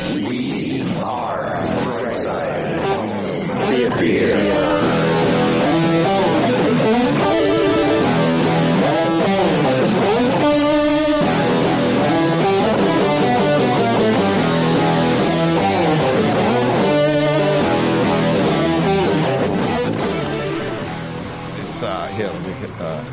We are Brightside. Here, let me hit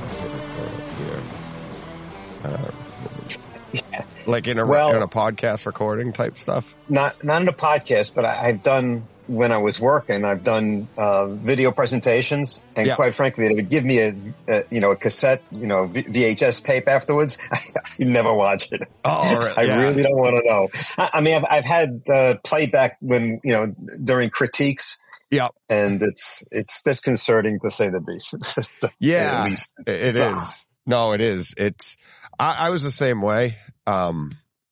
here. Like in a podcast recording type stuff? Not in a podcast, but I've done, when I was working, I've done video presentations, and quite frankly, they would give me a cassette, VHS tape afterwards. I never watch it. Oh, right. I really don't want to know. I mean, I've had playback when, during critiques. Yeah. And it's disconcerting to say the least. Yeah, it is. No, it is. I was the same way. I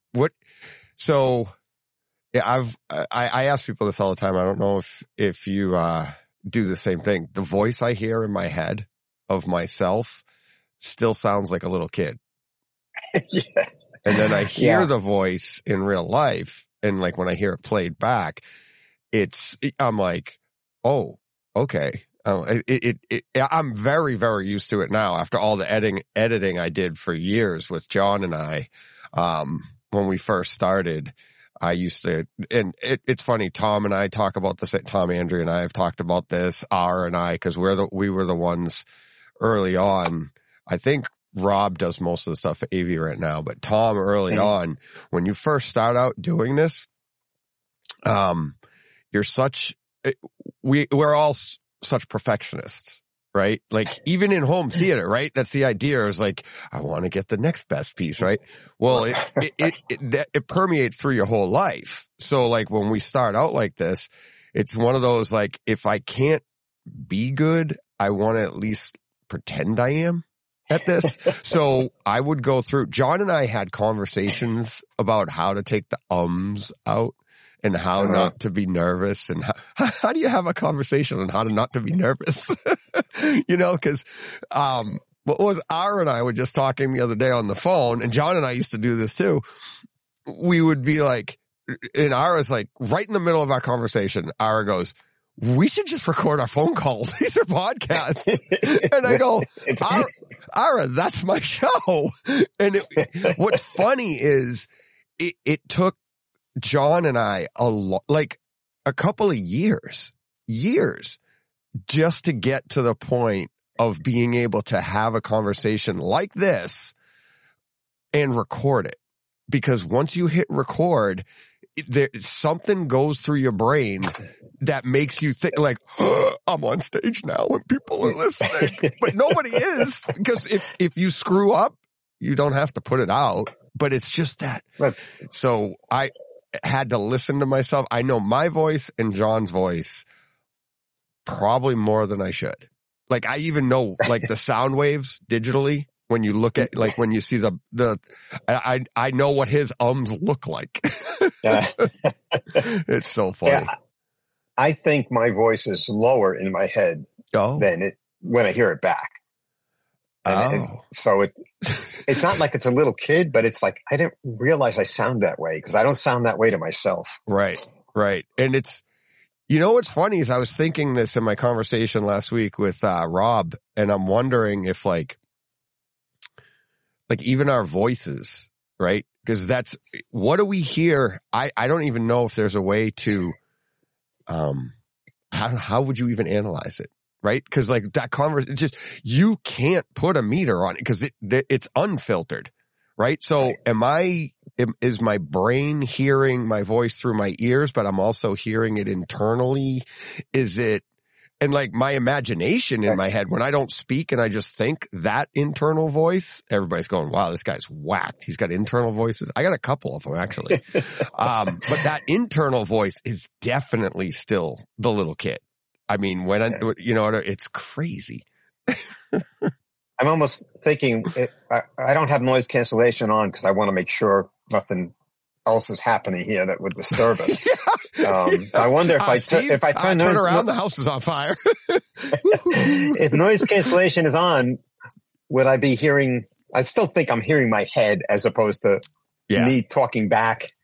ask people this all the time. I don't know if you, do the same thing. The voice I hear in my head of myself still sounds like a little kid. Yeah. And then I hear the voice in real life. And like when I hear it played back, I'm like, oh, okay. I'm very, very used to it now after all the editing I did for years with John and I. When we first started, I used to, and it's funny, Tom and I talk about this, Tom Andrew and I have talked about this, R and I, cause we were the ones early on. I think Rob does most of the stuff at AV right now, but Tom early on, when you first start out doing this, we're all such perfectionists, right? Like even in home theater, right? That's the idea, is like, I want to get the next best piece, right? Well, it permeates through your whole life. So like when we start out like this, it's one of those, like, if I can't be good, I want to at least pretend I am at this. So I would go through, John and I had conversations about how to take the ums out. And how not to be nervous, and how do you have a conversation on how to not to be nervous? Cause, what was Ara and I were just talking the other day on the phone, and John and I used to do this too. We would be like, and Ara's like, right in the middle of our conversation, Ara goes, we should just record our phone calls. These are podcasts. And I go, Ara, that's my show. And what's funny is it took John and I a couple of years just to get to the point of being able to have a conversation like this and record it. Because once you hit record, something goes through your brain that makes you think like, oh, I'm on stage now and people are listening, but nobody is, because if you screw up, you don't have to put it out, but it's just that. So I had to listen to myself. I know my voice and John's voice probably more than I should. Like I even know like the sound waves digitally when you look at, like when you see I know what his ums look like. It's so funny. Yeah, I think my voice is lower in my head than when I hear it back. So it's not like it's a little kid, but it's like, I didn't realize I sound that way because I don't sound that way to myself. Right. And it's, what's funny is I was thinking this in my conversation last week with Rob, and I'm wondering if like even our voices, right? Because that's, what do we hear? I don't even know if there's a way to, how would you even analyze it? Right? Cause like that conversation, just, you can't put a meter on it because it's unfiltered. Right? So is my brain hearing my voice through my ears, but I'm also hearing it internally? Is it, and like my imagination in my head, when I don't speak and I just think that internal voice, everybody's going, wow, this guy's whacked. He's got internal voices. I got a couple of them actually. But that internal voice is definitely still the little kid. I mean, it's crazy. I'm almost thinking I don't have noise cancellation on because I want to make sure nothing else is happening here that would disturb us. I wonder if I turn around, the house is on fire. If noise cancellation is on, would I be hearing? I still think I'm hearing my head as opposed to me talking back.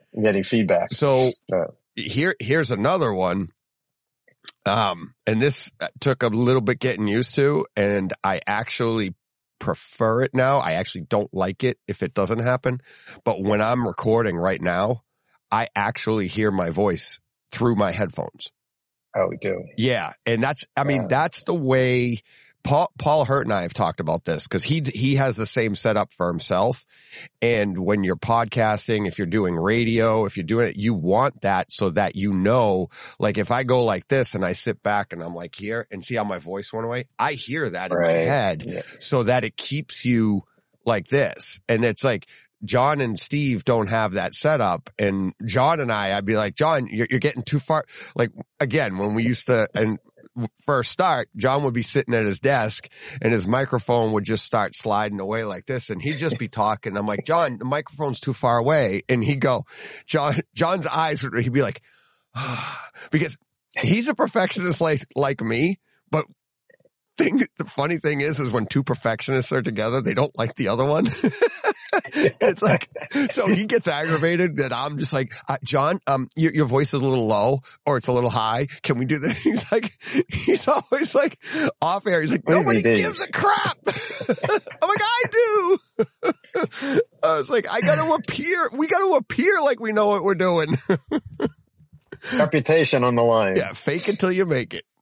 getting feedback. So here's another one. And this took a little bit getting used to, and I actually prefer it now. I actually don't like it if it doesn't happen. But when I'm recording right now, I actually hear my voice through my headphones. Oh, we do. Yeah. And that's the way Paul Hurt and I have talked about this, because he has the same setup for himself. And when you're podcasting, if you're doing radio, if you're doing it, you want that so that like if I go like this and I sit back and I'm like here and see how my voice went away, I hear that in my head so that it keeps you like this. And it's like John and Steve don't have that setup. And John and I'd be like, John, you're getting too far. Like again, when we used to, and first start, John would be sitting at his desk and his microphone would just start sliding away like this. And he'd just be talking. I'm like, John, the microphone's too far away. And he'd go, John's eyes would, he'd be like, because he's a perfectionist like me, but the funny thing is when two perfectionists are together, they don't like the other one. It's like, so he gets aggravated that I'm just like, John, your voice is a little low or it's a little high. Can we do this? He's always like off air. He's like, nobody gives a crap. I'm like, I do. I was like, we got to appear like we know what we're doing. Reputation on the line. Yeah. Fake it till you make it.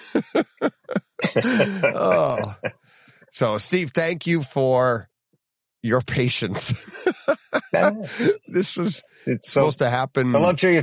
Oh. So Steve, thank you for your patience. This was supposed to happen. The luxury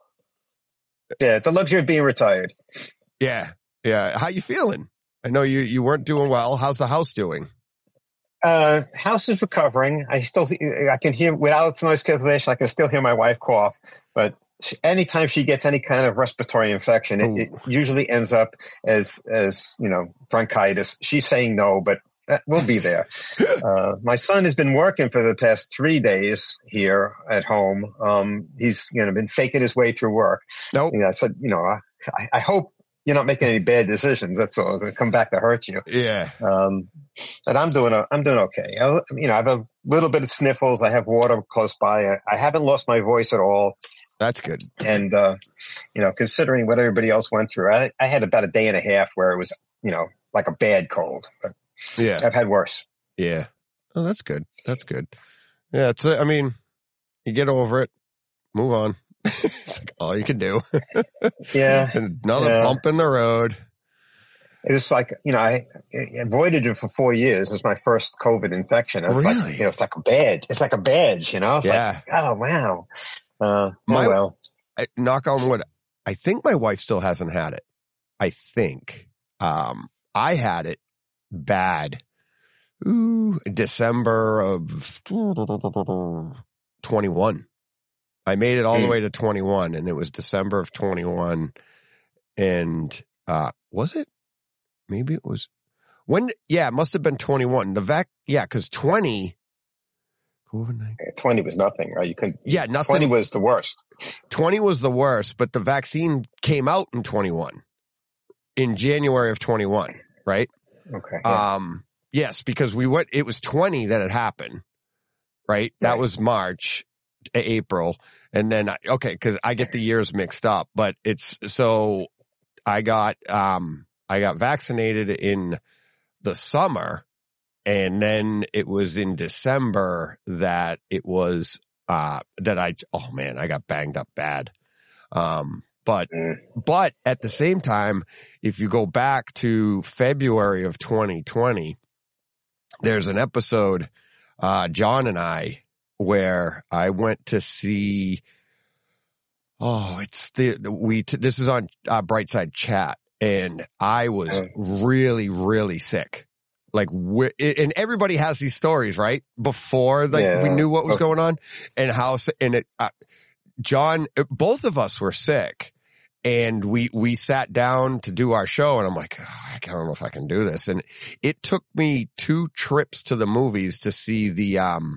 of being retired. Yeah. Yeah. How you feeling? I know you weren't doing well. How's the house doing? House is recovering. I can hear, without noise cancellation, I can still hear my wife cough, but anytime she gets any kind of respiratory infection, it usually ends up as bronchitis. She's saying no, but we'll be there. My son has been working for the past 3 days here at home. He's been faking his way through work. Nope. Yeah, so I hope you're not making any bad decisions. That's all. It'll come back to hurt you. Yeah. But I'm doing okay. I have a little bit of sniffles. I have water close by. I haven't lost my voice at all. That's good. And considering what everybody else went through, I had about a day and a half where it was like a bad cold. But yeah, I've had worse. Yeah. Oh, that's good. That's good. Yeah. You get over it, move on. It's like all you can do. Yeah. Another bump in the road. It was like, I avoided it for 4 years. It was my first COVID infection. It's really? like, it's like a badge. It's like a badge, It's like, oh, wow. Well. Knock on wood. I think my wife still hasn't had it. I think. I had it bad. December of 21. I made it all the way to 21, and it was December of 21. And was it? Maybe it was when? Yeah, it must have been 21. Because 20. COVID-19. 20 was nothing, right? You couldn't. Yeah, nothing. 20 was the worst. 20 was the worst, but the vaccine came out in 21, in January of 21, right? Okay. Yeah. Yes, because it was 20 that had happened, right? That was March, April. And then, because I get the years mixed up, but I got vaccinated in the summer, and then it was in December that it was, I got banged up bad. But at the same time, if you go back to February of 2020, there's an episode, John and I, where I went to see, this is on Brightside Chat, and I was really, really sick. Like, and everybody has these stories, right? Before, we knew what was going on, and John, both of us were sick, and we sat down to do our show, and I'm like, I don't know if I can do this. And it took me 2 trips to the movies to see the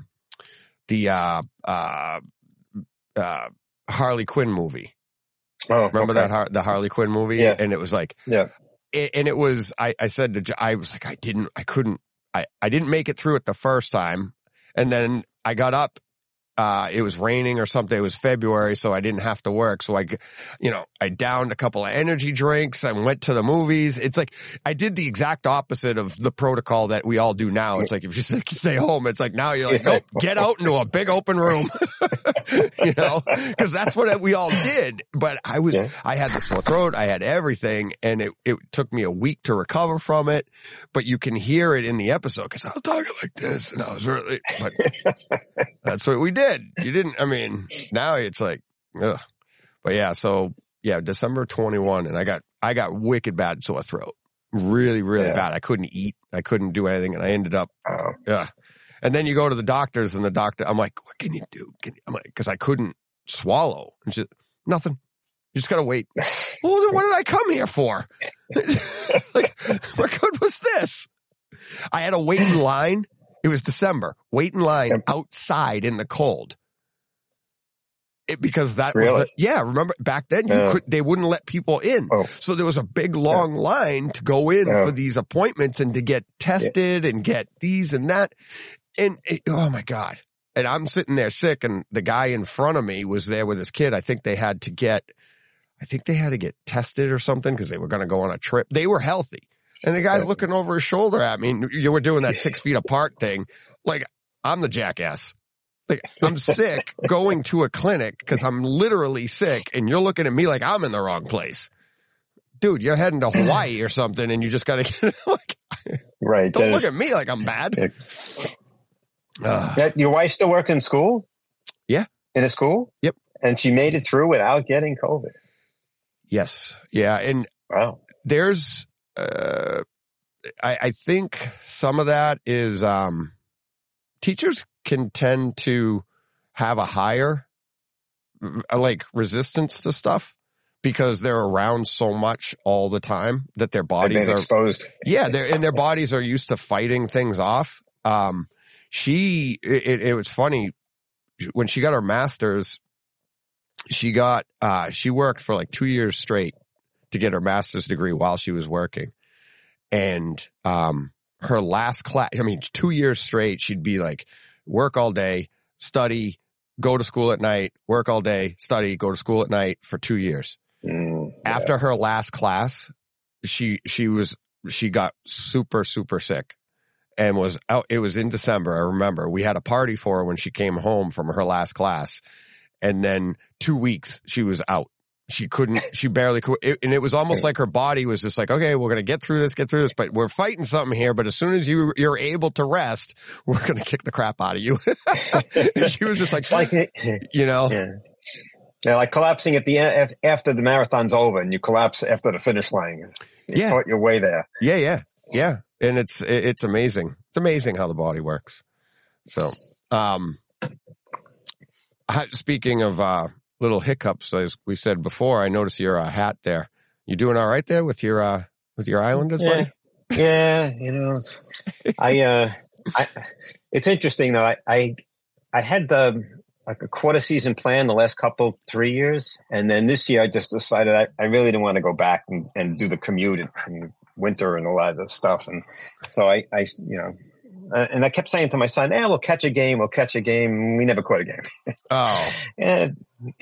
Harley Quinn movie. Oh, remember that the Harley Quinn movie? Yeah. And it was like, yeah. And it was, I said to, I was like, I didn't make it through it the first time. And then I got up it was raining or something. It was February, so I didn't have to work. So I downed a couple of energy drinks. I went to the movies. It's like I did the exact opposite of the protocol that we all do now. It's like if you stay home, it's like now you're like, nope, get out into a big open room, because that's what we all did. But I had the sore throat. I had everything, and it took me a week to recover from it. But you can hear it in the episode because I was talking like this, and I was really. But that's what we did. You didn't. I mean, now it's like, ugh. But yeah. So yeah, December 21, and I got wicked bad sore throat, really, really bad. I couldn't eat. I couldn't do anything, and I ended up. Yeah. And then you go to the doctors, and the doctor, I'm like, what can you do? I'm like, because I couldn't swallow. And she's nothing. You just got to wait. Well, then what did I come here for? Like, what good was this? I had to wait in line. It was December. Wait in line outside in the cold. Because that was remember back then they wouldn't let people in. So there was a big long line to go in for these appointments and to get tested and get these and that. And oh my God. And I'm sitting there sick, and the guy in front of me was there with his kid. I think they had to get tested or something because they were going to go on a trip. They were healthy. And the guy's looking over his shoulder at me, and you were doing that 6 feet apart thing. Like, I'm the jackass. Like, I'm sick going to a clinic because I'm literally sick, and you're looking at me like I'm in the wrong place. Dude, you're heading to Hawaii or something, and you just got to get like, right. Don't look at me like I'm bad. Your wife still work in school? Yeah. In a school? Yep. And she made it through without getting COVID. Yes. Yeah. And there's, I think some of that is, teachers can tend to have a higher, like, resistance to stuff because they're around so much all the time that their bodies are exposed. Yeah. Their bodies are used to fighting things off. It was funny when she got her master's, she worked for like 2 years straight to get her master's degree while she was working. And, her last class, 2 years straight, she'd be like, work all day, study, go to school at night, work all day, study, go to school at night for 2 years. After her last class, she got super, super sick. And was out. It was in December. I remember we had a party for her when she came home from her last class. And then 2 weeks she was out. She barely could. And it was almost like her body was just like, okay, we're going to get through this, but we're fighting something here. But as soon as you're able to rest, we're going to kick the crap out of you. And she was just like, Yeah, like collapsing at the end after the marathon's over, and you collapse after the finish line. You fought your way there. Yeah. And it's amazing. It's amazing how the body works. So, speaking of, little hiccups, as we said before, I noticed your hat there. You doing all right there with your Islanders, buddy? Yeah. It's interesting though. I had like a quarter season plan the last 3 years. And then this year I just decided I really didn't want to go back and do the commute and winter and a lot of that stuff. And so and I kept saying to my son, we'll catch a game. We never caught a game. Oh. And,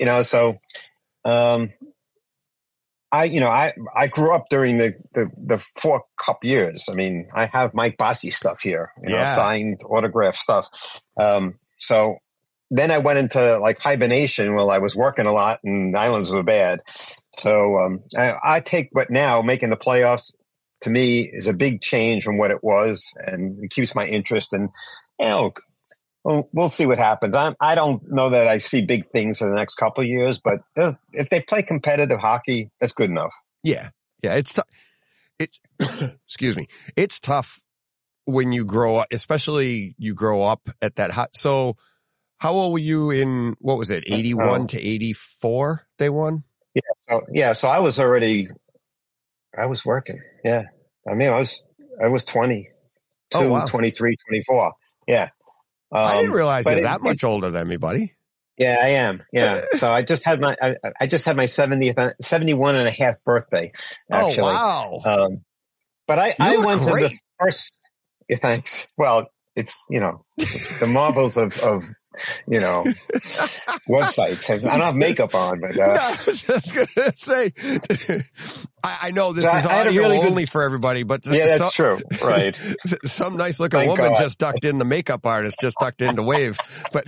I grew up during the 4 Cup years. I mean, I have Mike Bossy stuff here, signed autograph stuff. So then I went into like hibernation while I was working a lot and the Islanders were bad. So, I take what now making the playoffs to me is a big change from what it was, and it keeps my interest. And we'll see what happens. I don't know that I see big things for the next couple of years, but if they play competitive hockey, that's good enough. Yeah, it's tough. Excuse me. It's tough when you grow up, especially you grow up at that hot. So, how old were you in? What was it? 81 to 84? They won. Yeah. So I was working. Yeah. I mean, I was 22, 23, 24. Yeah. I didn't realize you're that much older than me, buddy. Yeah, I am. Yeah. So I just had my 71 and a half birthday, actually. Oh, wow. But I went to the first, thanks. Well, it's, the marvels of websites. I don't have makeup on, but no, I was just gonna say, I know this is audio only for everybody, but that's true, right? Some nice looking woman just ducked in, the makeup artist just ducked in to wave, but.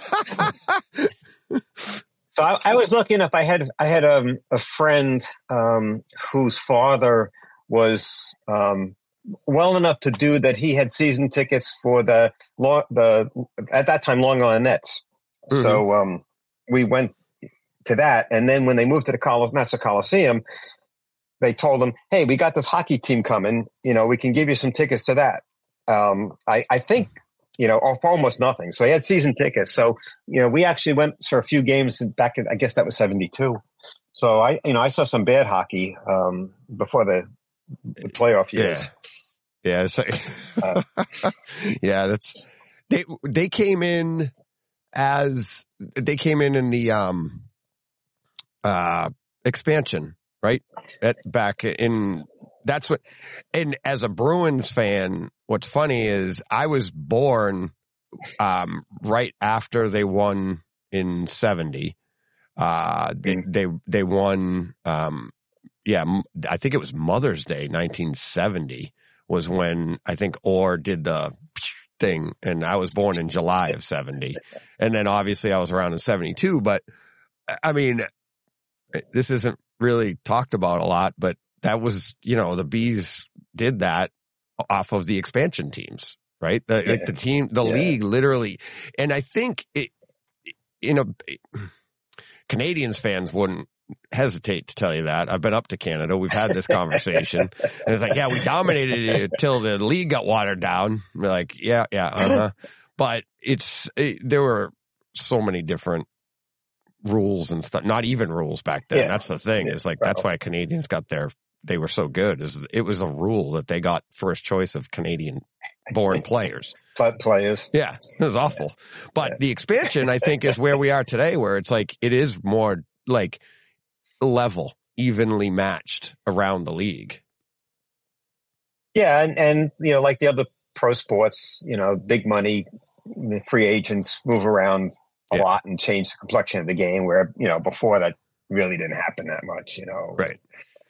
So I was lucky enough. I had a friend whose father was well enough to do that. He had season tickets for the at that time Long Island Nets. Mm-hmm. So we went to that, and then when they moved to the Nassau Coliseum, they told him, "Hey, we got this hockey team coming. We can give you some tickets to that." I think. For almost nothing. So he had season tickets. So, we actually went for a few games back in, I guess that was 72. So I saw some bad hockey, before the playoff years. Yeah. Yeah. They came in in the, expansion, right? And as a Bruins fan, what's funny is I was born right after they won in 70. They won I think it was Mother's Day 1970 was when I think Orr did the thing, and I was born in July of 70. And then obviously I was around in 72, but I mean, this isn't really talked about a lot, but that was, the Bees did that off of the expansion teams, right? Like the league literally, and I think Canadians fans wouldn't hesitate to tell you that. I've been up to Canada. We've had this conversation. And it's like, we dominated it until the league got watered down. We're like, but there were so many different rules and stuff, not even rules back then. That's the thing. It's like, that's why Canadians they were so good. It was a rule that they got first choice of Canadian born players. Yeah, it was awful. But the expansion, I think, is where we are today, where it's like, it is more like level, evenly matched around the league. Yeah. And like the other pro sports, big money, free agents move around a lot and change the complexion of the game, where, before that really didn't happen that much, Right.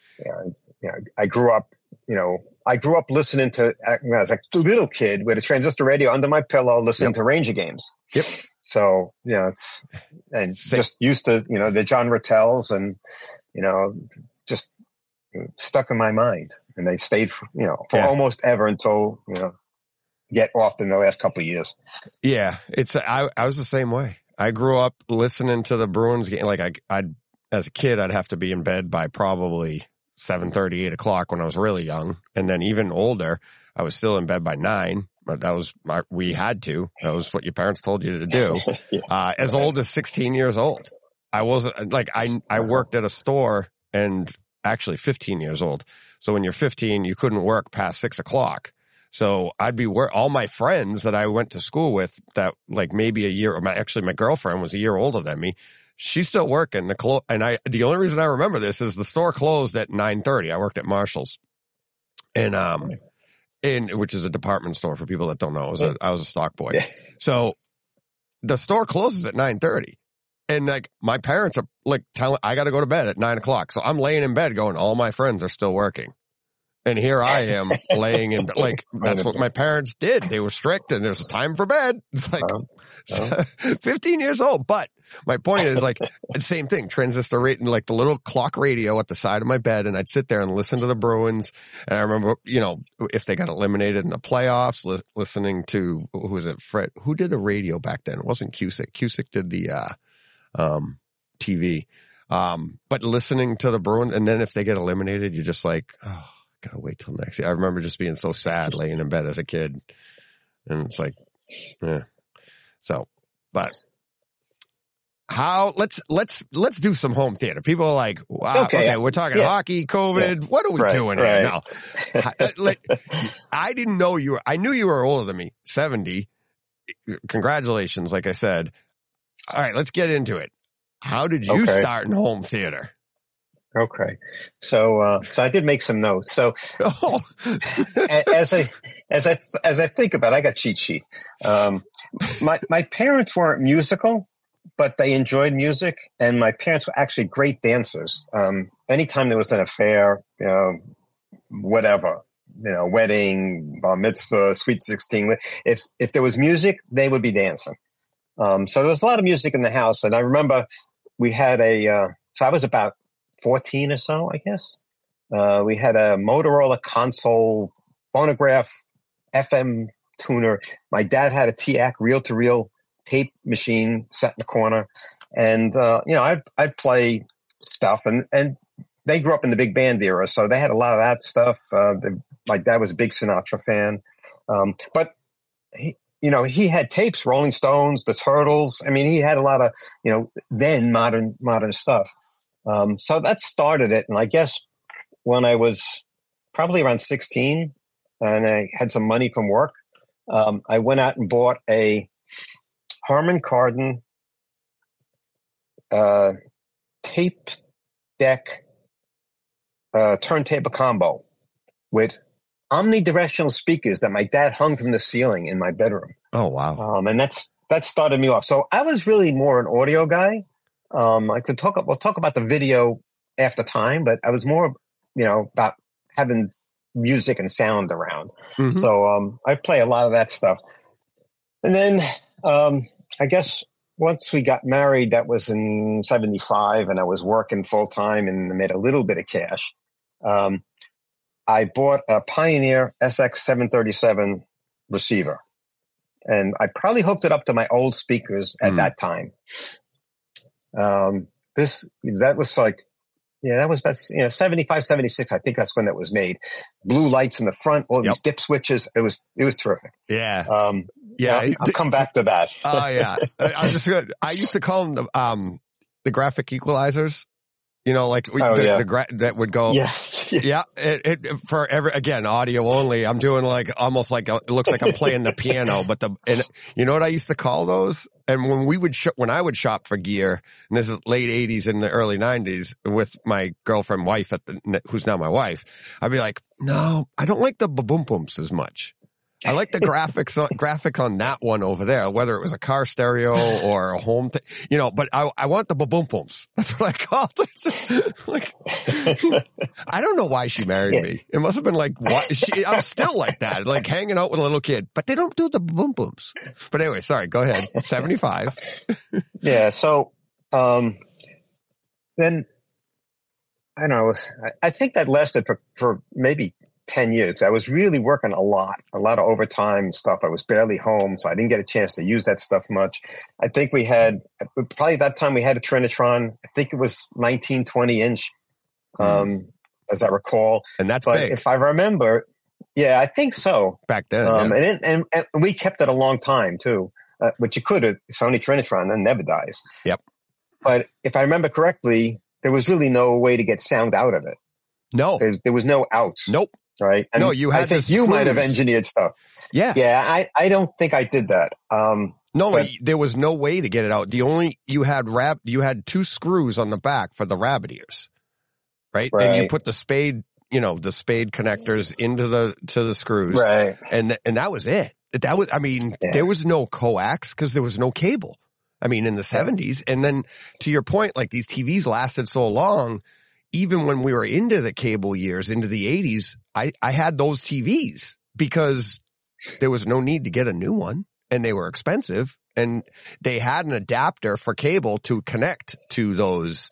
I grew up listening to, when I was a little kid with a transistor radio under my pillow, listening to Ranger games. Yep. So, just used to, the John Rattells and, just stuck in my mind, and they stayed for almost ever until, get off in the last couple of years. Yeah. I was the same way. I grew up listening to the Bruins game. Like as a kid, I'd have to be in bed by probably 7:30, 8 o'clock when I was really young. And then even older, I was still in bed by 9, but that was we had to. That was what your parents told you to do. As old as 16 years old. I wasn't like, I worked at a store, and actually 15 years old. So when you're 15, you couldn't work past 6 o'clock. So I'd be all my friends that I went to school with, that like maybe a year, my girlfriend was a year older than me. She's still working. The only reason I remember this is the store closed at 9:30. I worked at Marshall's, and which is a department store for people that don't know. I was a stock boy. Yeah. So the store closes at 9:30, and like my parents are like telling, I got to go to bed at 9 o'clock. So I'm laying in bed going, all my friends are still working. And here I am laying in, like, that's what my parents did. They were strict, and there's a time for bed. It's like 15 years old. But my point is, like, the same thing, transistor radio, like the little clock radio at the side of my bed. And I'd sit there and listen to the Bruins. And I remember, if they got eliminated in the playoffs, listening to, who was it? Fred, who did the radio back then? It wasn't Cusick. Cusick did the, TV. But listening to the Bruins, and then if they get eliminated, you're just like, oh, gotta wait till next year. I remember just being so sad laying in bed as a kid. And it's like, yeah. So, but let's do some home theater. People are like, wow, okay we're talking hockey, COVID. Yeah. What are we doing here now? I didn't know I knew you were older than me, 70. Congratulations. Like I said, all right, let's get into it. How did you start in home theater? Okay. So I did make some notes. So Oh, as I think about it, I got cheat sheet. My parents weren't musical, but they enjoyed music, and my parents were actually great dancers. Anytime there was an affair, whatever, wedding, bar mitzvah, sweet 16, if there was music, they would be dancing. So there was a lot of music in the house, and I remember we had so I was about 14 or so, I guess. We had a Motorola console phonograph FM tuner. My dad had a TIAC reel-to-reel tape machine set in the corner. And, I'd play stuff. And they grew up in the big band era, so they had a lot of that stuff. My dad was a big Sinatra fan. But he had tapes, Rolling Stones, the Turtles. I mean, he had a lot of, then modern stuff. So that started it. And I guess when I was probably around 16 and I had some money from work, I went out and bought a Harman Kardon tape deck turntable combo with omnidirectional speakers that my dad hung from the ceiling in my bedroom. oh wow. And that started me off. So I was really more an audio guy. We'll talk about the video after time, but I was more, about having music and sound around. Mm-hmm. So, I play a lot of that stuff. And then, I guess once we got married, that was in 75 and I was working full time and made a little bit of cash. I bought a Pioneer SX737 receiver and I probably hooked it up to my old speakers at that time. That was like, that was about, 75, 76. I think that's when that was made. Blue lights in the front, all these dip switches. It was terrific. Yeah. I'll come back to that. Oh yeah. I used to call them the graphic equalizers. That would go. Yeah. Again, audio only. I'm doing almost like it looks like I'm playing the piano, but you know what I used to call those? And when I would shop for gear, and this is late 80s and the early 90s with my girlfriend wife who's now my wife, I'd be like, no, I don't like the boom booms as much. I like the graphic on that one over there, whether it was a car stereo or a home but I want the boom booms. That's what I called it. I don't know why she married me. It must have been I'm still like that, like hanging out with a little kid, but they don't do the boom booms. But anyway, sorry, go ahead. 75. Yeah. So, then I don't know. I think that lasted for maybe 10 years. I was really working a lot of overtime and stuff. I was barely home, so I didn't get a chance to use that stuff much. I think probably that time we had a Trinitron. I think it was 1920 inch, as I recall. And that's big. If I remember, I think so. Back then. And we kept it a long time too, which you could have. Sony Trinitron and never dies. Yep. But if I remember correctly, there was really no way to get sound out of it. No. There was no outs. Nope. Right. And no, you had. I think you might have engineered stuff. Yeah. Yeah. I don't think I did that. There was no way to get it out. You had two screws on the back for the rabbit ears, right? And you put the spade connectors into the screws, right? And that was it. There was no coax because there was no cable. In the 70s. And then to your point, like these TVs lasted so long. Even when we were into the cable years, into the 80s, I had those TVs because there was no need to get a new one and they were expensive and they had an adapter for cable to connect to those,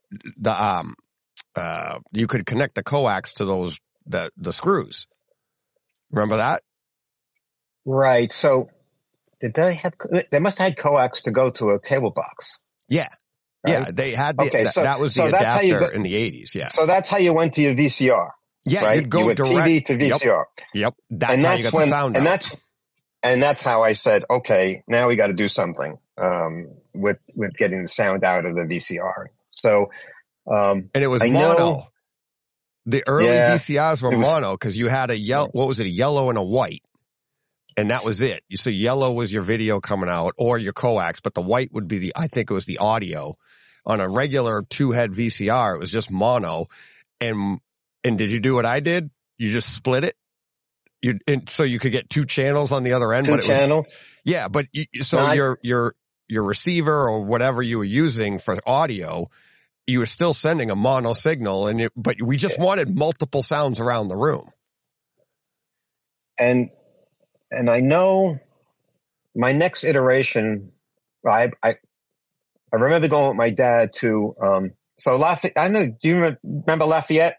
you could connect the coax to those, the screws. Remember that? Right. So they must have had coax to go to a cable box. Yeah. Right? Yeah, they had that was the adapter in the 80s, yeah. So that's how you went to your VCR. Yeah, right? You'd go you direct. TV to VCR. Yep. That's how you got the sound out. And that's how I said, okay, now we got to do something with getting the sound out of the VCR. So, and it was mono. The early VCRs were mono because you had a yellow and a white. And that was it. So yellow was your video coming out or your coax, but the white would be I think it was the audio. on a regular 2-head VCR, it was just mono. And did you do what I did? You just split it. So you could get 2 channels on the other end. Two channels? Yeah, but your receiver or whatever you were using for audio, you were still sending a mono signal, but we just wanted multiple sounds around the room. And I know my next iteration, I remember going with my dad to, so Lafayette, I know, do you remember Lafayette?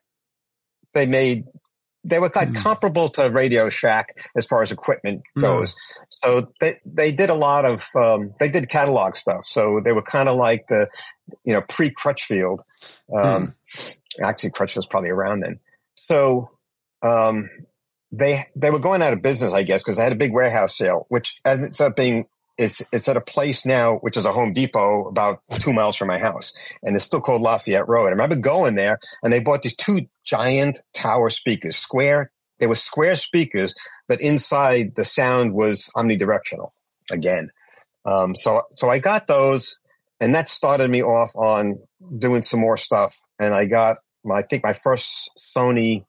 They were like comparable to Radio Shack as far as equipment goes. So they did a lot of, they did catalog stuff. So they were kind of like the, pre-Crutchfield. Actually Crutchfield's probably around then. So, they were going out of business, I guess, because they had a big warehouse sale, which ends up being, it's at a place now, which is a Home Depot about 2 miles from my house. And it's still called Lafayette Road. I remember going there and they bought these 2 giant tower speakers, they were square speakers, but inside the sound was omnidirectional again. So I got those, and that started me off on doing some more stuff. And I got I think my first Sony,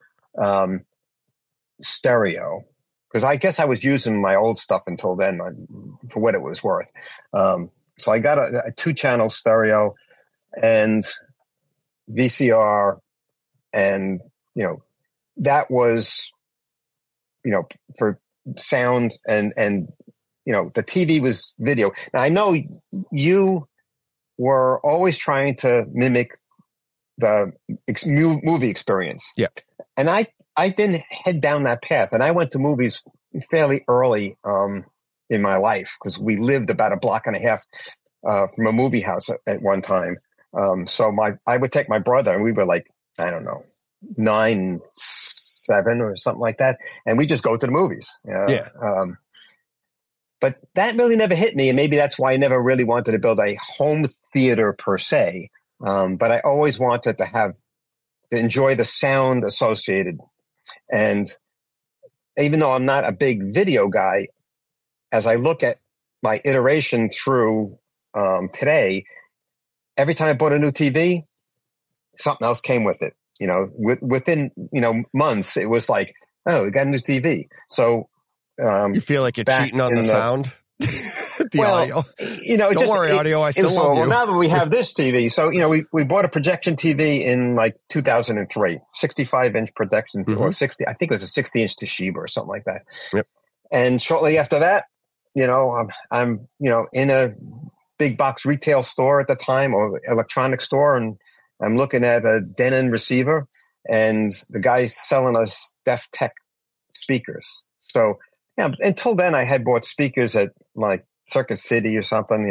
stereo, because I guess I was using my old stuff until then for what it was worth. So I got a 2-channel stereo and VCR, and that was for sound, and the TV was video. Now I know you were always trying to mimic the movie experience. Yeah. And I didn't head down that path, and I went to movies fairly early in my life because we lived about a block and a half from a movie house at one time. So I would take my brother, and we were like, I don't know, 9, 7 or something like that, and we just go to the movies. Yeah. But that really never hit me, and maybe that's why I never really wanted to build a home theater per se. But I always wanted to enjoy the sound associated. And even though I'm not a big video guy, as I look at my iteration through today, every time I bought a new TV, something else came with it. Within months, it was like, oh, we got a new TV. So you feel like you're cheating on the sound. Audio. Don't worry, audio. I still love you. Well, now that we have this TV, so we bought a projection TV in like 2003, 65-inch projection, or 60. I think it was a 60-inch Toshiba or something like that. Yep. And shortly after that, I'm in a big box retail store at the time, or electronic store, and I'm looking at a Denon receiver, and the guy's selling us Def Tech speakers. So yeah, until then I had bought speakers at like Circuit City or something,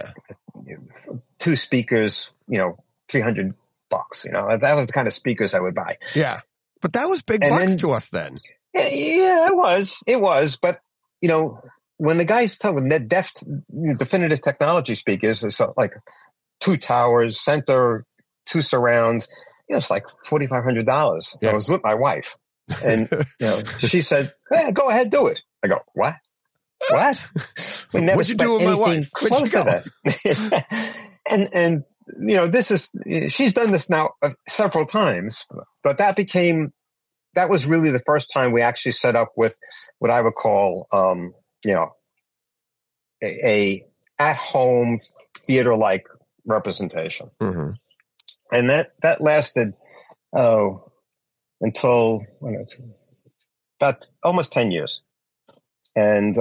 2 speakers, $300. That was the kind of speakers I would buy. Yeah. But that was big bucks to us then. Yeah, it was. But, when the guys talk with definitive technology speakers, it's like 2 towers, center, 2 surrounds, it's like $4,500. Yeah. I was with my wife, and, she said, hey, go ahead, do it. I go, what? We never What'd you do with my wife? Close to that. and this is, she's done this now several times, but that was really the first time we actually set up with what I would call, a at-home theater-like representation. Mm-hmm. And that lasted, until about almost 10 years. And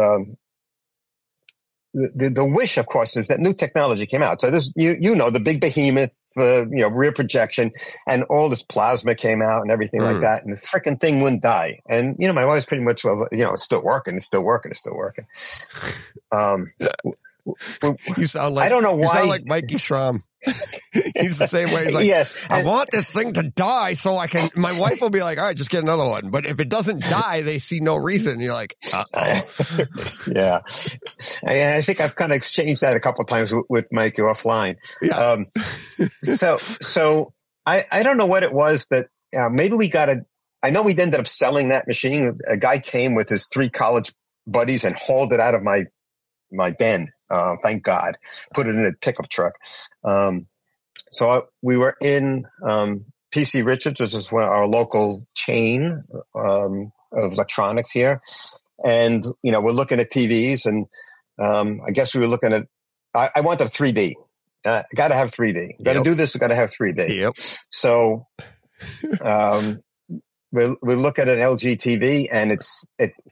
the wish, of course, is that new technology came out. So this, the big behemoth, rear projection, and all this plasma came out and everything like that. And the freaking thing wouldn't die. And, my wife's pretty much, it's still working. You sound like, I don't know why. You sound like Mikey Schramm. He's the same way. He's like, yes, I want this thing to die so my wife will be like, all right, just get another one. But if it doesn't die, they see no reason. And you're like, uh-oh. Yeah. I think I've kind of exchanged that a couple of times with Mike offline. Yeah. So I don't know what it was that, maybe I know we ended up selling that machine. A guy came with his 3 college buddies and hauled it out of my den. Thank God, put it in a pickup truck. we were in PC Richards, which is our local chain of electronics here. And, we're looking at TVs, and I guess we were looking at, I want a 3D. I got to have 3D. Got to do this. We got to have 3D. Yep. So we look at an LG TV, and it's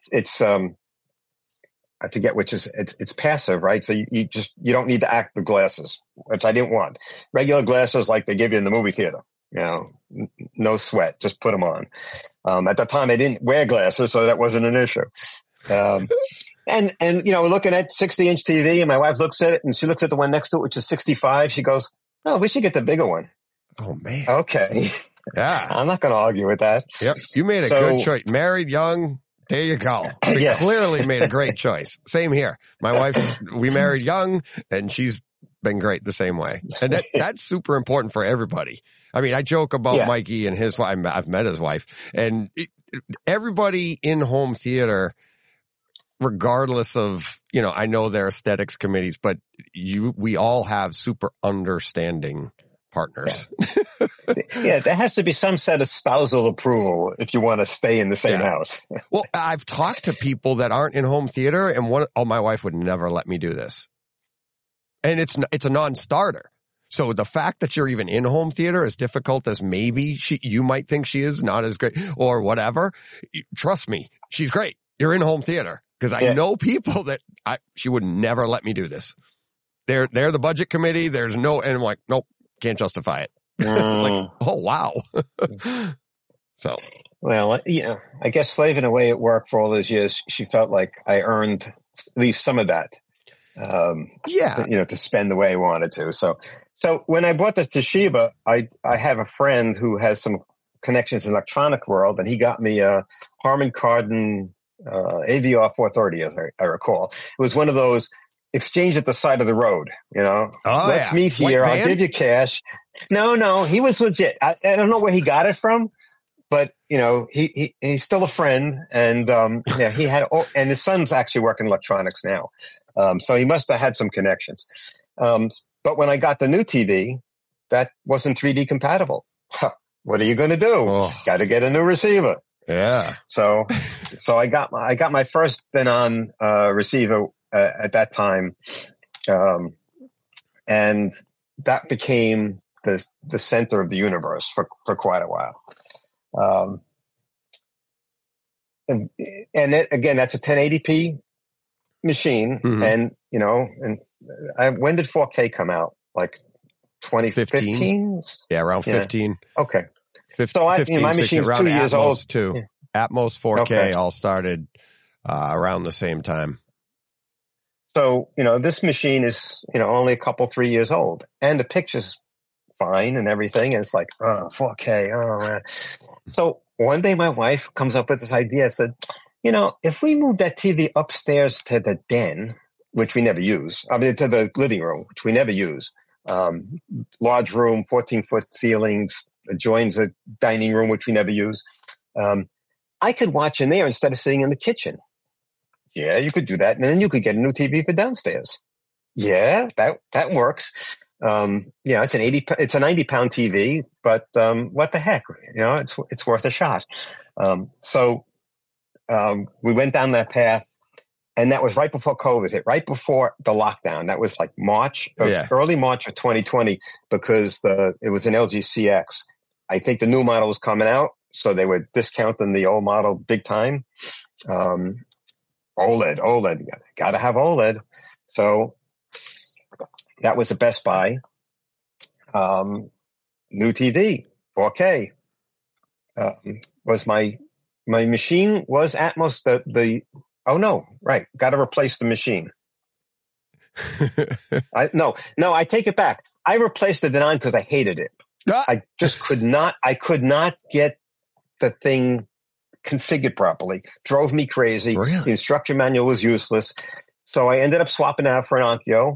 I forget which is it's passive, right? So you don't need to act the glasses, which I didn't want. Regular glasses like they give you in the movie theater. No sweat, just put them on. At the time, I didn't wear glasses, so that wasn't an issue. And we're looking at 60-inch TV, and my wife looks at it, and she looks at the one next to it, which is 65. She goes, "Oh, we should get the bigger one." Oh man. Okay. Yeah. I'm not going to argue with that. Yep. You made a good choice. Married young. There you go. We Yes. clearly made a great choice. Same here. My wife, we married young, and she's been great the same way. And that's super important for everybody. I mean, I joke about Mikey and his wife. I've met his wife, and everybody in home theater, regardless of, I know there are aesthetics committees, but we all have super understanding partners. Yeah, there has to be some set of spousal approval if you want to stay in the same house. Well, I've talked to people that aren't in home theater, and my wife would never let me do this. And it's a non-starter. So the fact that you're even in home theater, as difficult as maybe you might think she is, not as great or whatever, trust me, she's great. You're in home theater, because I know people that she would never let me do this. They're the budget committee. And I'm like, nope, can't justify it. It's like, oh wow. So, well, I guess slaving away at work for all those years, she felt like I earned at least some of that. To spend the way I wanted to. So when I bought the Toshiba, I have a friend who has some connections in the electronic world, and he got me a Harman Kardon AVR 430, as I recall. It was one of those exchange at the side of the road, let's meet here. I'll give you cash. No, he was legit. I don't know where he got it from, but he's still a friend, and he had, and his son's actually working electronics now. So he must have had some connections. But when I got the new TV, that wasn't 3D compatible. What are you going to do? Got to get a new receiver. Yeah. So I got my first Denon receiver at that time, and that became the center of the universe for quite a while. And again, that's a 1080p machine, and when did 4K come out? Like 2015? Yeah, around 15. Okay. 15, my machine's 2 years old too. Yeah. Atmos 4K all started around the same time. So, this machine is, only a couple, 3 years old, and the picture's fine and everything. And it's like, 4K. Oh, man. So one day my wife comes up with this idea. I said, if we move that TV upstairs to the den, which we never use, to the living room, which we never use, large room, 14-foot ceilings, adjoins a dining room, which we never use, I could watch in there instead of sitting in the kitchen. Yeah, you could do that. And then you could get a new TV for downstairs. Yeah, that works. It's a 90-pound TV, but what the heck? It's worth a shot. So we went down that path, and that was right before COVID hit, right before the lockdown. That was like early March of 2020, because it was an LG CX. I think the new model was coming out, so they were discounting the old model big time. OLED, gotta have OLED. So that was a Best Buy. New TV, 4K. Was my machine was Atmos got to replace the machine. I take it back. I replaced the Denon because I hated it. I just could not get the thing configured properly. Drove me crazy. Really? The instruction manual was useless. So I ended up swapping out for an Onkyo.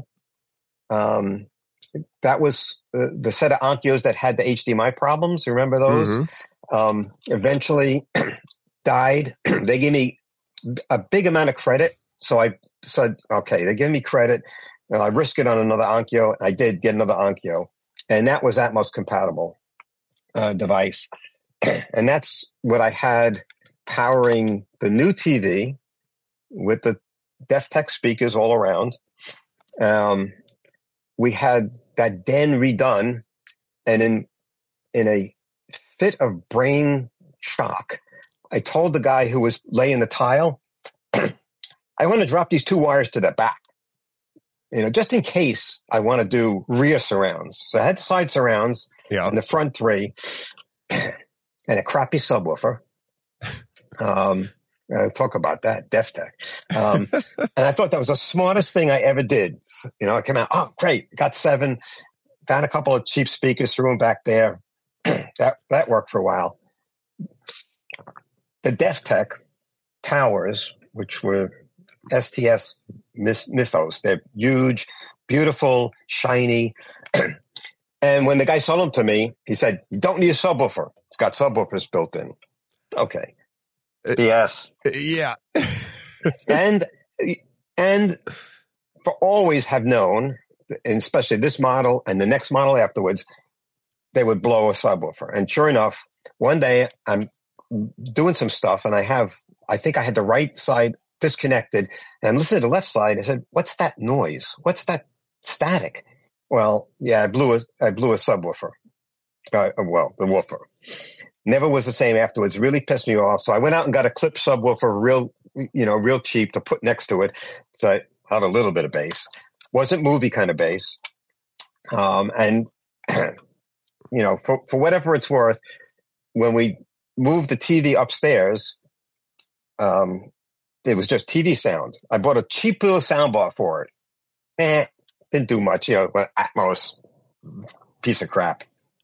That was the set of Onkyos that had the HDMI problems. Remember those? Eventually died. They gave me a big amount of credit. So I said, okay, they give me credit. I risk it on another Onkyo. I did get another Onkyo. and that was Atmos compatible device. And that's what I had powering the new TV with the DefTech speakers all around. We had that den redone, and in a fit of brain shock, I told the guy who was laying the tile, I want to drop these 2 wires to the back, just in case I want to do rear surrounds. So I had side surrounds and the front 3 and a crappy subwoofer. Talk about that, DefTech. And I thought that was the smartest thing I ever did. I came out, oh, great, got 7, found a couple of cheap speakers, threw them back there. That worked for a while. The DefTech towers, which were STS Mythos, they're huge, beautiful, shiny. And when the guy sold them to me, he said, you don't need a subwoofer. It's got subwoofers built in. Okay. Yes. Yeah. and for always have known, and especially this model and the next model afterwards, they would blow a subwoofer. And sure enough, one day I'm doing some stuff and I think I had the right side disconnected and I'm listening to the left side. I said, what's that noise? What's that static? Well, yeah, I blew a subwoofer. The woofer. Never was the same afterwards. Really pissed me off. So I went out and got a clip subwoofer, real cheap to put next to it. So I had a little bit of bass. Wasn't movie kind of bass. And for whatever it's worth, when we moved the TV upstairs, it was just TV sound. I bought a cheap little soundbar for it. Didn't do much, Atmos, piece of crap.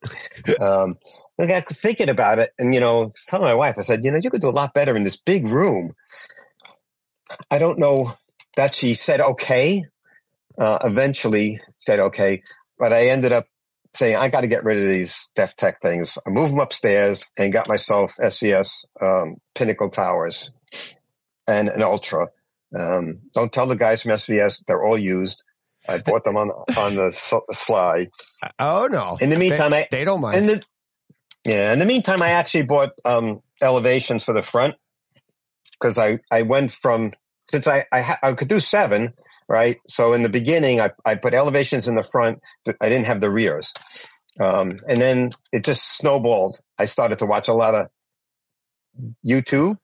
I got thinking about it and, telling my wife, I said, you could do a lot better in this big room. I don't know that she said, okay, eventually said, okay, but I ended up saying, I got to get rid of these DefTech things. I moved them upstairs and got myself SVS, Pinnacle Towers and an Ultra. Don't tell the guys from SVS, they're all used. I bought them on the sly. Oh no! In the meantime, they don't mind. In the meantime, I actually bought elevations for the front because I went from, since I could do 7, right? So in the beginning, I put elevations in the front. I didn't have the rears, and then it just snowballed. I started to watch a lot of YouTube,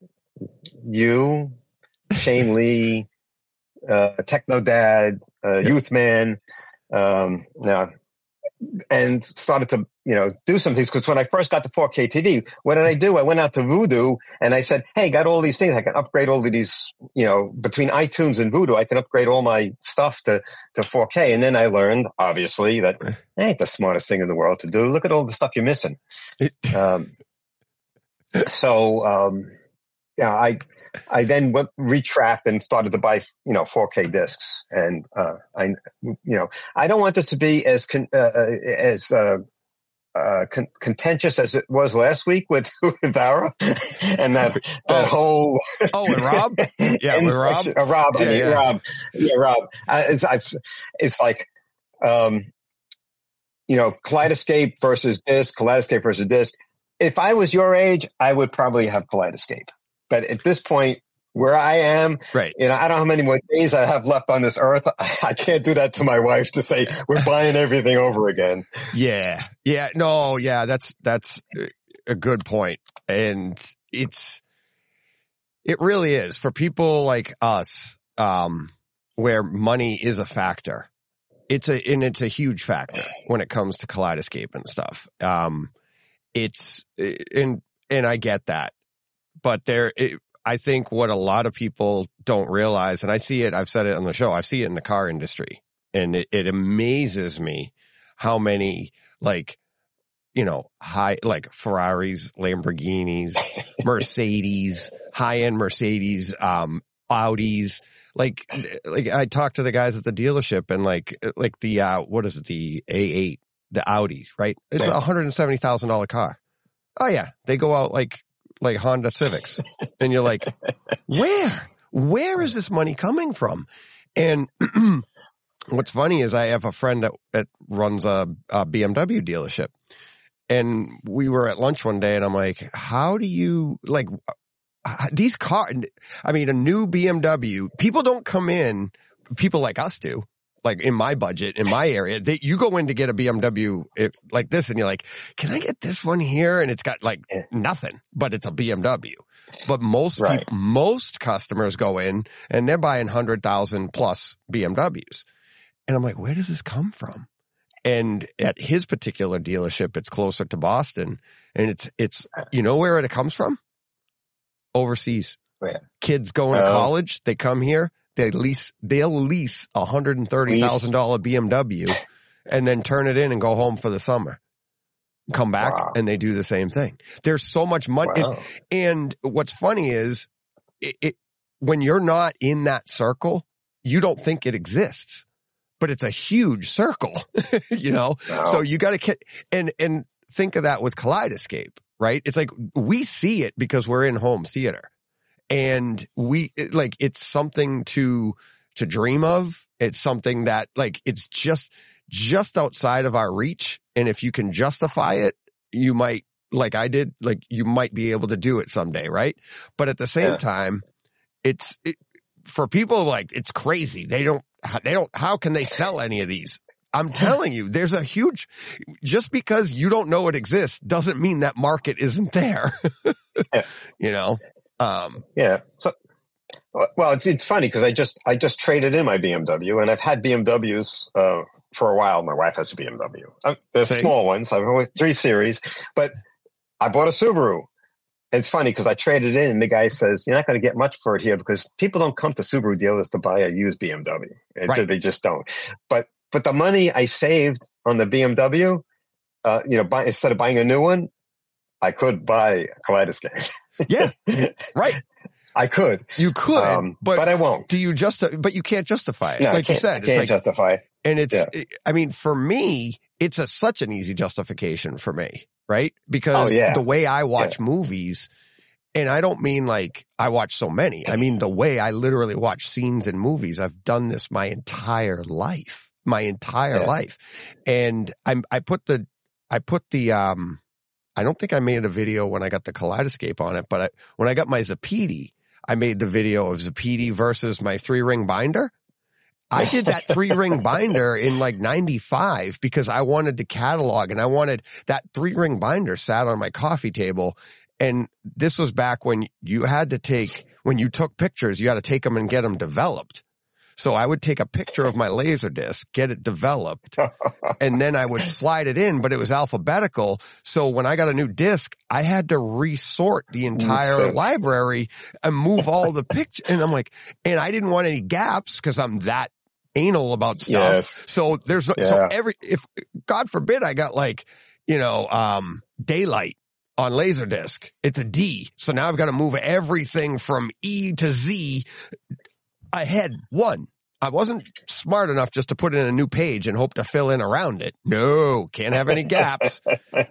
Shane Lee, Techno Dad. Youth Man, now, and started to, do some things. Because when I first got the 4K TV, what did I do? I went out to Voodoo and I said, hey, got all these things. I can upgrade all of these, between iTunes and Voodoo, I can upgrade all my stuff to 4K. And then I learned, obviously, that ain't the smartest thing in the world to do. Look at all the stuff you're missing. I then retract and started to buy, 4K discs. And, I don't want this to be as contentious as it was last week with Vara and that whole. And Rob? Yeah, with Rob? Rob. Rob. Yeah, Rob. It's like, Kaleidoscape versus disc. If I was your age, I would probably have Kaleidoscape. But at this point, where I am, right. I don't know how many more days I have left on this earth. I can't do that to my wife to say we're buying everything over again. Yeah. Yeah. No. Yeah. That's a good point. And it really is for people like us, where money is a factor. It's a huge factor when it comes to Kaleidoscape and stuff. And I get that. But I think what a lot of people don't realize, and I see it, I've said it on the show, I see it in the car industry, and it amazes me how many, high, Ferraris, Lamborghinis, Mercedes, high-end Mercedes, Audis, I talked to the guys at the dealership and the, what is it, the A8, the Audi, right? It's a $170,000 car. Oh yeah. They go out like Honda Civics. And you're like, where is this money coming from? And what's funny is I have a friend that runs a BMW dealership, and we were at lunch one day, and I'm like, how do you like these cars? I mean, a new BMW, people don't come in, people like us do. Like in my budget, in my area, you go in to get a BMW like this and you're like, can I get this one here? And it's got like nothing, but it's a BMW. But most customers go in and they're buying 100,000 plus BMWs. And I'm like, where does this come from? And at his particular dealership, it's closer to Boston, and it's, you know where it comes from? Overseas. Yeah. Kids going to college, they come here. They'll lease $130,000 BMW and then turn it in and go home for the summer. Come back and they do the same thing. There's so much money. Wow. And what's funny is when you're not in that circle, you don't think it exists, but it's a huge circle, you know? Wow. So you got to and think of that with Kaleidoscape, right? It's like we see it because we're in home theater. And it's something to dream of. It's something that like, it's just outside of our reach. And if you can justify it, you might, like I did, like you might be able to do it someday. Right. But at the same time, for people like, it's crazy. They don't, how can they sell any of these? I'm telling you, there's a huge, just because you don't know it exists doesn't mean that market isn't there, you know? So, well, it's funny because I just traded in my BMW, and I've had BMWs, for a while. My wife has a BMW. They're small ones. I've only 3 Series, but I bought a Subaru. It's funny because I traded in, and the guy says, you're not going to get much for it here because people don't come to Subaru dealers to buy a used BMW. Right. They just don't. But the money I saved on the BMW, instead of buying a new one, I could buy a Kaleidoscape. Yeah, right. I could. You could, but I won't. But you can't justify it. No, like you said, I can't justify it. And I mean, for me, it's such an easy justification for me, right? Because the way I watch movies, and I don't mean like I watch so many. I mean, the way I literally watch scenes in movies, I've done this my entire life. And I put the, I don't think I made a video when I got the Kaleidoscape on it, but when I got my Zapiti, I made the video of Zapiti versus my 3-ring binder. I did that 3-ring binder in like 95 because I wanted to catalog, and I wanted that 3-ring binder sat on my coffee table. And this was back when when you took pictures, you had to take them and get them developed. So I would take a picture of my Laserdisc, get it developed, and then I would slide it in, but it was alphabetical. So when I got a new disc, I had to resort the entire library and move all the pictures. And I'm like, and I didn't want any gaps because I'm that anal about stuff. Yes. So if God forbid I got like, Daylight on Laserdisc, it's a D. So now I've got to move everything from E to Z ahead one. I wasn't smart enough just to put in a new page and hope to fill in around it. No, can't have any gaps.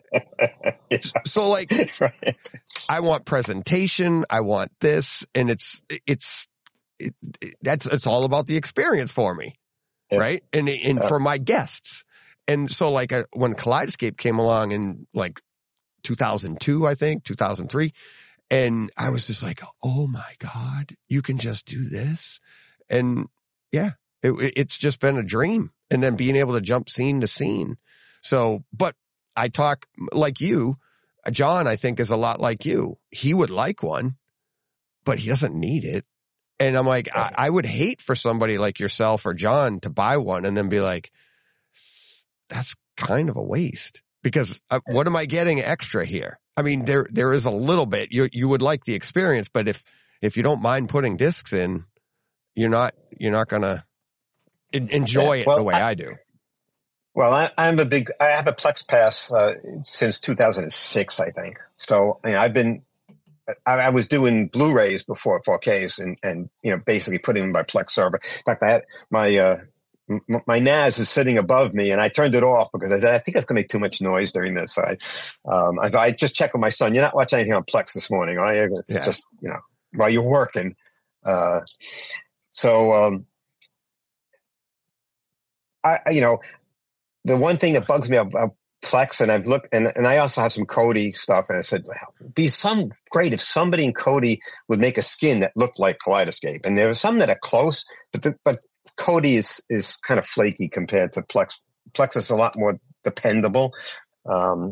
So like, I want presentation. I want this. And it's all about the experience for me. Right. And for my guests. And so like when Kaleidoscape came along in like 2002, I think 2003, and I was just like, oh my God, you can just do this. And yeah, it's just been a dream. And then being able to jump scene to scene. So, but I talk like you, John, I think is a lot like you. He would like one, but he doesn't need it. And I'm like, I would hate for somebody like yourself or John to buy one and then be like, that's kind of a waste because what am I getting extra here? I mean, there is a little bit. You would like the experience, but if you don't mind putting discs in, you're not gonna enjoy it the way I do. Well, I have a Plex Pass since 2006, I think. So I was doing Blu-rays before 4Ks and basically putting them in my Plex server. In fact, I had my NAS is sitting above me, and I turned it off because I said, I think that's going to make too much noise during this. I just checked with my son. You're not watching anything on Plex this morning, are you? It's just, while you're working. the one thing that bugs me about Plex, and I've looked, and I also have some Kodi stuff, and I said, it'd be great if somebody in Kodi would make a skin that looked like Kaleidoscape. And there are some that are close, but Kodi is kind of flaky compared to Plex. Plex is a lot more dependable. So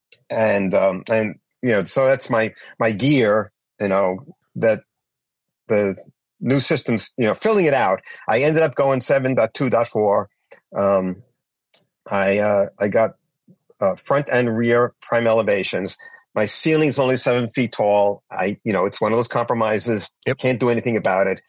that's my gear, that the new systems, filling it out. I ended up going 7.2.4. I got front and rear prime elevations. My ceiling's only 7 feet tall. It's one of those compromises. Yep. Can't do anything about it.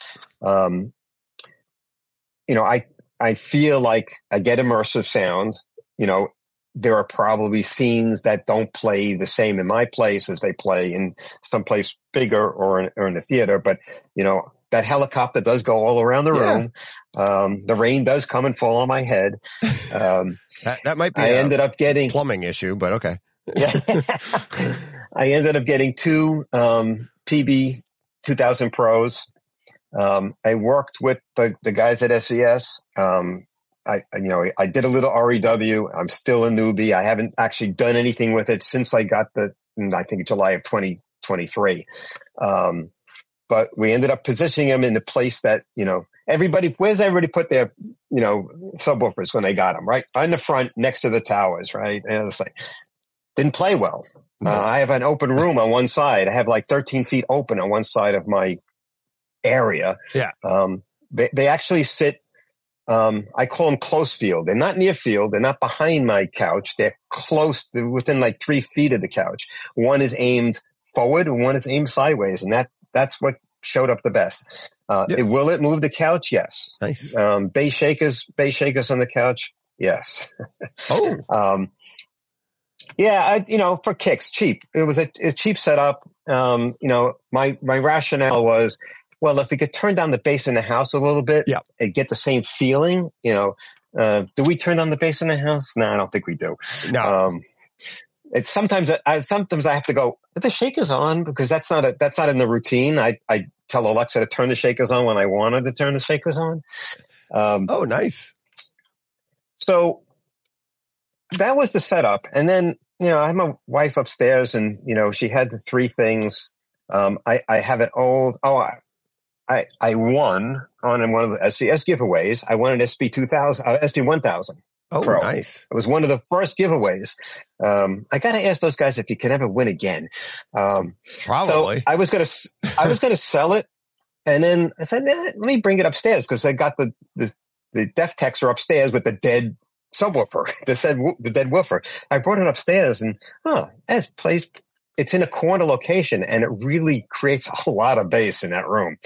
I feel like I get immersive sound. There are probably scenes that don't play the same in my place as they play in some place bigger or in the theater. But, that helicopter does go all around the room. The rain does come and fall on my head. That might be I ended up getting plumbing issue, but okay. Yeah. I ended up getting 2 PB 2000 Pros. I worked with the guys at SVS. I did a little REW. I'm still a newbie. I haven't actually done anything with it since I got I think July of 2023. But we ended up positioning them in the place that, where's everybody put their, subwoofers when they got them, right? On the front next to the towers, right? And it's like, didn't play well. No. I have an open room on one side. I have like 13 feet open on one side of my area. Yeah. They actually sit, I call them close field. They're not near field. They're not behind my couch. They're close, they're within like 3 feet of the couch. One is aimed forward and one is aimed sideways. And that's what showed up the best. Will it move the couch? Yes. Nice. Bass shakers on the couch? Yes. Oh. For kicks, cheap. It was a cheap setup. My rationale was, well, if we could turn down the bass in the house a little bit and get the same feeling, do we turn down the bass in the house? No, I don't think we do. No. It's sometimes I have to go, are the shakers on? Because that's not in the routine. I tell Alexa to turn the shakers on when I want her to turn the shakers on. Oh, nice. So that was the setup. And then, I have my wife upstairs and, she had the 3 things. I have an old, I won on one of the SVS giveaways. I won an SB1000. Oh, Pro. Nice. It was one of the first giveaways. I got to ask those guys if you can ever win again. Probably. So I was going to sell it. And then I said, let me bring it upstairs because I got the Def Techs are upstairs with the dead subwoofer, the dead woofer. I brought it upstairs and, it's in a corner location and it really creates a lot of bass in that room.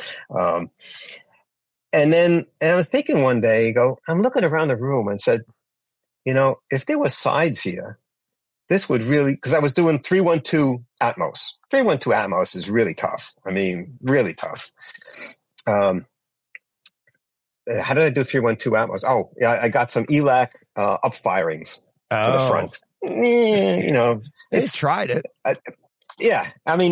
And I was thinking one day, I'm looking around the room and said, if there were sides here, this would really, because I was doing 312 Atmos. 312 Atmos is really tough. I mean, really tough. How did I do 312 Atmos? Oh, yeah, I got some ELAC upfirings to the front. They tried it. I mean,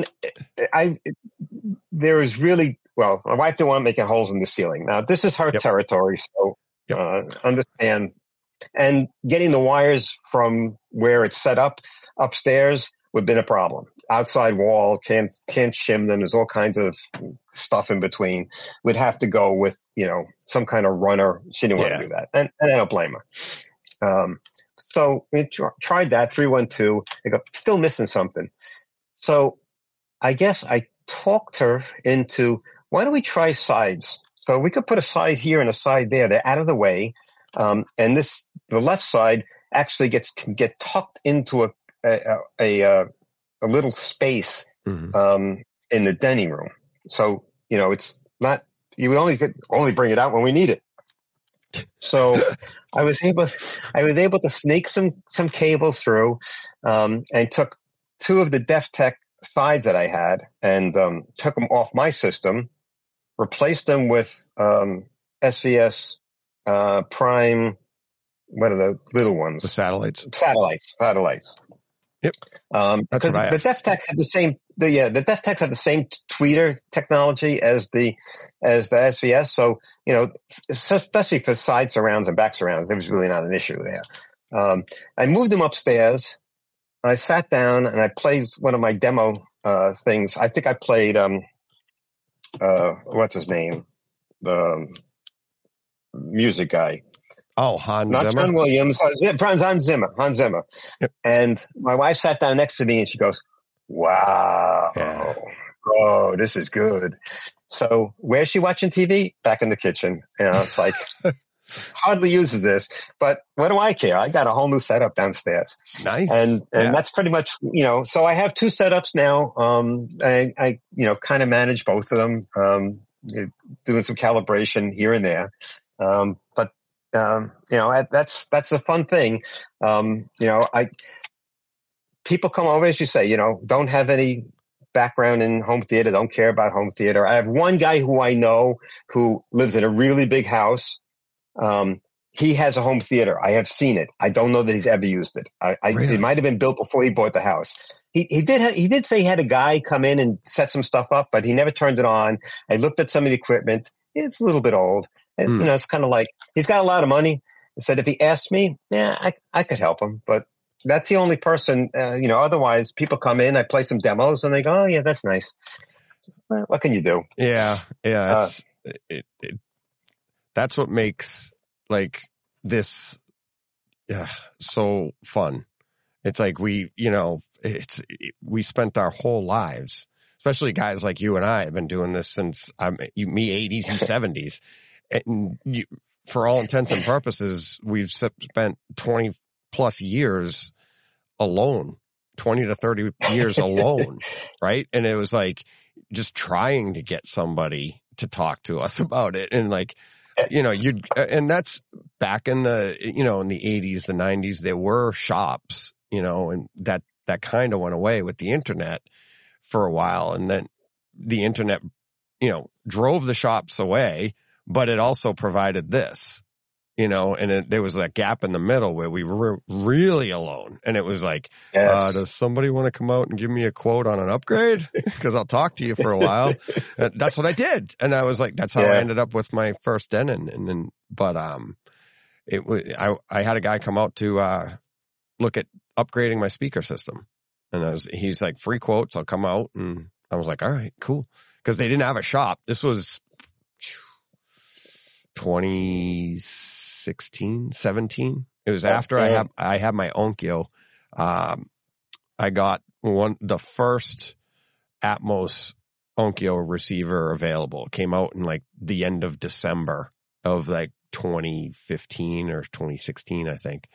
there is really, well, my wife didn't want to make holes in the ceiling. Now, this is her territory, so understand. And getting the wires from where it's set up upstairs would have been a problem. Outside wall, can't shim them. There's all kinds of stuff in between. We'd have to go with, some kind of runner. She didn't want to do that. And I don't blame her. So we tried that, 312. I go, still missing something. So I guess I talked her into, why don't we try sides? So we could put a side here and a side there. They're out of the way. And the left side actually can get tucked into a little space, in the dining room. So, it's not, you only bring it out when we need it. So I was able to snake some cables through, and took 2 of the Def Tech sides that I had and, took them off my system, replaced them with, SVS, Prime, what are the little ones? The satellites. Satellites. Yep. Because the Def Techs have the same, the Def Techs have the same tweeter technology as the SVS. So, especially for side surrounds and back surrounds, there was really not an issue there. I moved them upstairs. I sat down and I played one of my demo things. I think I played what's his name, the music guy. Oh, Hans Not Zimmer? John Williams, Hans Zimmer. Yep. And my wife sat down next to me and she goes, "Wow, Yeah. Oh, this is good." So where's she watching TV? Back in the kitchen. It's like hardly uses this, but what do I care? I got a whole new setup downstairs. Nice. And that's pretty much, so I have 2 setups now. I kind of manage both of them, doing some calibration here and there. But that's a fun thing. People come over, as you say, don't have any background in home theater, don't care about home theater. I have one guy who I know who lives in a really big house. He has a home theater. I have seen it. I don't know that he's ever used it. Really? It might have been built before he bought the house. He did say he had a guy come in and set some stuff up, but he never turned it on. I looked at some of the equipment. It's a little bit old. It's kind of like he's got a lot of money. I said, if he asked me, I could help him, but that's the only person, otherwise people come in, I play some demos and they go, "Oh yeah, that's nice." Well, what can you do? Yeah. That's what makes like this so fun. It's like we spent our whole lives, especially guys like you and I have been doing this since me 80s, you 70s. And for all intents and purposes, we've spent 20 plus years alone, 20 to 30 years alone. Right. And it was like just trying to get somebody to talk to us about it. And like, and that's back in the, in the 80s, the 90s, there were shops, and that kind of went away with the internet for a while. And then the internet, drove the shops away, but it also provided this, and there was that gap in the middle where we were really alone. And it was like, yes. Does somebody want to come out and give me a quote on an upgrade? Because I'll talk to you for a while. That's what I did. And I was like, that's how I ended up with my first Denon. And then, it was, I had a guy come out to, look at upgrading my speaker system. And he's like, free quotes. I'll come out. And I was like, all right, cool. Cause they didn't have a shop. This was 2016, 17. It was after I had my Onkyo. I got the first Atmos Onkyo receiver available. It came out in like the end of December of like 2015 or 2016, I think.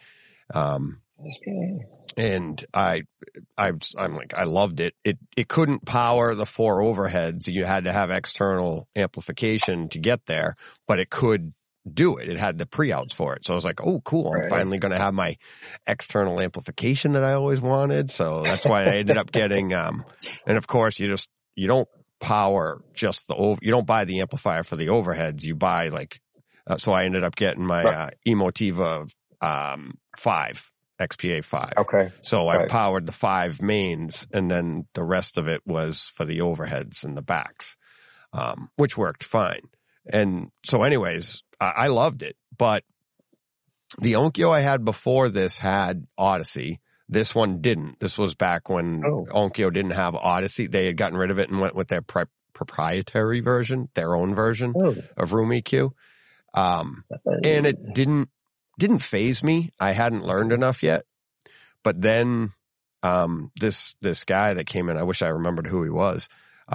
And I'm like, I loved it. It couldn't power the 4 overheads. You had to have external amplification to get there, but it could do it. It had the pre-outs for it. So I was like, oh, cool. I'm finally going to have my external amplification that I always wanted. So that's why I ended up getting, and of course you don't power just you don't buy the amplifier for the overheads. You buy so I ended up getting my, Emotiva, 5. XPA 5. Okay. So I powered the 5 mains and then the rest of it was for the overheads and the backs, which worked fine. And so anyways, I loved it, but the Onkyo I had before this had Odyssey. This one didn't. This was back when Onkyo didn't have Odyssey. They had gotten rid of it and went with their proprietary version, their own version of Room EQ. And it didn't faze me. I hadn't learned enough yet. But then, this guy that came in, I wish I remembered who he was.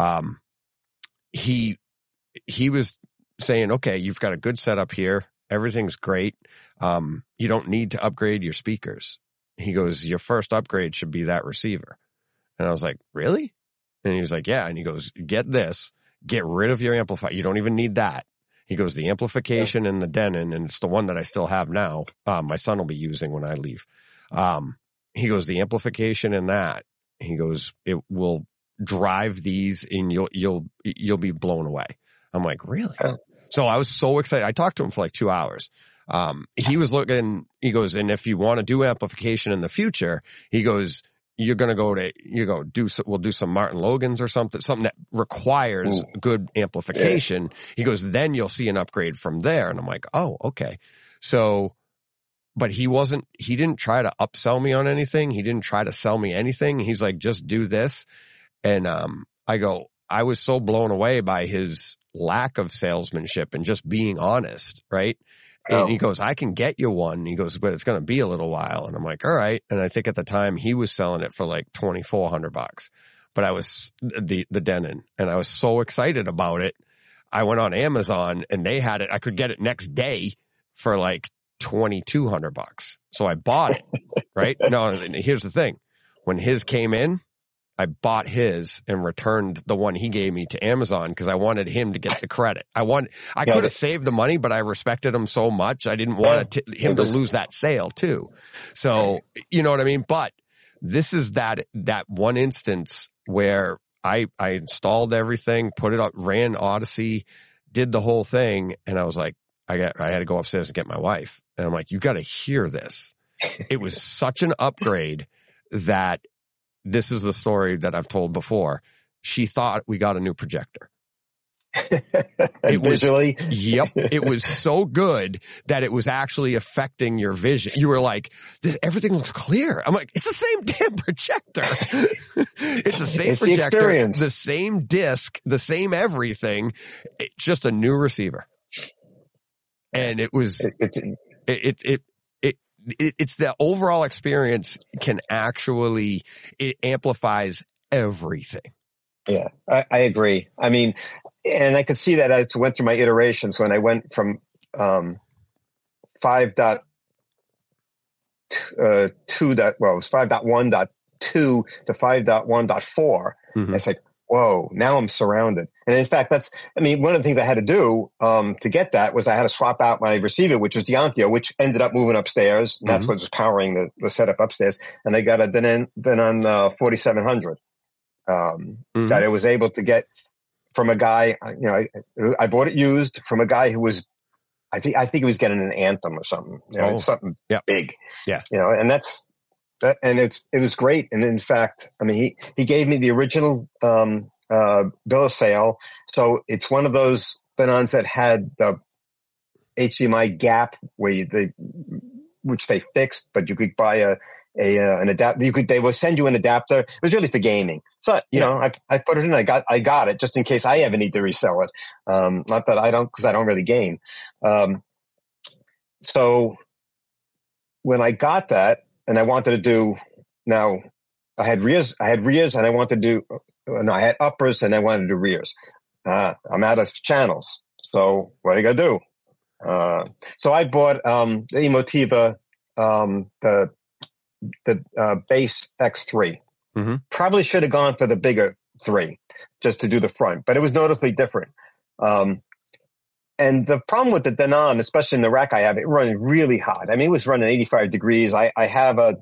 He was saying, okay, you've got a good setup here. Everything's great. You don't need to upgrade your speakers. He goes, your first upgrade should be that receiver. And I was like, really? And he was like, yeah. And he goes, get this, get rid of your amplifier. You don't even need that. He goes, the amplification and the Denon, and it's the one that I still have now. My son will be using when I leave. He goes, the amplification and that. He goes, it will drive these and you'll be blown away. I'm like, really? So I was so excited. I talked to him for like 2 hours. He was looking, he goes, and if you want to do amplification in the future, he goes, you're going to we'll do some Martin Logans or something that requires good amplification. Yeah. He goes, then you'll see an upgrade from there. And I'm like, oh, okay. So, but he didn't try to upsell me on anything. He didn't try to sell me anything. He's like, just do this. And, I was so blown away by his lack of salesmanship and just being honest. Right. And he goes, I can get you one. He goes, but it's going to be a little while. And I'm like, all right. And I think at the time he was selling it for like $2,400, but I was the Denon, and I was so excited about it. I went on Amazon and they had it. I could get it next day for like $2,200. So I bought it. Right. No, here's the thing. When his came in, I bought his and returned the one he gave me to Amazon because I wanted him to get the credit. I could have saved the money, but I respected him so much. I didn't want him to lose that sale too. So, you know what I mean? But this is that one instance where I installed everything, put it up, ran Odyssey, did the whole thing. And I was like, I had to go upstairs and get my wife. And I'm like, you got to hear this. It was such an upgrade that this is the story that I've told before. She thought we got a new projector. Visually? Yep. It was so good that it was actually affecting your vision. You were like, everything looks clear. I'm like, it's the same damn projector. It's the same projector, the same disc, the same everything. It's just a new receiver. And it was, it's the overall experience it amplifies everything. Yeah, I agree. I mean, and I could see that I went through my iterations when I went from 5.2 it was 5.1.2 to 5.1.4. Mm-hmm. It's like, whoa, now I'm surrounded. And in fact, one of the things I had to do to get that was I had to swap out my receiver, which was the Onkyo, which ended up moving upstairs. And that's what was powering the setup upstairs. And I got a Denon 4700 that I was able to get from a guy. I bought it used from a guy who was, I think he was getting an Anthem or something, something big. Yeah. And and it was great. And in fact, I mean, he gave me the original bill of sale. So it's one of those Denons that had the HDMI gap which they fixed, but you could buy an adapter. They will send you an adapter. It was really for gaming. So, I put it in, I got it just in case I ever need to resell it. Not that I don't, because I don't really game. So when I got that, and I wanted to do, now I had rears and I wanted to do, I had uppers and I wanted to do rears. I'm out of channels. So what are you going to do? So I bought, the Emotiva, the base X3. Mm-hmm. Probably should have gone for the bigger 3 just to do the front, but it was noticeably different. And the problem with the Denon, especially in the rack I have, it runs really hot. I mean, it was running 85 degrees. I have the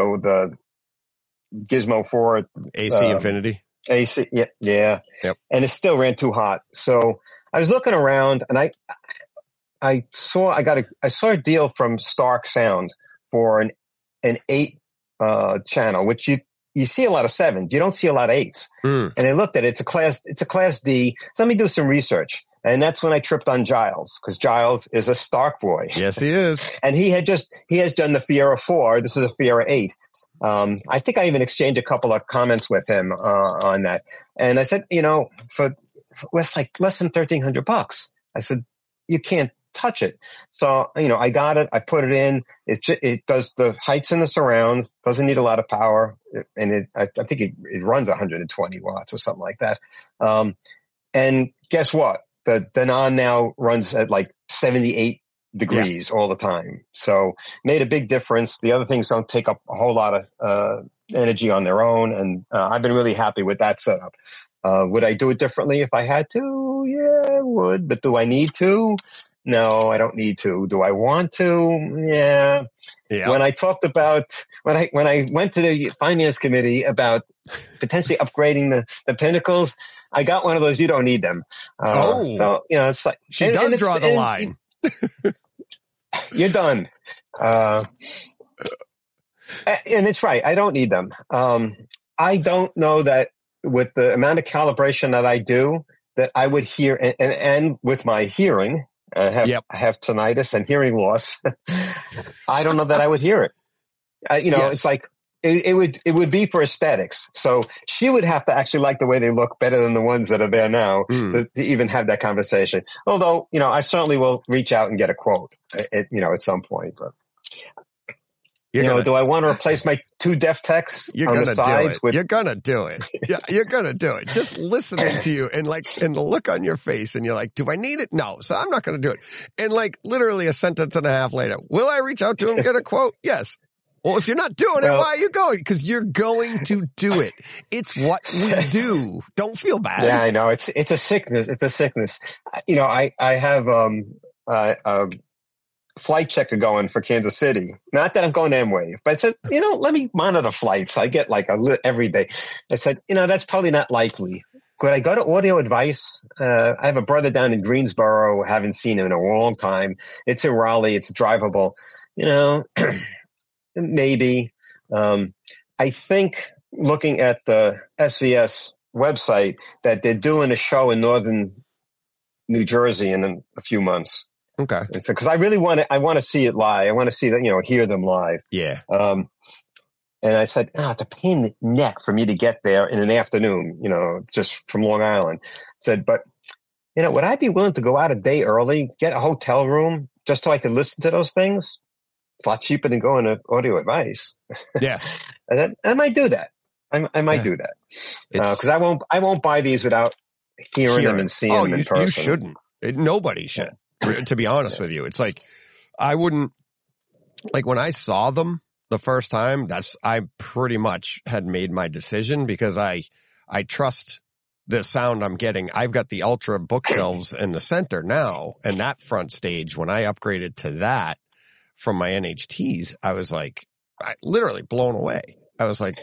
Gizmo 4. AC Infinity. AC, yeah. Yep. And it still ran too hot. So I was looking around and I saw a deal from Stark Sound for an 8 channel, which you see a lot of 7s. You don't see a lot of 8s. And I looked at it. It's a class D. So let me do some research. And that's when I tripped on Giles, because Giles is a Stark boy. Yes, he is. And he has done the Fiera 4. This is a Fiera 8. I think I even exchanged a couple of comments with him on that. And I said, for like less than $1,300, I said, you can't touch it. So, I got it. I put it in. It does the heights and the surrounds. Doesn't need a lot of power. And I think it runs 120 watts or something like that. And guess what? The Denon now runs at like 78 degrees all the time. So made a big difference. The other things don't take up a whole lot of energy on their own. And I've been really happy with that setup. Would I do it differently if I had to? Yeah, I would. But do I need to? No, I don't need to. Do I want to? Yeah. When I talked about, when I went to the finance committee about potentially upgrading the Pinnacles, I got one of those, you don't need them. So, it's like, she does draw the line. You're done. And it's right. I don't need them. I don't know that with the amount of calibration that I do, that I would hear, and with my hearing, I have tinnitus and hearing loss. I don't know that I would hear it. It's like, it would be for aesthetics. So she would have to actually like the way they look better than the ones that are there now to even have that conversation. Although, I certainly will reach out and get a quote at some point, but. Do I want to replace my 2 def techs on the sides? You're gonna do it. Yeah, you're gonna do it. Just listening to you and the look on your face, and you're like, do I need it? No, so I'm not gonna do it. And literally a sentence and a half later, will I reach out to him and get a quote? Yes. Well, if you're not doing it, why are you going? Because you're going to do it. It's what we do. Don't feel bad. Yeah, I know. It's a sickness. It's a sickness. I have flight checker going for Kansas City. Not that I'm going to Amway, but I said, let me monitor flights. I get every day. I said, that's probably not likely. Could I go to Audio Advice? I have a brother down in Greensboro. Haven't seen him in a long time. It's in Raleigh. It's drivable. Maybe. I think looking at the SVS website that they're doing a show in northern New Jersey in a few months. Okay. And so, because I really want to see it live. I want to see that, hear them live. Yeah. And I said, it's a pain in the neck for me to get there in an afternoon, just from Long Island. I said, but, would I be willing to go out a day early, get a hotel room just so I could listen to those things? It's a lot cheaper than going to Audio Advice. Yeah. I might do that. I might do that. Because I won't buy these without hearing them and seeing them in person. You shouldn't. Nobody should. Yeah. To be honest with you, it's like, I wouldn't, when I saw them the first time, I pretty much had made my decision because I trust the sound I'm getting. I've got the Ultra bookshelves in the center now, and that front stage, when I upgraded to that from my NHTs, I was literally blown away. I was like,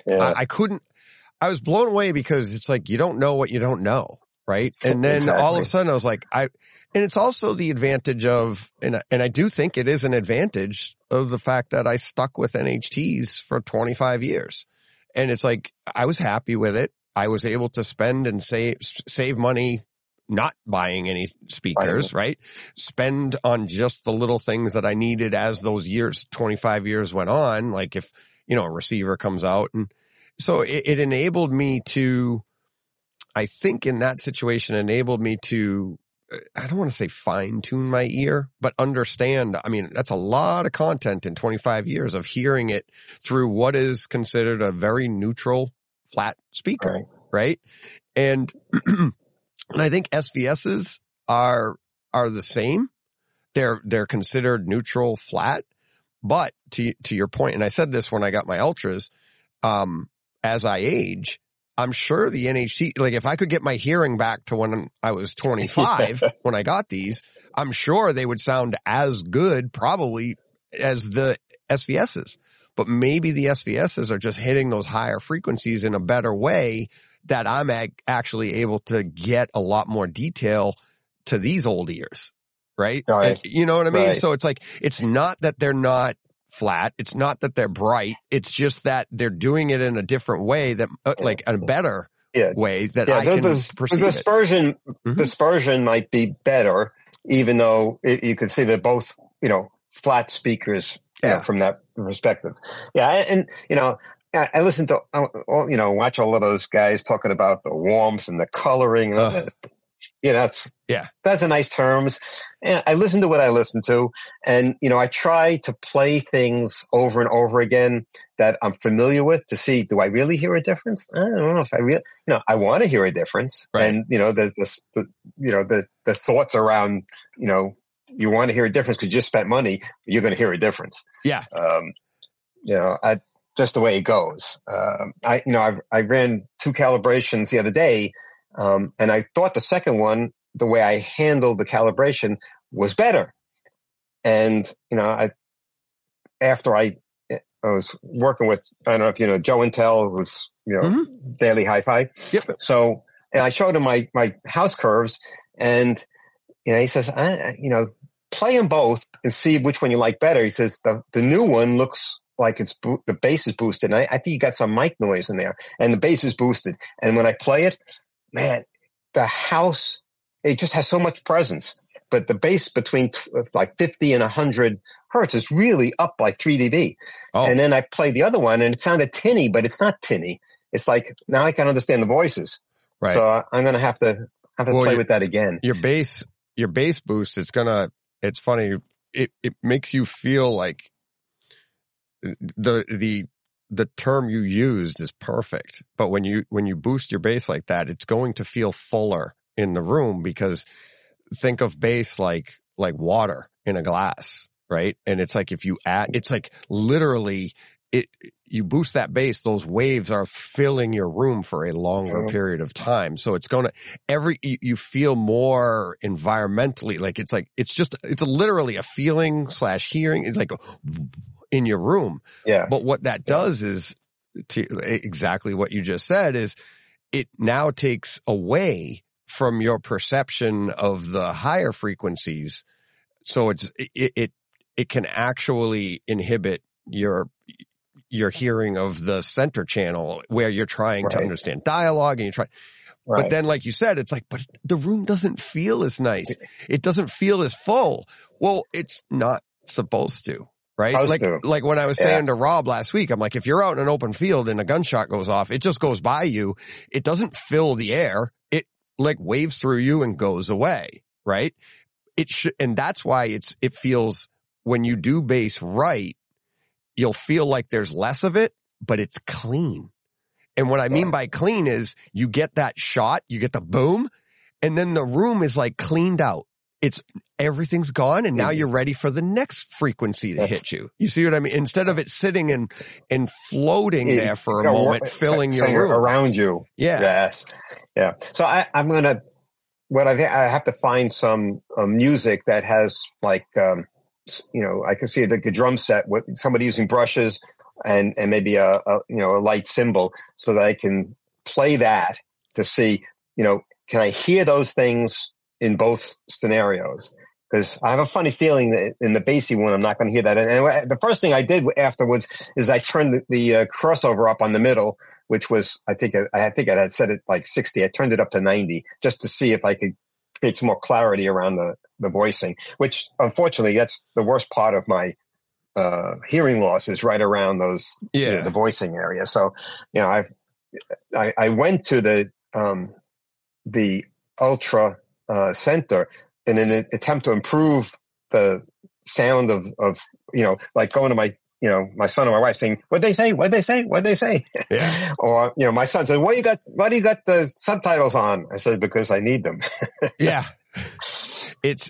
I was blown away because it's like, you don't know what you don't know. Right. And then all of a sudden I was like, and it's also the advantage of, and I do think it is an advantage of the fact that I stuck with NHTs for 25 years. And it's like, I was happy with it. I was able to spend and save money not buying any speakers, right? Spend on just the little things that I needed as those 25 years went on. Like if, a receiver comes out. And so it enabled me to, I think in that situation enabled me to, I don't want to say fine tune my ear, but understand. I mean, that's a lot of content in 25 years of hearing it through what is considered a very neutral, flat speaker, right? And, and I think SVSs are the same. They're considered neutral, flat, but to your point, and I said this when I got my Ultras, as I age, I'm sure the NHT, if I could get my hearing back to when I was 25, when I got these, I'm sure they would sound as good probably as the SVSs. But maybe the SVSs are just hitting those higher frequencies in a better way that I'm actually able to get a lot more detail to these old ears, right? And, you know what I mean? So it's like, it's not that they're not flat. It's not that they're bright. It's just that they're doing it in a different way that, a better way that I can perceive it. The dispersion might be better, even though you could see they're both, flat speakers from that perspective. Yeah. And, I listen to, watch all of those guys talking about the warmth and the coloring. That's a nice terms. And I listen to what I listen to, and I try to play things over and over again that I'm familiar with to see, do I really hear a difference? I don't know if I really, I want to hear a difference. Right. And there's this, the thoughts around, you want to hear a difference because you just spent money, you're going to hear a difference. Yeah. Just the way it goes. I ran 2 calibrations the other day. And I thought the second one, the way I handled the calibration was better. And, after I was working with, I don't know if you know, Joe Intel, who's, Daily Hi-Fi. Yep. So, and I showed him my house curves, and, he says, play them both and see which one you like better. He says, the new one looks like the bass is boosted. And I think you got some mic noise in there, and the bass is boosted. And when I play it, man, the house, it just has so much presence. But the bass between like 50 and 100 hertz is really up like 3 dB. Oh. And then I played the other one, and it sounded tinny, but it's not tinny. It's like, now I can understand the voices. Right. So I'm going to have to play with that again. Your bass boost, it's funny. It makes you feel like the term you used is perfect. But when you boost your bass like that, it's going to feel fuller in the room, because think of bass like water in a glass, right? And it's like, if you add, it's like literally you boost that bass, those waves are filling your room for a longer period of time. So it's going to, you feel more environmentally, like it's literally a feeling / hearing. It's like in your room. Yeah. But what that does is, to exactly what you just said, is it now takes away from your perception of the higher frequencies. So it can actually inhibit your hearing of the center channel, where you're trying to understand dialogue, and but then, like you said, it's like, but the room doesn't feel as nice. It doesn't feel as full. Well, it's not supposed to, right? Like when I was saying to Rob last week, I'm like, if you're out in an open field and a gunshot goes off, it just goes by you. It doesn't fill the air. It like waves through you and goes away, right? And that's why it feels, when you do bass right, you'll feel like there's less of it, but it's clean. And what I mean by clean is you get that shot, you get the boom, and then the room is like cleaned out. Everything's gone, and now you're ready for the next frequency to hit you. You see what I mean? Instead of it sitting and floating there for a moment, filling your room around you. Yeah. Yes. Yeah. So I have to find some music that has like, I can see like a drum set with somebody using brushes and maybe a light cymbal, so that I can play that to see, can I hear those things in both scenarios? Because I have a funny feeling that in the bassy one, I'm not going to hear that. And the first thing I did afterwards is I turned the crossover up on the middle, which was, I think I had set it like 60. I turned it up to 90 just to see if I could create some more clarity around the voicing, which unfortunately that's the worst part of my hearing loss, is right around those the voicing area. So I went to the Ultra Center in an attempt to improve the sound of like going to my son and my wife saying, what'd they say? What'd they say? What'd they say? Yeah. Or, my son said, why do you got the subtitles on? I said, because I need them. Yeah. It's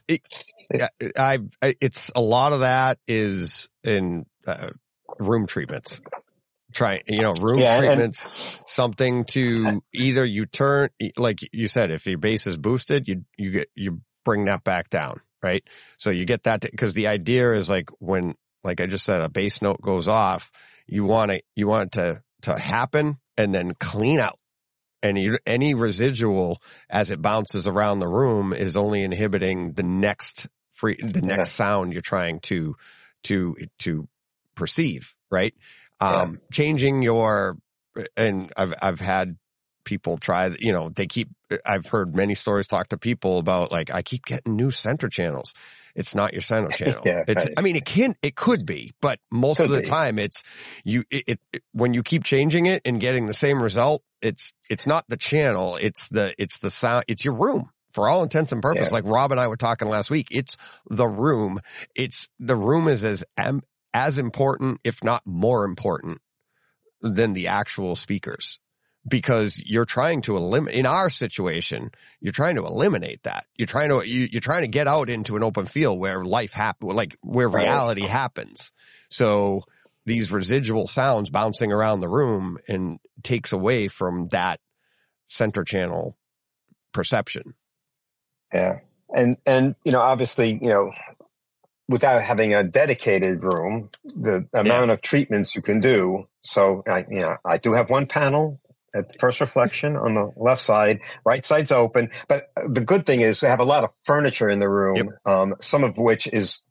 a lot of that is in room treatments. Treatments, something to either you turn, like you said, if your bass is boosted, you bring that back down, right? So you get that, because the idea is like when, like I just said, a bass note goes off, you want it to happen and then clean out. Any residual as it bounces around the room is only inhibiting the next sound you're trying to perceive, right? Changing and I've had people try, I've heard many stories, talk to people about like, I keep getting new center channels. It's not your center channel. It could be, but most of the time when you keep changing it and getting the same result, it's not the channel. It's the sound. It's your room for all intents and purposes. Like Rob and I were talking last week. It's the room. The room is as important, if not more important, than the actual speakers, because you're trying to eliminate, in our situation, you're trying to eliminate that. You're trying to get out into an open field where life happens, like where reality happens. So these residual sounds bouncing around the room and takes away from that center channel perception. Yeah. And obviously, without having a dedicated room, the amount of treatments you can do. So I do have one panel at first reflection on the left side, right side's open. But the good thing is we have a lot of furniture in the room, some of which is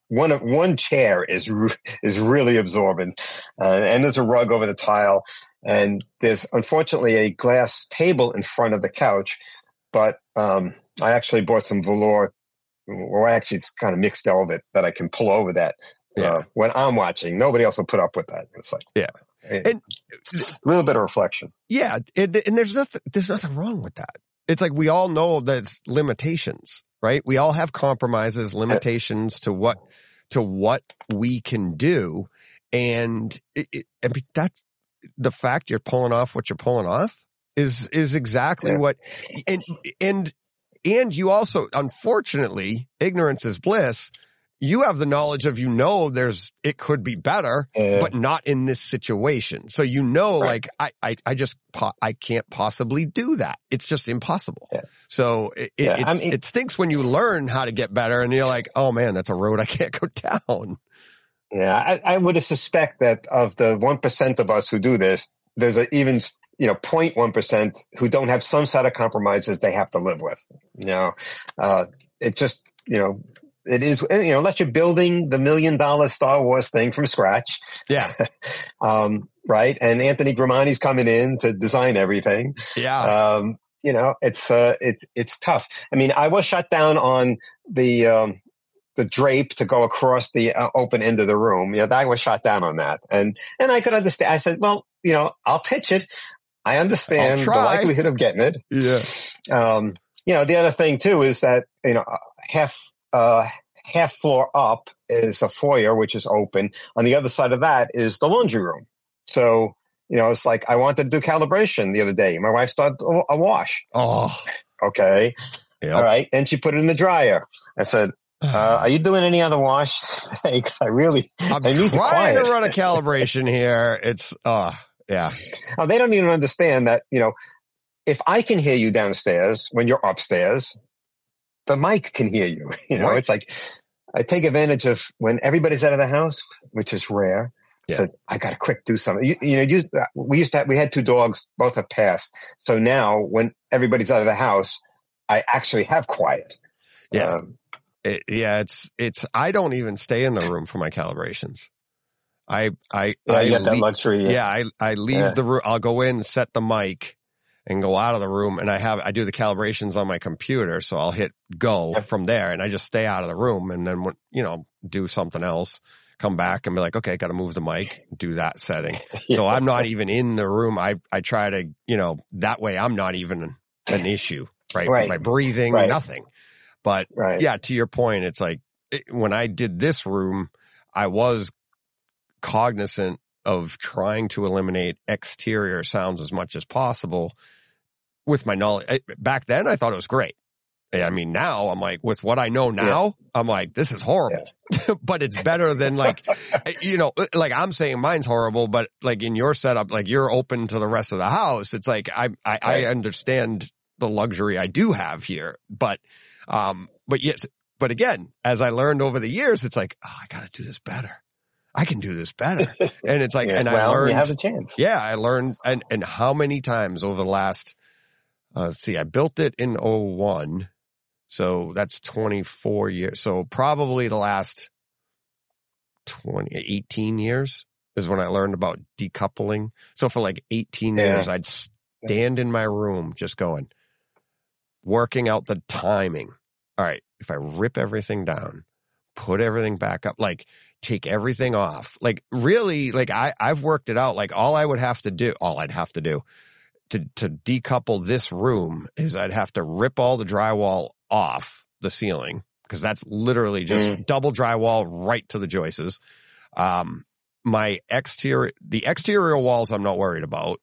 one chair is really absorbent, and there's a rug over the tile, and there's unfortunately a glass table in front of the couch, but I actually bought some velour, or actually it's kind of mixed velvet that I can pull over that when I'm watching. Nobody else will put up with that. It's like and a little bit of reflection. Yeah, and there's nothing wrong with that. It's like we all know there's limitations, right? We all have compromises, limitations to what we can do, and I mean, that's the fact you're pulling off what you're pulling off is exactly what, and you also, unfortunately, ignorance is bliss. You have the knowledge of, it could be better, but not in this situation. So, like, I can't possibly do that. It's just impossible. Yeah. So it stinks when you learn how to get better and you're like, oh man, that's a road I can't go down. Yeah. I would suspect that of the 1% of us who do this, there's even 0.1% who don't have some set of compromises they have to live with. It just, it is, unless you're building the $1 million Star Wars thing from scratch. Yeah. Right. And Anthony Gramani's coming in to design everything. Yeah. It's tough. I mean, I was shut down on the drape to go across the open end of the room. I was shot down on that. And I could understand. I said, well, I'll pitch it. I understand the likelihood of getting it. Yeah. The other thing too is that, half floor up is a foyer, which is open. On the other side of that is the laundry room. So, it's like I wanted to do calibration the other day. My wife started a wash. Oh, okay. Yep. All right. And she put it in the dryer. I said, are you doing any other wash today? Because I need trying to run a calibration here. It's, yeah. Now, they don't even understand that, if I can hear you downstairs when you're upstairs, the mic can hear you. Right. It's like I take advantage of when everybody's out of the house, which is rare. Yeah. So I got to do something. We had 2 dogs, both have passed. So now when everybody's out of the house, I actually have quiet. Yeah. I don't even stay in the room for my calibrations. I get that luxury. Yeah. I leave the room. I'll go in, set the mic, and go out of the room, and I do the calibrations on my computer, so I'll hit go from there, and I just stay out of the room, and then do something else, come back and be like, okay, got to move the mic, do that setting. So I'm not even in the room. I try to, that way I'm not even an issue, right? My breathing, nothing. But yeah, to your point, it's like when I did this room, I was cognizant of trying to eliminate exterior sounds as much as possible with my knowledge. Back then, I thought it was great. I mean, now I'm like, with what I know now, I'm like, this is horrible, but it's better than like I'm saying mine's horrible, but like in your setup, like you're open to the rest of the house. It's like, I understand the luxury I do have here, but again, as I learned over the years, it's like, oh, I got to do this better. I can do this better. And it's like, and I learned, you have a chance. Yeah. I learned, and how many times over the last, I built it in 2001. So that's 24 years. So probably the last 18 years is when I learned about decoupling. So for like 18 years, I'd stand in my room just working out the timing. All right. If I rip everything down, put everything back up, like take everything off, like really, like I've worked it out. Like all I'd have to do to decouple this room is I'd have to rip all the drywall off the ceiling, because that's literally just double drywall right to the joists. The exterior walls I'm not worried about.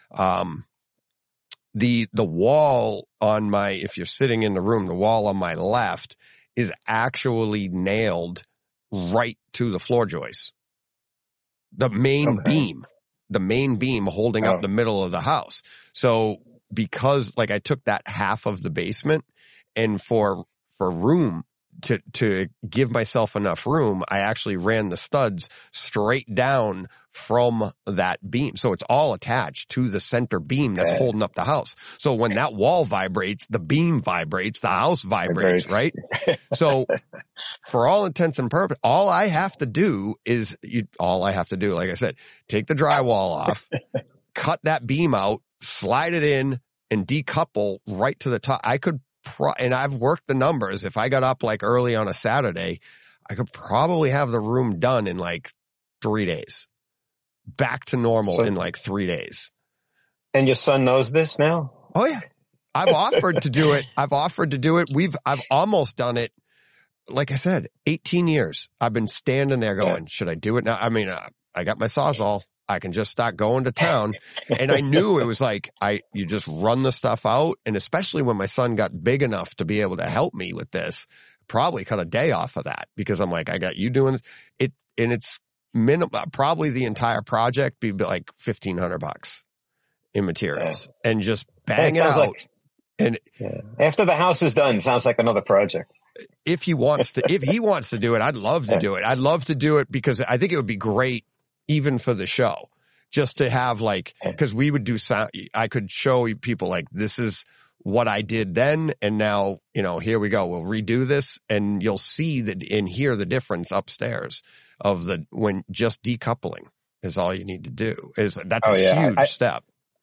The wall on if you're sitting in the room, the wall on my left is actually nailed right to the floor joist. The main beam holding up the middle of the house. So because like I took that half of the basement, and for room to give myself enough room, I actually ran the studs straight down from that beam. So it's all attached to the center beam that's holding up the house. So when that wall vibrates, the beam vibrates, the house vibrates, right? So for all intents and purposes, all I have to do, like I said, take the drywall off, cut that beam out, slide it in, and decouple right to the top. And I've worked the numbers. If I got up like early on a Saturday, I could probably have the room done in like 3 days. Back to normal in like 3 days. And your son knows this now? Oh yeah. I've offered to do it. I've almost done it. Like I said, 18 years. I've been standing there going, should I do it now? I mean, I got my Sawzall. I can just start going to town. And I knew it was like, you just run the stuff out. And especially when my son got big enough to be able to help me with this, probably cut a day off of that because I'm like, I got you doing it. And it's probably the entire project be like $1,500 in materials and just bang it out. And after the house is done, sounds like another project. If he wants to do it, I'd love to do it. I'd love to do it because I think it would be great even for the show, just to have like, cause we would do sound, I could show people like, this is what I did then. And now, here we go. We'll redo this and you'll see that and hear the difference upstairs of when just decoupling is all you need to do that's a huge step.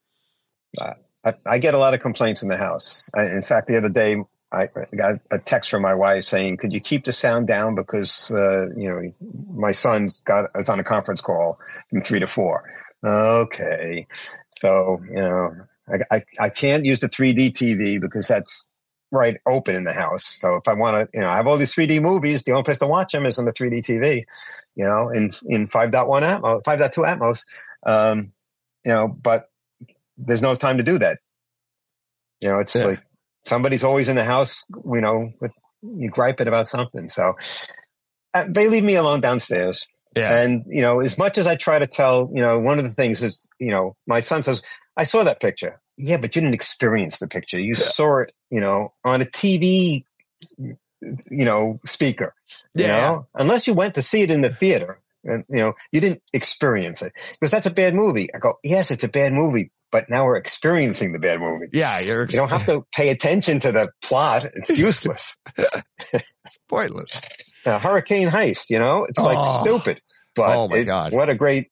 I get a lot of complaints in the house. In fact, the other day, I got a text from my wife saying, could you keep the sound down? Because, my son's is on a conference call from 3 to 4. Okay. So, I can't use the 3D TV because that's right open in the house. So if I want to, I have all these 3D movies, the only place to watch them is on the 3D TV, in 5.1 Atmos, 5.2 Atmos. But there's no time to do that. It's like, somebody's always in the house, you griping about something. So they leave me alone downstairs. Yeah. And, as much as I try to tell, one of the things is, my son says, I saw that picture. Yeah, but you didn't experience the picture. You saw it, on a TV, speaker, unless you went to see it in the theater and, you didn't experience it because that's a bad movie. I go, yes, it's a bad movie. But now we're experiencing the bad movie. Yeah, you don't have to pay attention to the plot. It's useless. It's pointless. Hurricane Heist, it's like stupid. But my God. What a great,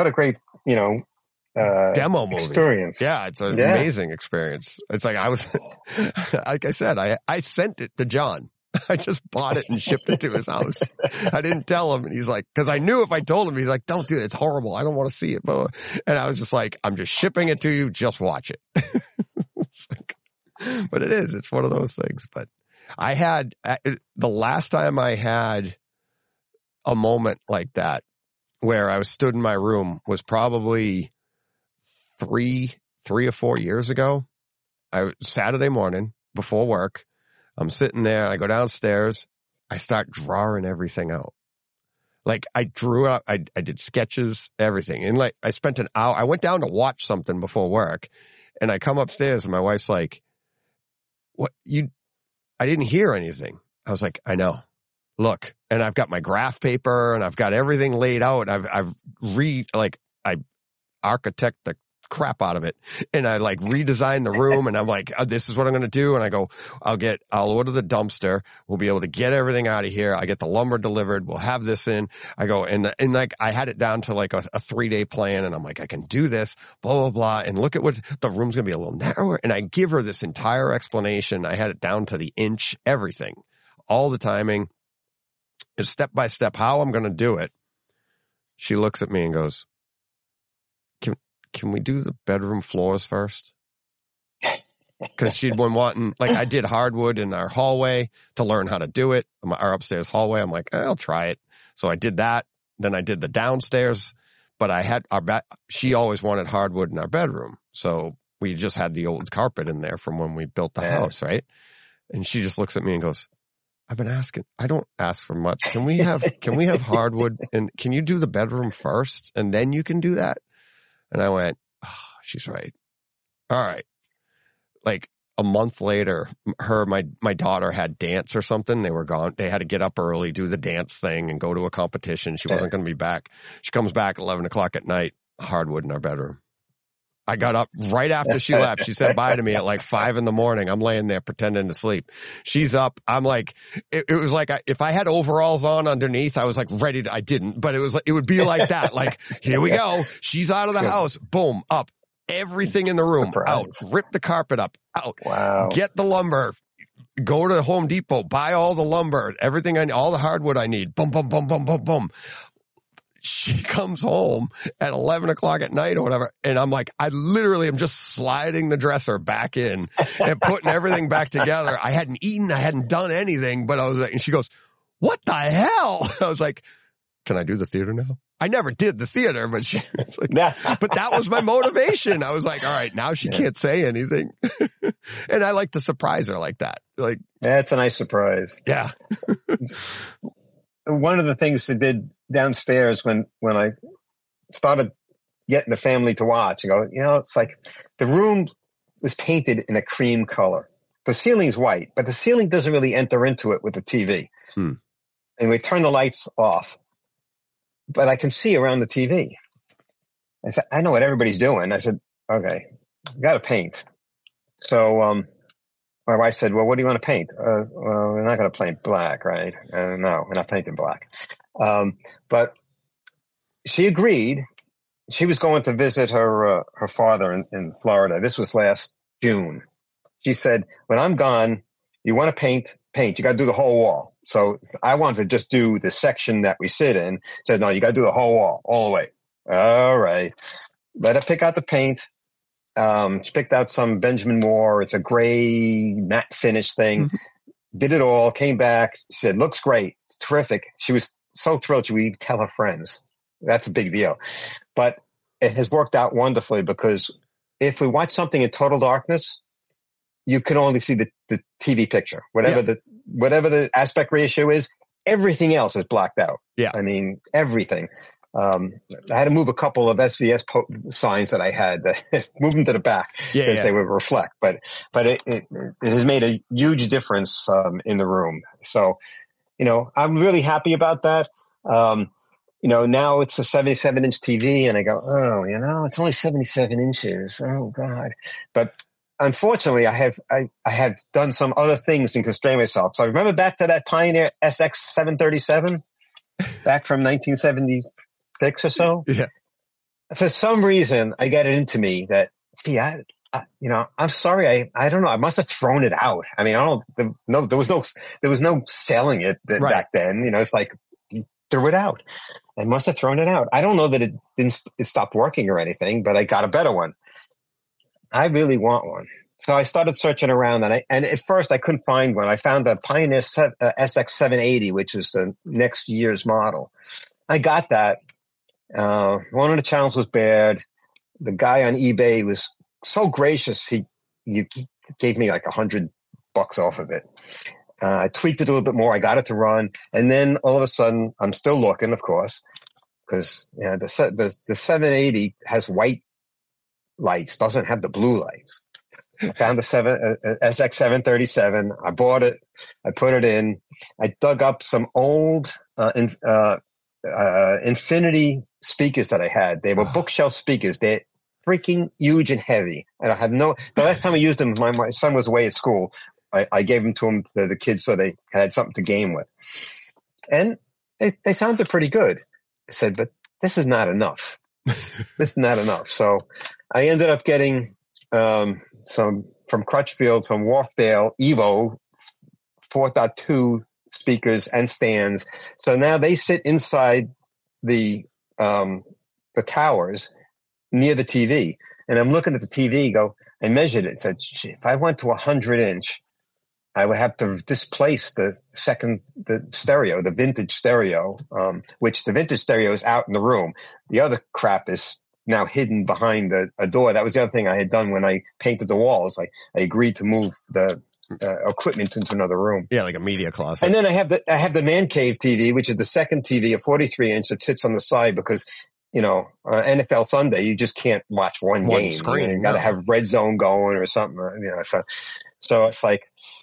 demo movie experience. Yeah, it's an amazing experience. It's like like I said, I sent it to John. I just bought it and shipped it to his house. I didn't tell him. And he's like, cause I knew if I told him, he's like, don't do it. It's horrible. I don't want to see it. And I was just like, I'm just shipping it to you. Just watch it. But it is, it's one of those things. But I had the last time I had a moment like that where I was stood in my room was probably three or 4 years ago. Saturday morning before work. I'm sitting there, I go downstairs, I start drawing everything out. Like I drew out, I did sketches, everything. And like I spent an hour, I went down to watch something before work and I come upstairs and my wife's like, I didn't hear anything. I was like, I know. Look, and I've got my graph paper and I've got everything laid out. I architect the crap out of it. And I like redesigned the room and I'm like, this is what I'm going to do. And I go, I'll order the dumpster. We'll be able to get everything out of here. I get the lumber delivered. We'll have this in. I go and like I had it down to like a 3-day plan and I'm like, I can do this, blah, blah, blah. And look at what the room's going to be a little narrower. And I give her this entire explanation. I had it down to the inch, everything, all the timing, step by step, how I'm going to do it. She looks at me and goes, can we do the bedroom floors first? Because she'd been wanting, like I did hardwood in our hallway to learn how to do it, our upstairs hallway. I'm like, I'll try it. So I did that. Then I did the downstairs, but I had she always wanted hardwood in our bedroom. So we just had the old carpet in there from when we built the house, right? And she just looks at me and goes, I've been asking, I don't ask for much. Can we have hardwood and can you do the bedroom first and then you can do that? And I went, she's right. All right. Like, a month later, my daughter had dance or something. They were gone. They had to get up early, do the dance thing, and go to a competition. She wasn't going to be back. She comes back at 11 o'clock at night, hardwood in our bedroom. I got up right after she left. She said bye to me at like 5 a.m. I'm laying there pretending to sleep. She's up. I'm like, it was like, if I had overalls on underneath, I was like ready to, I didn't, but it would be like that. Like, here we go. She's out of the house. Boom, up. Everything in the room, out. Rip the carpet up, out. Wow. Get the lumber. Go to Home Depot. Buy all the lumber. Everything all the hardwood I need. Boom, boom, boom, boom, boom, boom. She comes home at 11 o'clock at night or whatever. And I'm like, I literally am just sliding the dresser back in and putting everything back together. I hadn't eaten. I hadn't done anything, but I was like, and she goes, what the hell? I was like, can I do the theater now? I never did the theater, but she was like, but that was my motivation. I was like, all right, now she can't say anything. And I like to surprise her like that. Like, that's a nice surprise. Yeah. One of the things I did downstairs when I started getting the family to watch, I go, it's like the room was painted in a cream color. The ceiling's white, but the ceiling doesn't really enter into it with the TV. And we turn the lights off, but I can see around the TV. I said, I know what everybody's doing. I said, okay, got to paint. So, my wife said, well, what do you want to paint? Well, we're not going to paint black, right? No, we're not painting black. But she agreed. She was going to visit her father in Florida. This was last June. She said, when I'm gone, you want to paint. You got to do the whole wall. So I wanted to just do the section that we sit in. She said, no, you got to do the whole wall, all the way. All right. Let her pick out the paint. She picked out some Benjamin Moore. It's a gray matte finish thing. Did it all, came back, said, looks great. It's terrific. She was so thrilled she would even tell her friends. That's a big deal. But it has worked out wonderfully because if we watch something in total darkness, you can only see the TV picture. Whatever the aspect ratio is, everything else is blacked out. Yeah. I mean, everything. I had to move a couple of SVS signs that I had, move them to the back because they would reflect. But it has made a huge difference in the room. So, I'm really happy about that. Now it's a 77-inch TV, and I go, it's only 77 inches. Oh God! But unfortunately, I have done some other things and constrained myself. So I remember back to that Pioneer SX 737 back from 1976 or so. Yeah. For some reason, I got it into me that, I'm sorry. I don't know. I must have thrown it out. I mean, there was no selling it back then. It's like, threw it out. I must have thrown it out. I don't know that it stopped working or anything, but I got a better one. I really want one. So I started searching around and at first I couldn't find one. I found the Pioneer SX 780, which is the next year's model. I got that. One of the channels was Baird. The guy on eBay was so gracious. He gave me like $100 off of it. I tweaked it a little bit more. I got it to run. And then all of a sudden, I'm still looking, of course, because the 780 has white lights, doesn't have the blue lights. I found the SX 737. I bought it. I put it in. I dug up some old Infinity speakers that I had. They were bookshelf speakers. They're freaking huge and heavy. And the last time I used them, my son was away at school. I gave them to the kids so they had something to game with. And they sounded pretty good. I said, but this is not enough. This is not enough. So I ended up getting some from Crutchfield, some Wharfdale Evo 4.2 speakers and stands. So now they sit inside the towers near the TV. And I'm looking at the TV, I measured it and said, if I went to 100-inch, I would have to displace the stereo, the vintage stereo, which the vintage stereo is out in the room. The other crap is now hidden behind a door. That was the other thing I had done when I painted the walls. I agreed to move the equipment into another room. Yeah, like a media closet. And then I have the man cave TV, which is the second TV, a 43-inch that sits on the side because NFL Sunday, you just can't watch one game. Screen. You got to have red zone going or something. So it's like,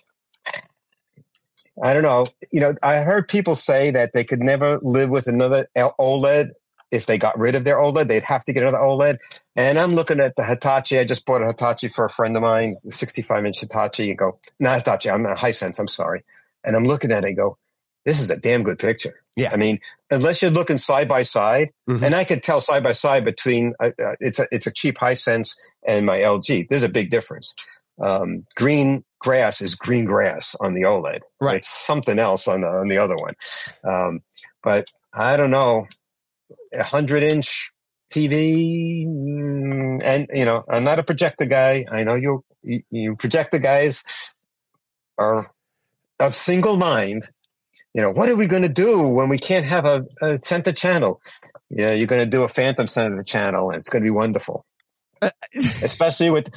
I don't know. I heard people say that they could never live with another OLED. If they got rid of their OLED, they'd have to get another OLED. And I'm looking at the Hitachi. I just bought a Hitachi for a friend of mine, the 65-inch Hitachi. Not Hitachi, I'm a Hisense, I'm sorry. And I'm looking at it and go, this is a damn good picture. Yeah. I mean, unless you're looking side by side, and I could tell side by side between, it's a cheap Hisense and my LG. There's a big difference. Green grass is green grass on the OLED. Right. It's something else on the other one. But I don't know. 100-inch TV, and I'm not a projector guy. I know you projector guys are of single mind. What are we going to do when we can't have a center channel? Yeah, you're going to do a phantom center channel, and it's going to be wonderful. especially with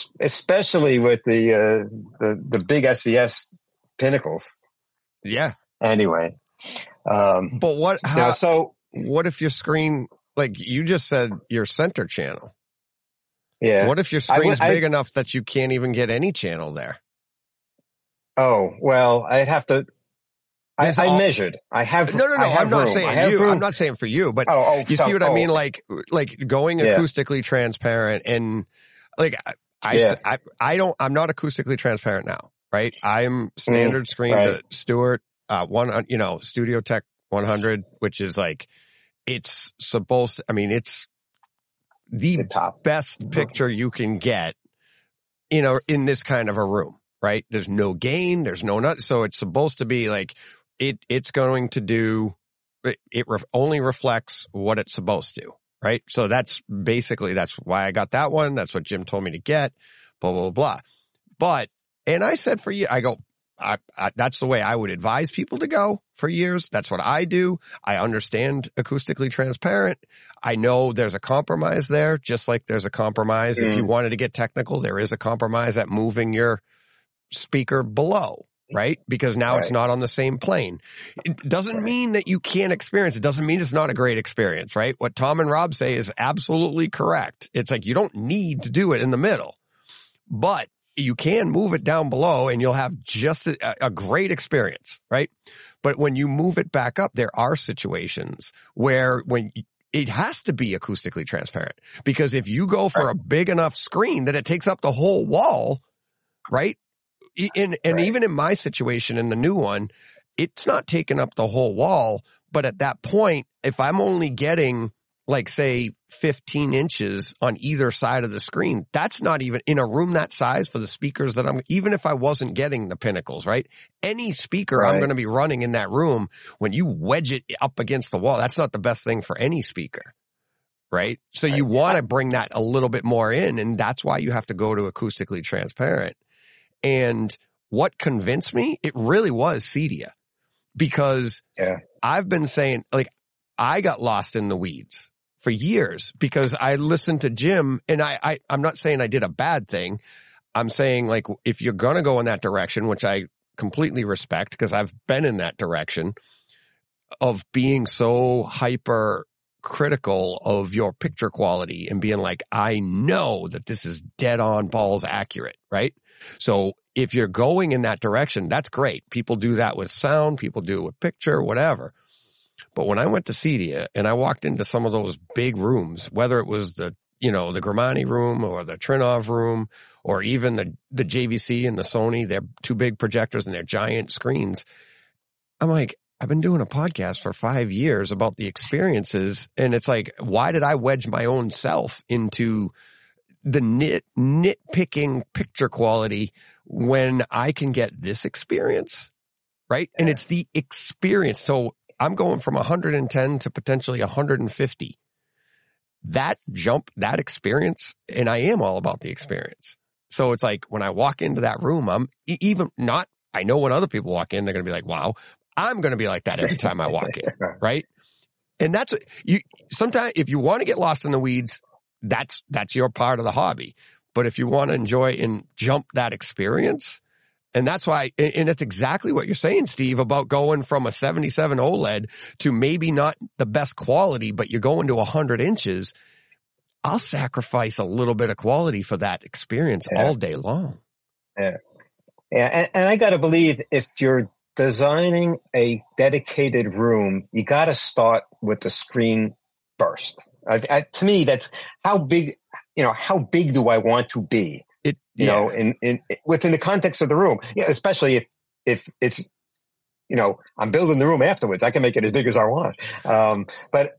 the big SVS pinnacles. Yeah. Anyway, but what if your screen, like you just said, your center channel? Yeah. What if your screen's big enough that you can't even get any channel there? Oh, well, I'd have to. I measured. I have. No. I'm not saying you. I'm not saying for you, but you see what I mean? Like going acoustically transparent, and like I'm not acoustically transparent now, right? I'm standard screen to Stewart, Studio Tech 100, which is like, it's supposed to, it's the top best picture you can get in this kind of a room, right? There's no gain, there's no nut. So it's supposed to be like, it's going to do, only reflects what it's supposed to, right? So that's why I got that one. That's what Jim told me to get, blah, blah, blah. And I said for you, I go, that's the way I would advise people to go for years. That's what I do. I understand acoustically transparent. I know there's a compromise there, just like there's a compromise. If you wanted to get technical, there is a compromise at moving your speaker below, right? Because now it's not on the same plane. It doesn't mean that you can't experience. It doesn't mean it's not a great experience, right? What Tom and Rob say is absolutely correct. It's like, you don't need to do it in the middle, but you can move it down below and you'll have just a great experience, right? But when you move it back up, there are situations where it has to be acoustically transparent, because if you go for a big enough screen that it takes up the whole wall, right? And even in my situation, in the new one, it's not taking up the whole wall. But at that point, if I'm only getting, like, say 15 inches on either side of the screen, that's not even in a room that size for the speakers that even if I wasn't getting the pinnacles, right? Any speaker I'm going to be running in that room, when you wedge it up against the wall, that's not the best thing for any speaker, right? So you want to bring that a little bit more in, and that's why you have to go to acoustically transparent. And what convinced me, it really was Cedia, because I've been saying, like, I got lost in the weeds for years because I listened to Jim, and I'm not saying I did a bad thing. I'm saying, like, if you're going to go in that direction, which I completely respect because I've been in that direction of being so hyper critical of your picture quality and being like, I know that this is dead on balls accurate, right? So if you're going in that direction, that's great. People do that with sound, people do it with picture, whatever. But when I went to Cedia and I walked into some of those big rooms, whether it was the Grimani room or the Trinov room, or even the JVC and the Sony, they're two big projectors and they're giant screens. I'm like, I've been doing a podcast for 5 years about the experiences. And it's like, why did I wedge my own self into the nitpicking picture quality when I can get this experience, right? And it's the experience. So I'm going from 110 to potentially 150. That jump, that experience, and I am all about the experience. So it's like when I walk into that room, I know when other people walk in, they're going to be like, wow, I'm going to be like that every time I walk in, right? And that's sometimes if you want to get lost in the weeds, that's your part of the hobby. But if you want to enjoy and jump that experience, And that's why, and it's exactly what you're saying, Steve, about going from a 77 OLED to maybe not the best quality, but you're going to 100 inches. I'll sacrifice a little bit of quality for that experience all day long. Yeah. Yeah. And I got to believe if you're designing a dedicated room, you got to start with the screen first. To me, that's how big do I want to be? You know, in within the context of the room, especially if it's, I'm building the room afterwards, I can make it as big as I want. But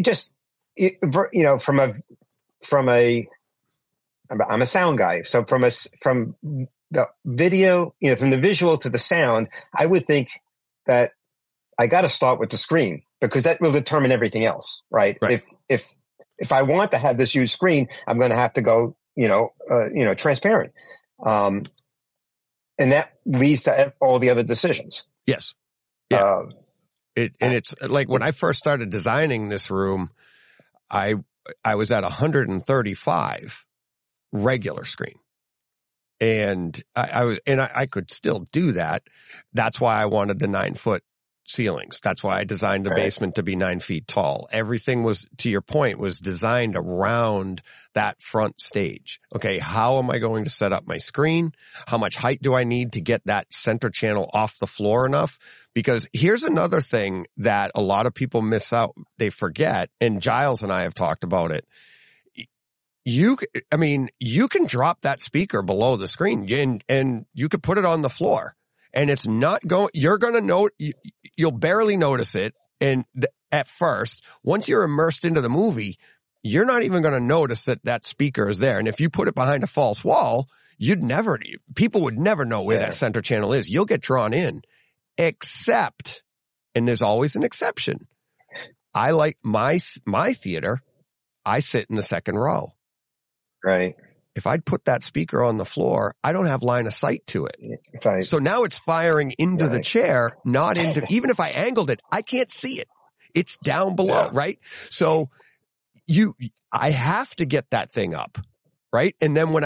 I'm a sound guy. So from the video, from the visual to the sound, I would think that I got to start with the screen because that will determine everything else, right? If I want to have this huge screen, I'm going to have to go, transparent. And that leads to all the other decisions. Yes. Yeah. And it's like when I first started designing this room, I was at 135 regular screen. And I could still do that. That's why I wanted the 9-foot ceilings. That's why I designed the basement to be 9 feet tall. Everything was, to your point, was designed around that front stage. Okay, how am I going to set up my screen? How much height do I need to get that center channel off the floor enough? Because here's another thing that a lot of people miss out. They forget, and Giles and I have talked about it. You can drop that speaker below the screen and you could put it on the floor. And it's not going, you're going to you'll barely notice it. And at first, once you're immersed into the movie, you're not even going to notice that speaker is there. And if you put it behind a false wall, people would never know where that center channel is. You'll get drawn in, except, and there's always an exception. I like my theater. I sit in the second row. Right. If I'd put that speaker on the floor, I don't have line of sight to it. Right. So now it's firing into the chair, not into, even if I angled it, I can't see it. It's down below, right? So I have to get that thing up, right? And then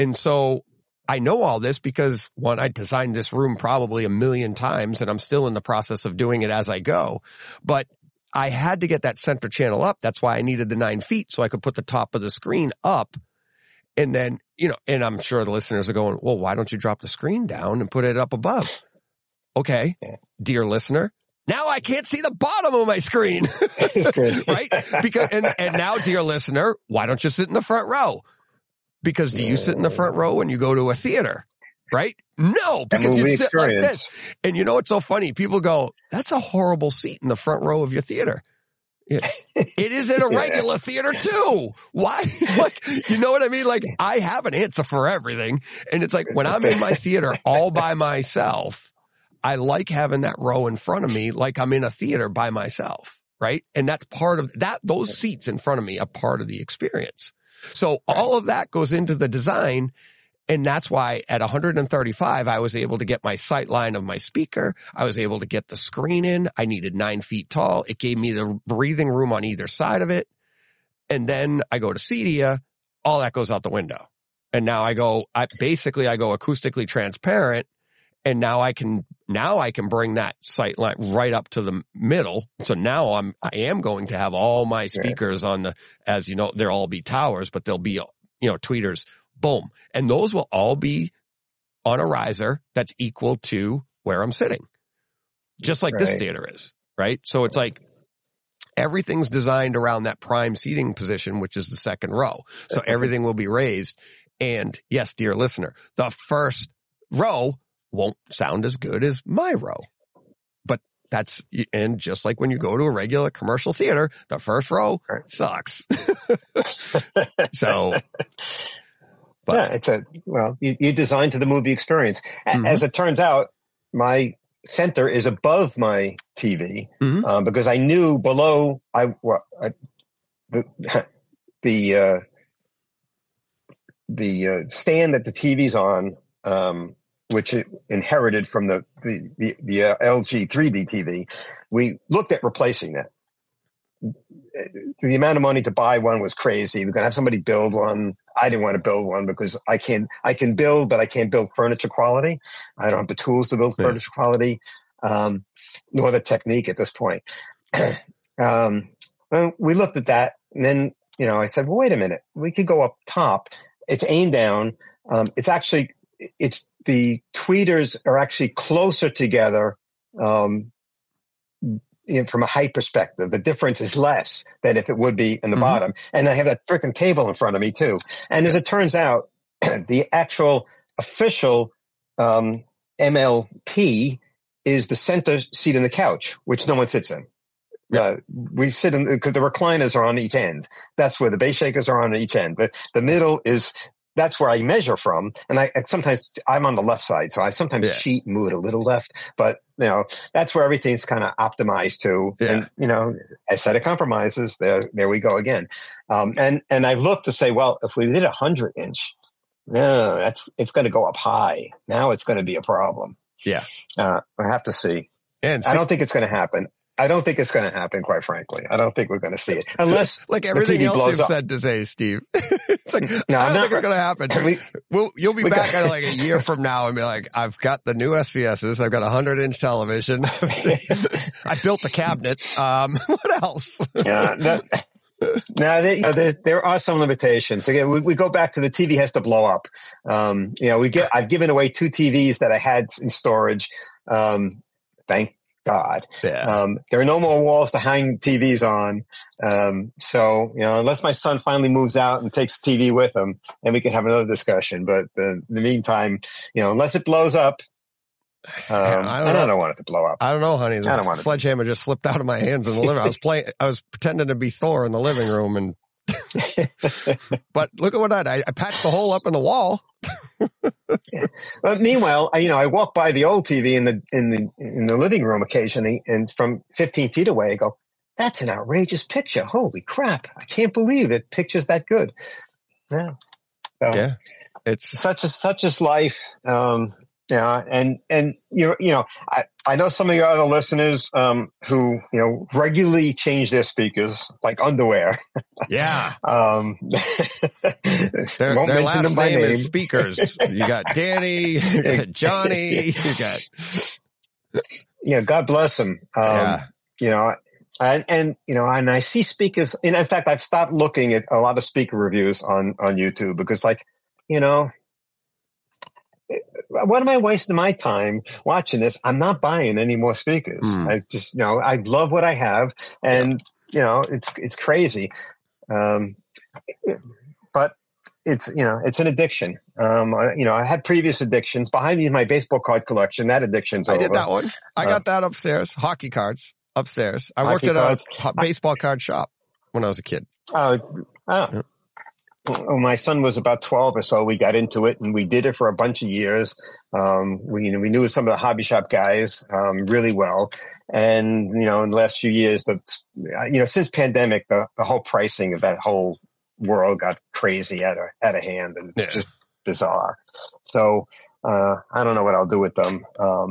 so I know all this because one, I designed this room probably 1 million times and I'm still in the process of doing it as I go, but I had to get that center channel up. That's why I needed the 9 feet so I could put the top of the screen up. And then, and I'm sure the listeners are going, well, why don't you drop the screen down and put it up above? Okay, dear listener, now I can't see the bottom of my screen, right? Because, and now, dear listener, why don't you sit in the front row? Because do you sit in the front row when you go to a theater, right? No, because you sit like this. And it's so funny. People go, that's a horrible seat in the front row of your theater. Yeah. It is in a regular theater too. Why? Like, you know what I mean? Like, I have an answer for everything. And it's like when I'm in my theater all by myself, I like having that row in front of me like I'm in a theater by myself, right? And that's part of that. Those seats in front of me are part of the experience. So all of that goes into the design. And that's why at 135, I was able to get my sight line of my speaker. I was able to get the screen in. I needed 9 feet tall. It gave me the breathing room on either side of it. And then I go to Cedia. All that goes out the window. And now I go acoustically transparent. And now I can bring that sight line right up to the middle. So now I am going to have all my speakers on as you know, there'll all be towers, but there'll be, tweeters. Boom. And those will all be on a riser that's equal to where I'm sitting. Just like this theater is, right? So it's like everything's designed around that prime seating position, which is the second row. So everything will be raised. And yes, dear listener, the first row won't sound as good as my row. But and just like when you go to a regular commercial theater, the first row sucks. So... But, you designed to the movie experience. As it turns out, my center is above my TV because I knew below the stand that the TV's on, which it inherited from the LG 3D TV. We looked at replacing that. the amount of money to buy one was crazy. We're going to have somebody build one. I didn't want to build one because I can build, but I can't build furniture quality. I don't have the tools to build furniture quality, nor the technique at this point. We looked at that, and then, you know, I said, well, wait a minute. We could go up top. It's aimed down. It's the tweeters are actually closer together, from a height perspective. The difference is less than if it would be in the bottom. And I have that freaking table in front of me too. And as it turns out, the actual official MLP is the center seat in the couch, which no one sits in. We sit in because the recliners are on each end. That's where the base shakers are on each end. The middle is, that's where I measure from. And sometimes I'm on the left side. So I sometimes cheat and move it a little left, but you know, that's where everything's kind of optimized to. Yeah. And, you know, a set of compromises, there we go again. And I look to say, well, if we did 100-inch, it's going to go up high. Now it's going to be a problem. Yeah. I have to see. And I don't think it's going to happen. I don't think it's going to happen, quite frankly. I don't think we're going to see it. Unless like everything else you've said today, Steve. It's like, no, I don't think it's going to happen. You'll be back in like a year from now and be like, I've got the new SVSs. I've got a 100-inch television. I built the cabinet. What else? There are some limitations. Again, we go back to the TV has to blow up. I've given away 2 TVs that I had in storage. Thank God. Yeah. There are no more walls to hang TVs on. So, you know, unless my son finally moves out and takes the TV with him, and we can have another discussion. But in the meantime, you know, unless it blows up, I don't want it to blow up. I don't know, honey. The sledgehammer just slipped out of my hands in the living room. I was pretending to be Thor in the living room, and but look at what I patched the hole up in the wall. But meanwhile, I walk by the old TV in the living room occasionally, and from 15 feet away, I go, "That's an outrageous picture! Holy crap! I can't believe it. Picture's that good." Yeah, so, yeah. It's such as life. Yeah, and I know some of your other listeners who regularly change their speakers like underwear. Yeah. Their last name is Speakers. You got Danny, you got Johnny, you got. God bless them. And I see speakers. And in fact, I've stopped looking at a lot of speaker reviews on YouTube because, what am I wasting my time watching this? I'm not buying any more speakers. I just, I love what I have, and it's crazy. But it's an addiction. I had previous addictions. Behind me is my baseball card collection. That addiction's over. I did that one. I got that upstairs. Hockey cards upstairs. I worked at a baseball card shop when I was a kid. When my son was about 12 or so, we got into it, and we did it for a bunch of years. We knew some of the hobby shop guys really well, and in the last few years, since pandemic, the whole pricing of that whole world got crazy out of hand, and it's just bizarre. So I don't know what I'll do with them.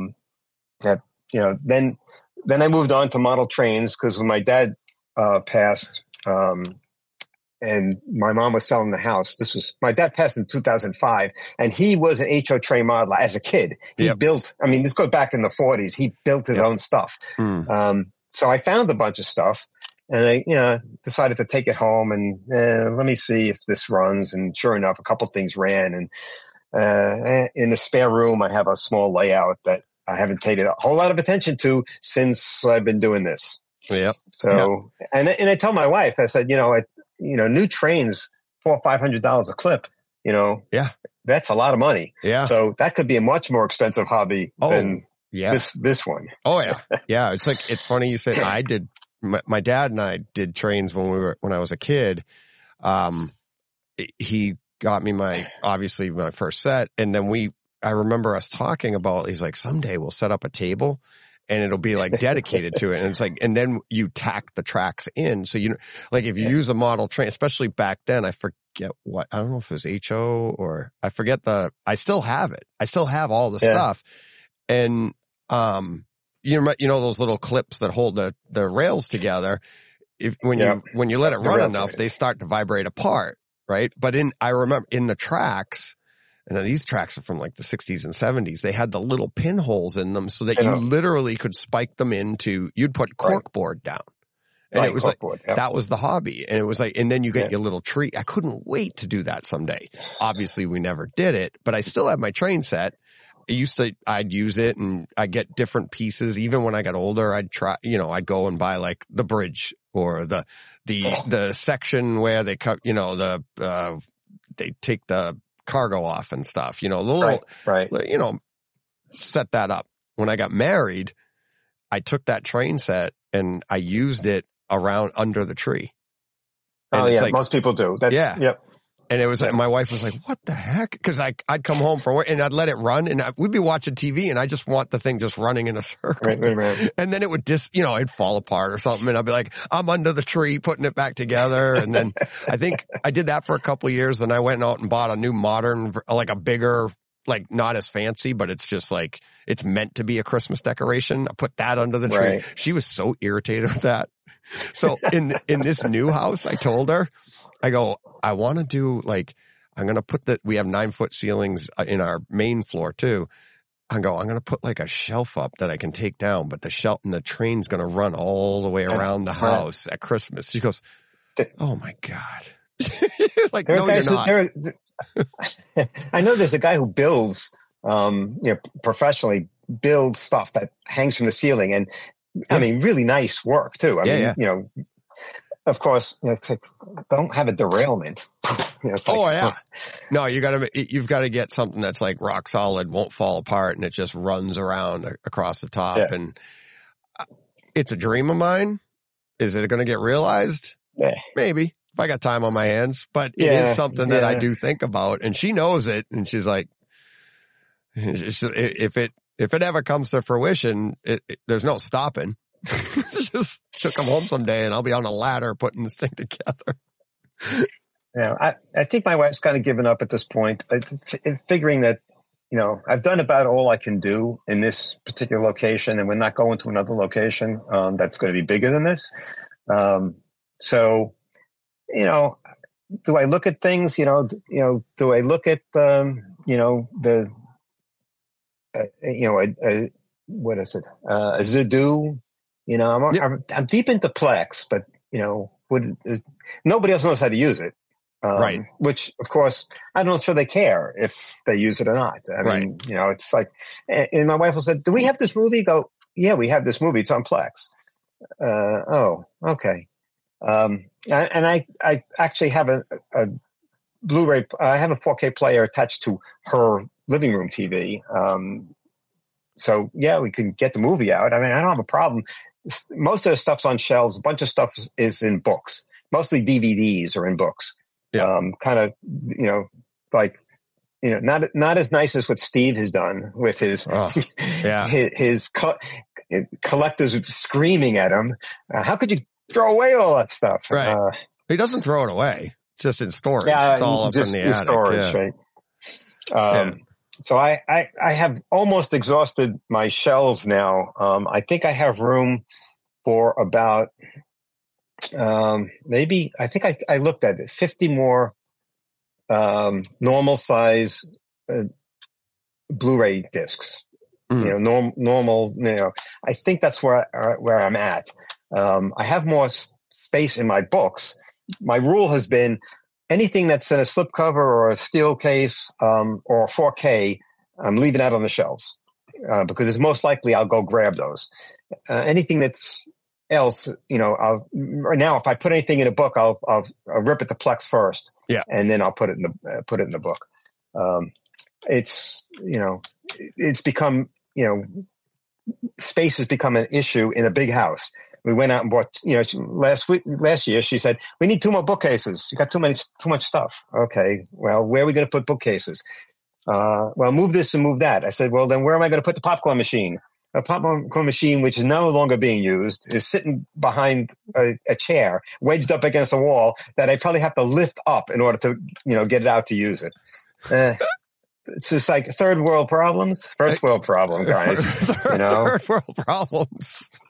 Then I moved on to model trains because when my dad passed. And my mom was selling the house. My dad passed in 2005, and he was an HO train modeler as a kid. He built, this goes back in the 40s. He built his own stuff. So I found a bunch of stuff, and I, decided to take it home and let me see if this runs. And sure enough, a couple things ran. And in the spare room, I have a small layout that I haven't taken a whole lot of attention to since I've been doing this. Yeah. So, and I told my wife, I said, new trains, $400 or $500 a clip, that's a lot of money. Yeah. So that could be a much more expensive hobby than this one. Oh yeah. Yeah. It's funny you said I did, my dad and I did trains when I was a kid. He got me my first set. And then I remember us talking about, he's like, someday we'll set up a table and it'll be like dedicated to it. And it's like, and then you tack the tracks in. So if you use a model train, especially back then, I forget I don't know if it was HO or I forget I still have it. I still have all the stuff. And, those little clips that hold the rails together. when you let it run enough, they start to vibrate apart, right? But I remember in the tracks, and then these tracks are from like the 60s and 70s, they had the little pinholes in them so that you literally could spike them you'd put corkboard down. And it was like, that was the hobby. And it was like, and then you get your little tree. I couldn't wait to do that someday. Obviously we never did it, but I still have my train set. I'd use it and I'd get different pieces. Even when I got older, I'd I'd go and buy like the bridge or the section where they cut, they take the cargo off and stuff, the little, set that up. When I got married, I took that train set and I used it around under the tree. And most people do. Yep. And it was like, my wife was like, what the heck? Cause I'd come home from work and I'd let it run and we'd be watching TV and I just want the thing just running in a circle. Right. And then it would it'd fall apart or something. And I'd be like, I'm under the tree putting it back together. And then I think I did that for a couple of years. And I went out and bought a new modern, like a bigger, like not as fancy, but it's just like, it's meant to be a Christmas decoration. I put that under the tree. Right. She was so irritated with that. So in this new house, I told her, I go, I want to do I'm going to put we have 9-foot ceilings in our main floor too. I'm going to put like a shelf up that I can take down, but the shelf and the train's going to run all the way around the house at Christmas. She goes, oh my God. Like, no, you're not. I know there's a guy who builds, professionally builds stuff that hangs from the ceiling and I mean, really nice work too. I mean, of course, it's like, don't have a derailment. No, you've got to get something that's like rock solid, won't fall apart, and it just runs around across the top. Yeah. And it's a dream of mine. Is it going to get realized? Yeah. Maybe if I got time on my hands, but it is something that I do think about, and she knows it, and she's like, if it ever comes to fruition, there's no stopping. Just she'll come home someday and I'll be on a ladder putting this thing together. Yeah, I think my wife's kind of given up at this point, figuring that, I've done about all I can do in this particular location and we're not going to another location that's going to be bigger than this. So, do I look at things, do I look at, what is it? A Zudu. I'm deep into Plex, but nobody else knows how to use it. Right. Which, of course, I'm not sure they care if they use it or not. I mean, it's like, and my wife will say, "Do we have this movie?" Go, "Yeah, we have this movie. It's on Plex." Oh, okay. And I actually have a Blu-ray. I have a 4K player attached to her living room TV. So yeah, we can get the movie out. I mean, I don't have a problem. Most of the stuff's on shelves. A bunch of stuff is in books. Mostly DVDs are in books. Yeah. Kind of, not as nice as what Steve has done with his, his collectors screaming at him. How could you throw away all that stuff? Right. He doesn't throw it away. It's just in storage. Yeah, it's all up in the attic. Storage, right. So I have almost exhausted my shelves now. I think I have room for about, I looked at it, 50 more, normal size, Blu-ray discs. Normal, I think that's where I'm at. I have more space in my books. My rule has been anything that's in a slipcover or a steel case, or 4K, I'm leaving out on the shelves, because it's most likely I'll go grab those. Anything that's else, now if I put anything in a book, I'll rip it to Plex first. Yeah. And then I'll put it in the book. It's become, space has become an issue in a big house. We went out and bought, last year she said, we need 2 more bookcases. You got too much stuff. Okay. Well, where are we going to put bookcases? Move this and move that. I said, well, then where am I going to put the popcorn machine? A popcorn machine, which is no longer being used, is sitting behind a chair, wedged up against a wall that I probably have to lift up in order to, get it out to use it. It's just like third world problems, first world problem, guys. Third world problems.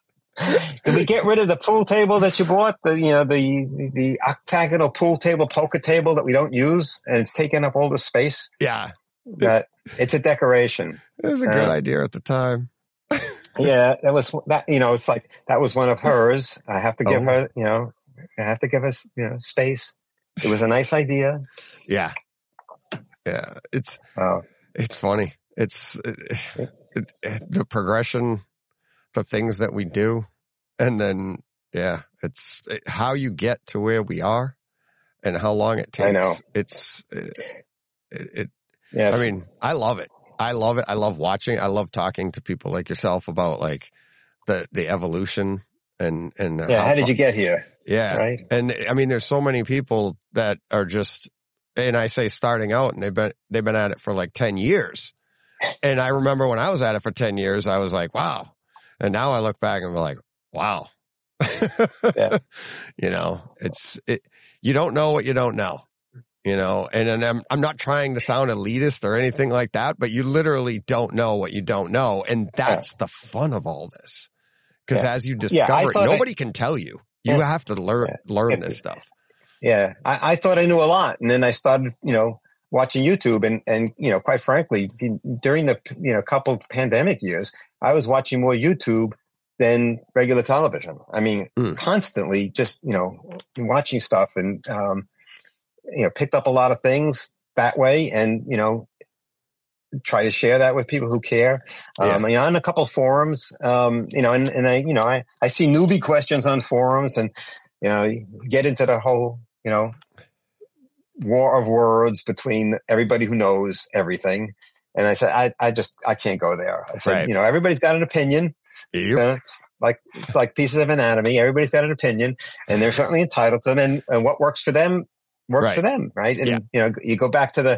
Did we get rid of the pool table that you bought? The octagonal pool table, poker table that we don't use, and it's taking up all the space. Yeah. That it's a decoration. It was a good idea at the time. Yeah, that was that. It's like that was one of hers. I have to give her. I have to give us space. It was a nice idea. Yeah. Yeah. It's funny. It's the progression, the things that we do. And then, it's how you get to where we are and how long it takes. I know. Yes. I mean, I love it. I love watching. I love talking to people like yourself about like the evolution and how did you get here? Yeah. Right. And I mean, there's so many people that are just, and I say starting out, and they've been at it for like 10 years. And I remember when I was at it for 10 years, I was like, wow. And now I look back and be like, wow. Yeah. You don't know what you don't know, and I'm not trying to sound elitist or anything like that, but you literally don't know what you don't know. And that's the fun of all this. Because as you discover it, nobody can tell you. You have to learn this stuff. Yeah. I thought I knew a lot. And then I started, watching YouTube and, quite frankly, during the, couple pandemic years, I was watching more YouTube than regular television. I mean, constantly just, watching stuff and, picked up a lot of things that way and, try to share that with people who care. I'm on a couple forums, and I see newbie questions on forums and, get into the whole, war of words between everybody who knows everything. And I said, I can't go there. I said, everybody's got an opinion. Yep. Like pieces of anatomy. Everybody's got an opinion and they're certainly entitled to them. And what works for them works for them. Right. And, you go back to the,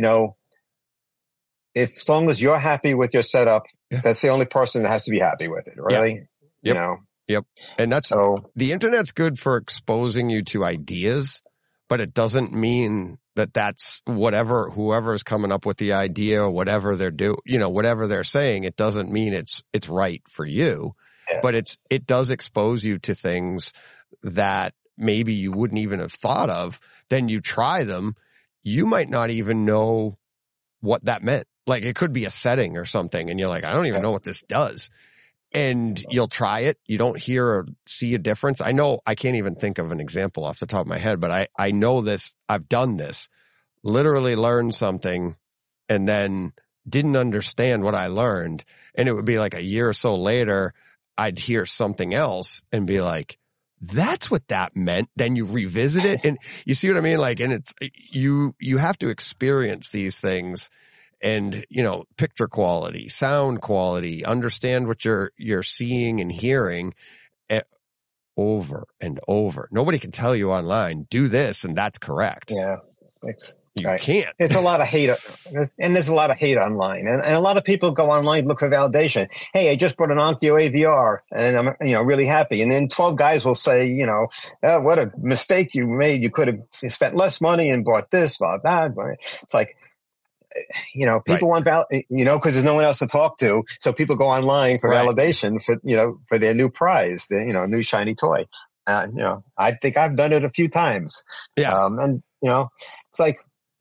if as long as you're happy with your setup, that's the only person that has to be happy with it. Really. Yep. Yep. And that's the internet's good for exposing you to ideas, but it doesn't mean that that's whoever's coming up with the idea or whatever they're whatever they're saying, it doesn't mean it's right for you, but it does expose you to things that maybe you wouldn't even have thought of. Then you try them. You might not even know what that meant. Like it could be a setting or something. And you're like, I don't even know what this does. And you'll try it. You don't hear or see a difference. I know I can't even think of an example off the top of my head, but I know this. I've done this, literally learned something and then didn't understand what I learned. And it would be like a year or so later, I'd hear something else and be like, that's what that meant. Then you revisit it and you see what I mean? Like, and it's, you have to experience these things. And, picture quality, sound quality, understand what you're seeing and hearing over and over. Nobody can tell you online, do this and that's correct. Yeah. You can't. There's a lot of hate, and there's a lot of hate online. And a lot of people go online, look for validation. Hey, I just bought an Onkyo AVR and I'm, really happy. And then 12 guys will say, what a mistake you made. You could have spent less money and bought this, bought that. It's like, people want because there's no one else to talk to. So people go online for validation for their new prize, their, new shiny toy. I think I've done it a few times. Yeah. And, it's like,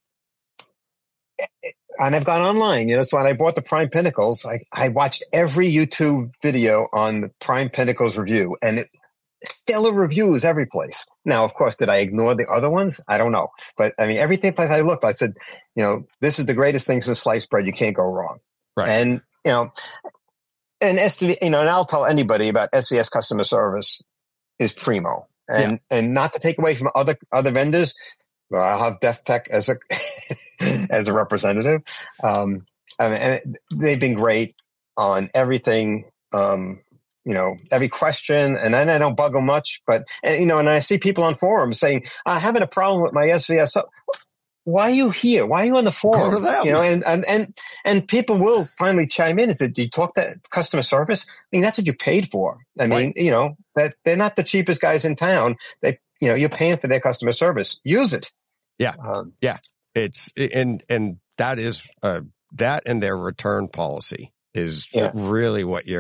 and I've gone online, so when I bought the Prime Pinnacles, I watched every YouTube video on the Prime Pinnacles review and stellar reviews every place. Now, of course, did I ignore the other ones? I don't know. But I mean, everything place I looked, I said, this is the greatest thing since sliced bread. You can't go wrong. Right. And, and SV, and I'll tell anybody about SVS customer service is primo. And not to take away from other vendors. I'll have DefTech as a representative. And they've been great on everything, every question, and then I don't bug them much, but, and I see people on forums saying, I'm having a problem with my SVS. Why are you here? Why are you on the forum? Go to them. And people will finally chime in and say, do you talk to customer service? I mean, that's what you paid for. I mean, that they're not the cheapest guys in town. They, you're paying for their customer service. Use it. Yeah. It's, and that is, that and their return policy is really what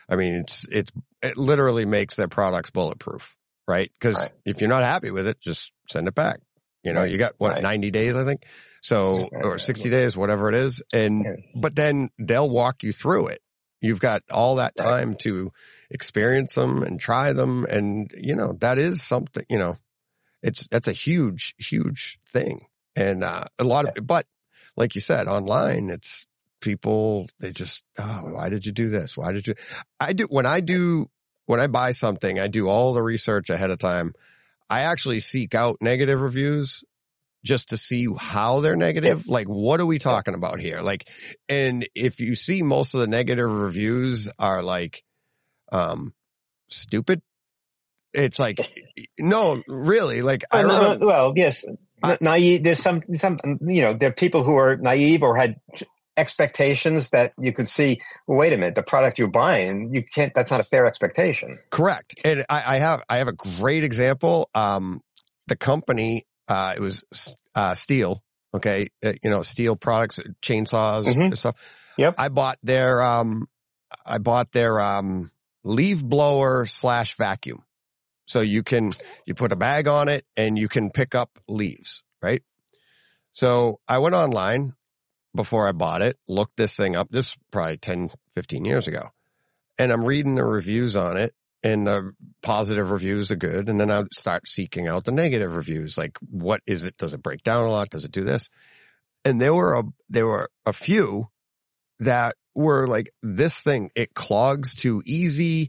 I mean, it literally makes their products bulletproof, right? Because if you're not happy with it, just send it back. You know, you got 90 days, I think. So, or 60 days, whatever it is. But then they'll walk you through it. You've got all that time to experience them and try them. And, you know, that is something, you know, that's a huge, huge thing. And, a lot of, but like you said, online, it's people, they just, why did you do this? Why did you, when I buy something, I do all the research ahead of time. I actually seek out negative reviews just to see how they're negative. Like, what are we talking about here? Like, and if you see most of the negative reviews are like, stupid, it's like, no, really, like, I remember, well, yes, naive. There's some, you know, there are people who are naive or had expectations that you could see, well, wait a minute, the product you're buying, you can't, that's not a fair expectation. Correct. And I have a great example. The company, it was, Stihl. Okay. You know, Stihl products, chainsaws and stuff. Yep. I bought their leaf blower / vacuum. So you put a bag on it and you can pick up leaves, right? So I went online before I bought it, looked this thing up. This is probably 10, 15 years ago. And I'm reading the reviews on it, and the positive reviews are good. And then I start seeking out the negative reviews. Like, what is it? Does it break down a lot? Does it do this? And there were a few that were like, this thing, it clogs too easy.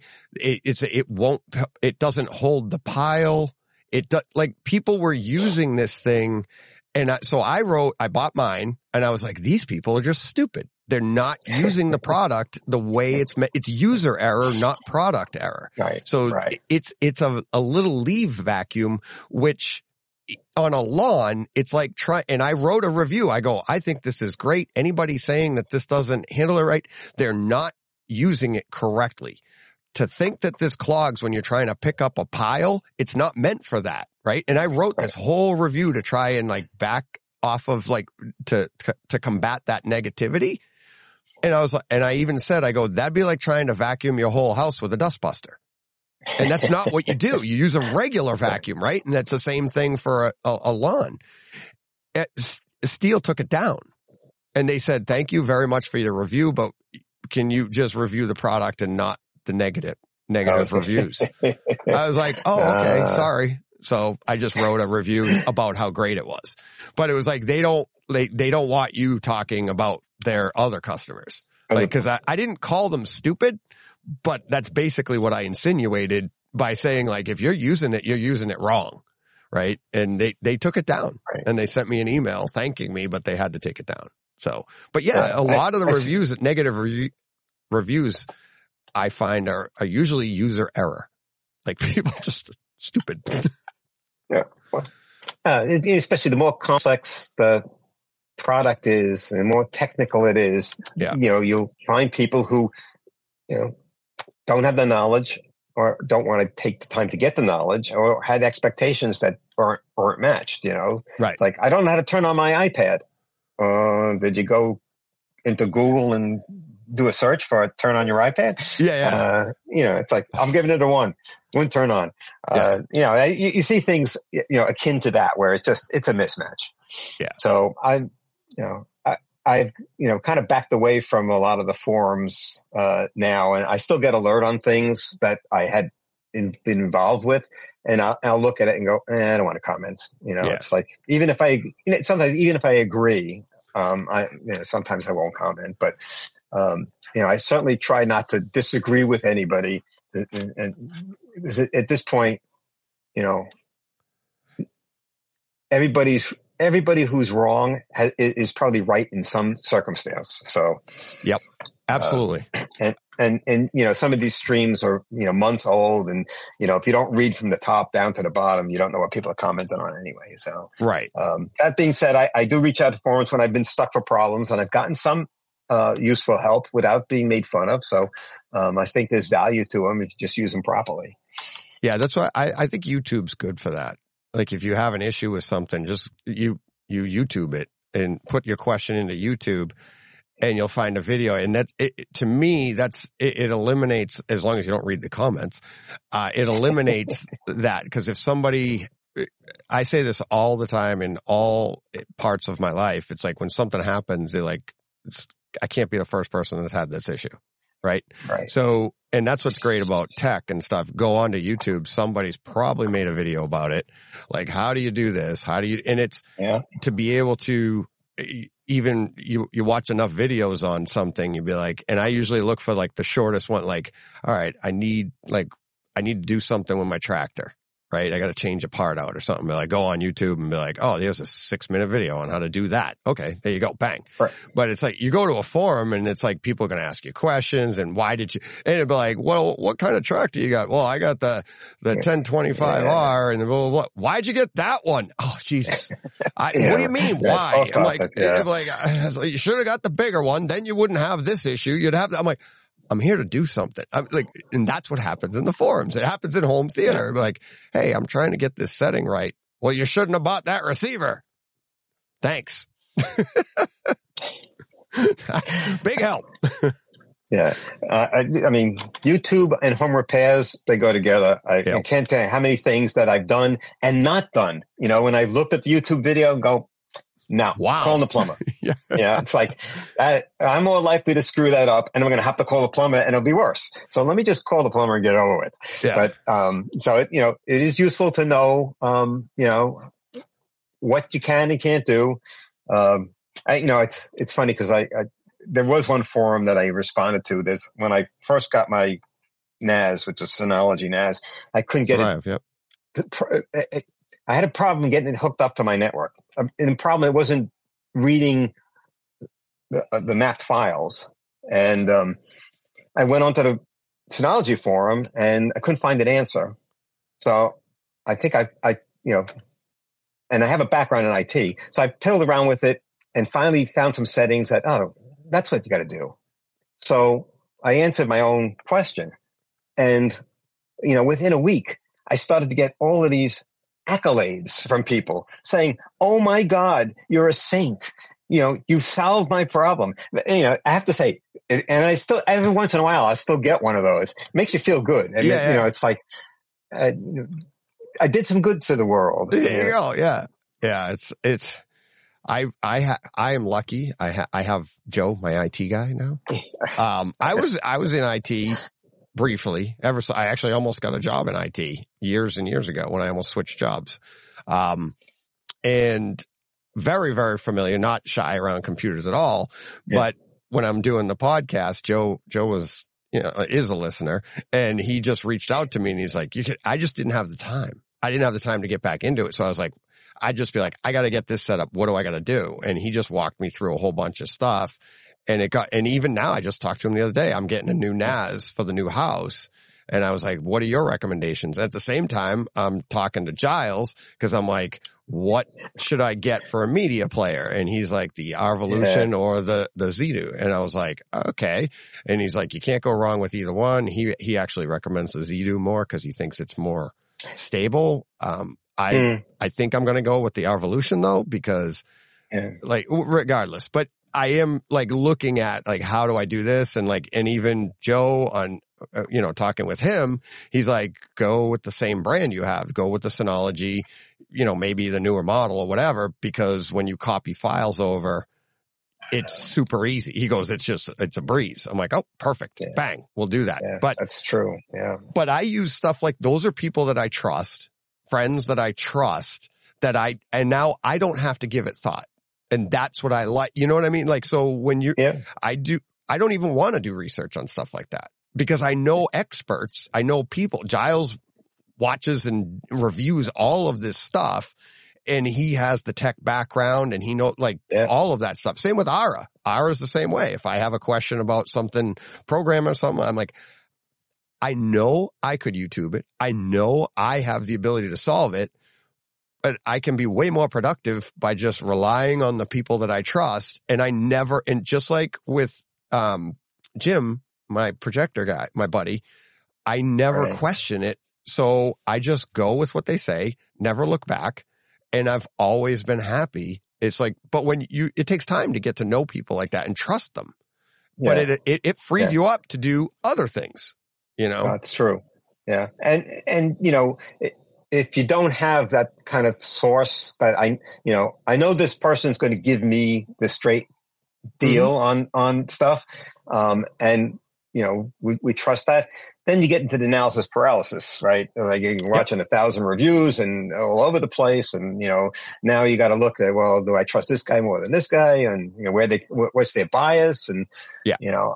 It doesn't hold the pile. Like, people were using this thing. And so I bought mine, and I was like, these people are just stupid. They're not using the product the way it's meant. It's user error, not product error. Right. So it's a little leaf vacuum, which on a lawn, it's like and I wrote a review. I go, I think this is great. Anybody saying that this doesn't handle it right, they're not using it correctly. To think that this clogs when you're trying to pick up a pile, it's not meant for that, right? And I wrote this whole review to try and like back off of like to combat that negativity. And I was like, and I even said, I go, that'd be like trying to vacuum your whole house with a dustbuster. And that's not what you do. You use a regular vacuum, right? And that's the same thing for a lawn. Stihl took it down, and they said, thank you very much for your review, but can you just review the product and not the negative reviews? I was like, oh, okay, sorry. So I just wrote a review about how great it was. But it was like, they don't want you talking about their other customers. Like, cause I didn't call them stupid, but that's basically what I insinuated by saying, like, if you're using it, you're using it wrong. Right. And they took it down, and they sent me an email thanking me, but they had to take it down. So, but yeah, a lot of the reviews, negative reviews, I find are usually user error. Like, people just stupid. Yeah. Especially the more complex the product is and the more technical it is, you know, you'll find people who, you know, don't have the knowledge or don't want to take the time to get the knowledge or had expectations that aren't matched, you know. Right. It's like, I don't know how to turn on my iPad. Did you go into Google and do a search for turn on your iPad? Yeah. You know, it's like, I'm giving it a one. Wouldn't turn on. You know, you see things, you know, akin to that where it's a mismatch. Yeah. So I've, you know, kind of backed away from a lot of the forums, now, and I still get alert on things that I had been involved with, and I'll look at it and go, I don't want to comment. You know, it's like, even if sometimes even if I agree, sometimes I won't comment, but, you know, I certainly try not to disagree with anybody. And at this point, you know, everybody who's wrong is probably right in some circumstance. So, yep, absolutely. And you know, some of these streams are, you know, months old, and, you know, if you don't read from the top down to the bottom, you don't know what people are commenting on anyway. So, right. That being said, I do reach out to forums when I've been stuck for problems, and I've gotten some useful help without being made fun of. So, I think there's value to them if you just use them properly. Yeah, that's why I think YouTube's good for that. Like, if you have an issue with something, just you YouTube it and put your question into YouTube, and you'll find a video. And that, to me, it eliminates, as long as you don't read the comments, it eliminates that. Because if somebody, I say this all the time in all parts of my life, it's like when something happens, they're like, I can't be the first person that's had this issue. Right. So, and that's what's great about tech and stuff. Go onto YouTube. Somebody's probably made a video about it. Like, how do you do this? How do you, and it's to be able to, even you watch enough videos on something, you'd be like, and I usually look for like the shortest one, like, all right, I need to do something with my tractor, right? I got to change a part out or something. But I go on YouTube and be like, oh, there's a 6-minute video on how to do that. Okay, there you go, bang. Right. But it's like, you go to a forum and it's like, people are going to ask you questions and why did you, and it'd be like, well, what kind of tractor you got? Well, I got the 1025R and blah, blah, blah. Why'd you get that one? Oh, Jesus. What do you mean? Why? I'm like, you should have got the bigger one. Then you wouldn't have this issue. You'd have, I'm like, I'm here to do something. I'm like, and that's what happens in the forums. It happens in home theater. Like, hey, I'm trying to get this setting right. Well, you shouldn't have bought that receiver. Thanks. Big help. Yeah. I mean, YouTube and home repairs, they go together. I can't tell you how many things that I've done and not done. You know, when I looked at the YouTube video and go, no, calling the plumber. Yeah, it's like, I'm more likely to screw that up and I'm going to have to call the plumber and it'll be worse. So let me just call the plumber and get it over with. Yeah. But, so it, it is useful to know, what you can and can't do. It's funny because there was one forum that I responded to this when I first got my NAS, which is Synology NAS. I couldn't get it. I had a problem getting it hooked up to my network. And the problem, it wasn't reading the mapped files. And I went onto the Synology forum and I couldn't find an answer. So I think and I have a background in IT. So I piddled around with it and finally found some settings that, that's what you got to do. So I answered my own question. And, within a week, I started to get all of these accolades from people saying, oh my God, you're a saint. You've solved my problem. I have to say, and I still, every once in a while, I still get one of those. It makes you feel good. And it's like, I did some good for the world. There you go. Yeah. Yeah. I am lucky. I have Joe, my IT guy now. I was in IT briefly. I actually almost got a job in IT years and years ago when I almost switched jobs. And very, very familiar, not shy around computers at all. Yeah. But when I'm doing the podcast, Joe was, is a listener, and he just reached out to me and he's like, I just didn't have the time. I didn't have the time to get back into it. So I was like, I'd just be like, I got to get this set up. What do I got to do? And he just walked me through a whole bunch of stuff. And even now, I just talked to him the other day. I'm getting a new NAS for the new house. And I was like, what are your recommendations? At the same time, I'm talking to Giles because I'm like, what should I get for a media player? And he's like, the Arvolution or the Zedo. And I was like, okay. And he's like, you can't go wrong with either one. He actually recommends the Zedo more because he thinks it's more stable. I think I'm going to go with the Arvolution though, because regardless, but I am like looking at like, how do I do this? And like, and even Joe on, talking with him, he's like, go with the same brand you have, go with the Synology, maybe the newer model or whatever, because when you copy files over, it's super easy. He goes, it's a breeze. I'm like, oh, perfect. Yeah. Bang. We'll do that. Yeah, but that's true. Yeah. But I use stuff like, those are people that I trust, friends that I trust, and now I don't have to give it thought. And that's what I like. You know what I mean? Like, so when I don't even want to do research on stuff like that because I know experts. I know people. Giles watches and reviews all of this stuff and he has the tech background and he knows all of that stuff. Same with Ara. Ara's the same way. If I have a question about something, program or something, I'm like, I know I could YouTube it. I know I have the ability to solve it. But I can be way more productive by just relying on the people that I trust. And just like with Jim, my projector guy, my buddy, I never question it. So I just go with what they say, never look back. And I've always been happy It's like, but it takes time to get to know people like that and trust them. Yeah. But it frees you up to do other things, you know? That's true. Yeah. And, you know, if you don't have that kind of source that I know this person's going to give me the straight deal on stuff. And, you know, we trust that. Then you get into the analysis paralysis, right? Like you're watching 1,000 reviews and all over the place. And, you know, now you got to look at, well, do I trust this guy more than this guy? And, you know, what's their bias? And, you know,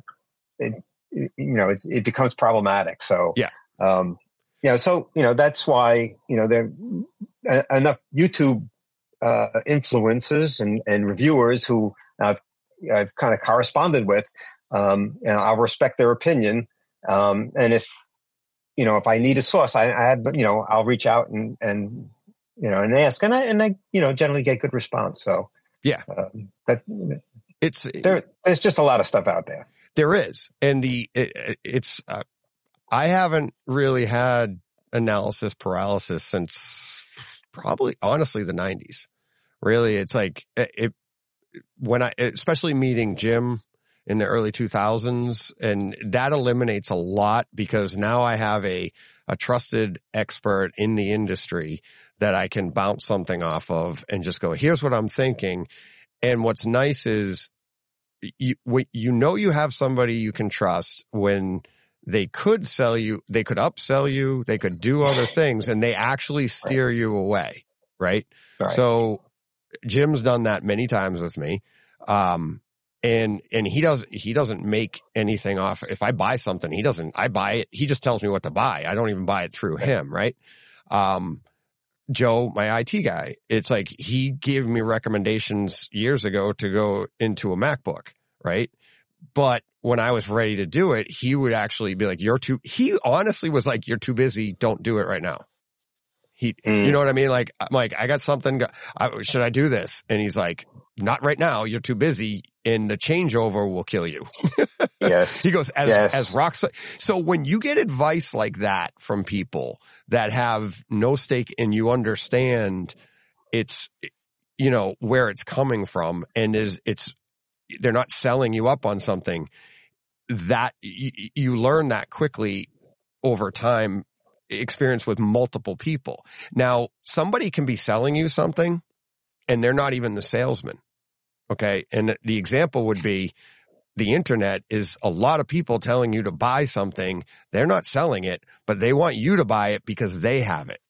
it becomes problematic. So, so, you know, that's why, you know, there are enough YouTube influencers and reviewers who I've kind of corresponded with. I'll respect their opinion. And if I need a source, I'll reach out and ask, and I generally get good response. So there's just a lot of stuff out there. There is. And I haven't really had analysis paralysis since probably honestly the 90s. Really. It's like especially meeting Jim in the early 2000s, and that eliminates a lot because now I have a trusted expert in the industry that I can bounce something off of and just go, here's what I'm thinking. And what's nice is you have somebody you can trust when they could sell you, they could upsell you, they could do other things, and they actually steer you away. Right? So Jim's done that many times with me. And he doesn't make anything off. If I buy something, I buy it. He just tells me what to buy. I don't even buy it through him. Right. Joe, my IT guy, it's like he gave me recommendations years ago to go into a MacBook. Right. But when I was ready to do it, he would actually be like, he honestly was like, you're too busy. Don't do it right now. You know what I mean? Like, I'm like, I got something. Should I do this? And he's like, not right now. You're too busy, and the changeover will kill you. Yes. He goes, as rocks. So when you get advice like that from people that have no stake and you understand it's, you know, where it's coming from, and they're not selling you up on something that you learn that quickly over time. Experience with multiple people. Now, somebody can be selling you something and they're not even the salesman. Okay. And the example would be the internet is a lot of people telling you to buy something. They're not selling it, but they want you to buy it because they have it.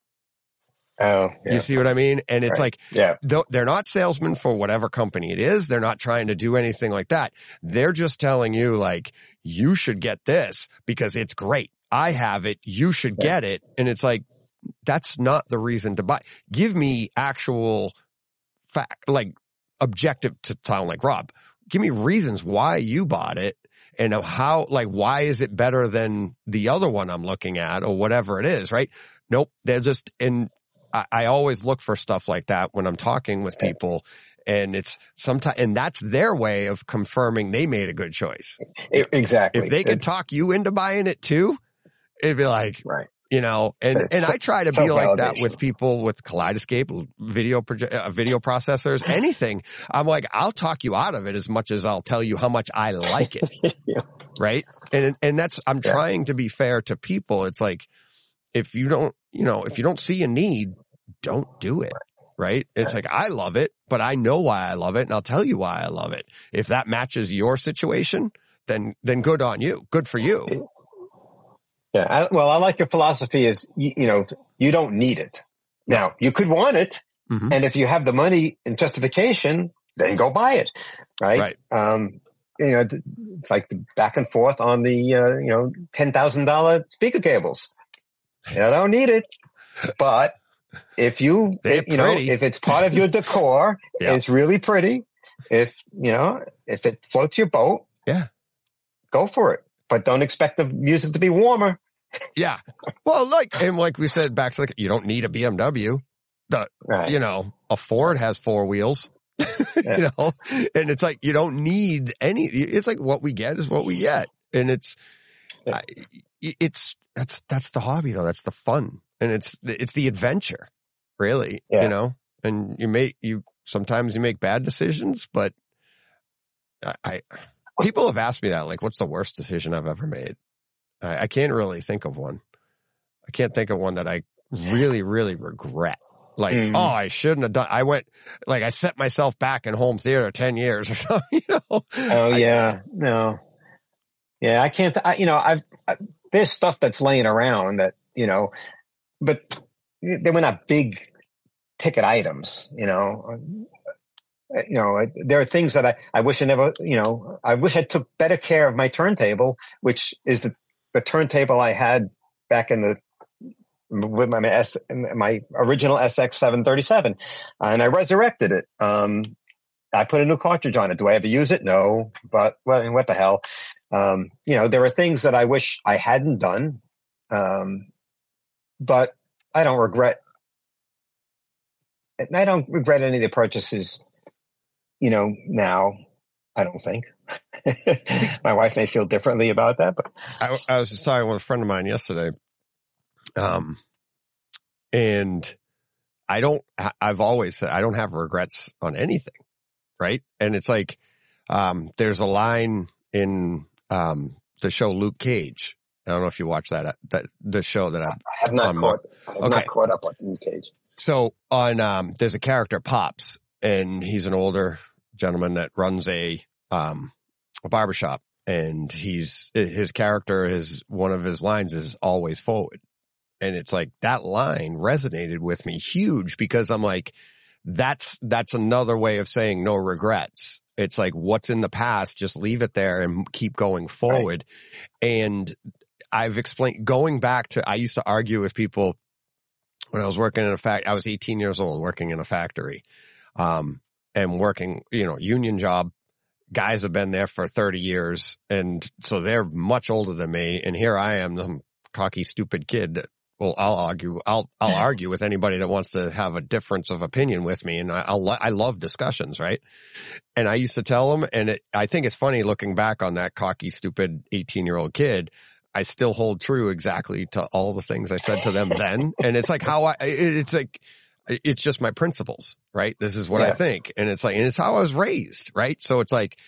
Oh, yeah. You see what I mean? And it's right. They're not salesmen for whatever company it is. They're not trying to do anything like that. They're just telling you like, you should get this because it's great. I have it. You should get it. And it's like, that's not the reason to buy. Give me actual fact, like objective to sound like Rob. Give me reasons why you bought it and how, like, why is it better than the other one I'm looking at or whatever it is, right? Nope. They're just, and I always look for stuff like that when I'm talking with people. And it's sometimes, and that's their way of confirming they made a good choice. Exactly. If they could talk you into buying it too, it'd be like, right. You know, and I try to be like that with people with Kaleidoscape, video processors, anything. I'm like, I'll talk you out of it as much as I'll tell you how much I like it. Right. And that's, I'm trying to be fair to people. It's like, if you don't see a need, don't do it. Right. It's like, I love it, but I know why I love it and I'll tell you why I love it. If that matches your situation, then good on you. Good for you. Yeah. I like your philosophy is, you don't need it. Now, you could want it. Mm-hmm. And if you have the money and justification, then go buy it. Right. It's like the back and forth on the, $10,000 speaker cables. You don't need it. But if if it's part of your decor, and it's really pretty, if it floats your boat, go for it. But don't expect the music to be warmer. Yeah. Well, like we said, back to you don't need a BMW. A Ford has four wheels, and it's like, you don't need any, it's like what we get is what we get. And that's the hobby though. That's the fun. And it's the adventure really, and you sometimes you make bad decisions, but people have asked me that, like, what's the worst decision I've ever made? I can't really think of one. I can't think of one that I really, really regret. Like, oh, I shouldn't have done. I set myself back in home theater 10 years or something, Oh, yeah. No. Yeah, I can't, there's stuff that's laying around that, but they were not big ticket items, there are things that I wish I never, I wish I took better care of my turntable, which is the turntable I had back with my original SX 737, and I resurrected it. I put a new cartridge on it. Do I ever use it? No, but well, what the hell? There are things that I wish I hadn't done, but I don't regret. I don't regret any of the purchases. Now I don't think. My wife may feel differently about that, but I was just talking with a friend of mine yesterday. And I've always said I don't have regrets on anything. Right. And it's like, there's a line in, the show Luke Cage. I don't know if you watch the show that I have not caught up on Luke Cage. So there's a character, Pops, and he's an older gentleman that runs a barbershop, and his character, one of his lines is always forward. And it's like that line resonated with me huge, because I'm like, that's another way of saying no regrets. It's like, what's in the past, just leave it there and keep going forward. Right. And I've explained, going back to, I used to argue with people when I was working in a factory. I was 18 years old working in a factory, and working, union job. Guys have been there for 30 years. And so they're much older than me. And here I am, the cocky, stupid kid that, well, I'll argue with anybody that wants to have a difference of opinion with me. And I love discussions, right? And I used to tell them, and I think it's funny looking back on that cocky, stupid 18-year-old kid, I still hold true exactly to all the things I said to them then. And it's like it's just my principles, right? This is what I think. And it's like, and it's how I was raised, right? So it's like,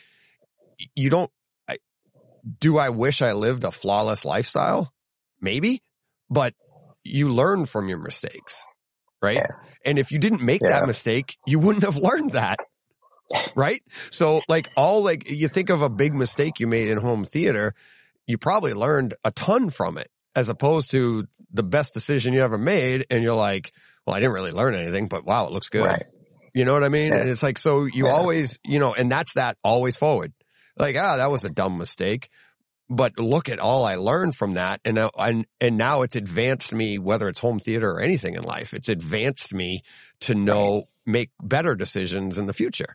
do I wish I lived a flawless lifestyle? Maybe, but you learn from your mistakes, right? Yeah. And if you didn't make that mistake, you wouldn't have learned that, right? So you think of a big mistake you made in home theater, you probably learned a ton from it, as opposed to the best decision you ever made. And you're like, well, I didn't really learn anything, but wow, it looks good. Right. You know what I mean? Yeah. And it's like, so you always, and that's that always forward. Like, that was a dumb mistake. But look at all I learned from that. And now it's advanced me, whether it's home theater or anything in life, it's advanced me to make better decisions in the future.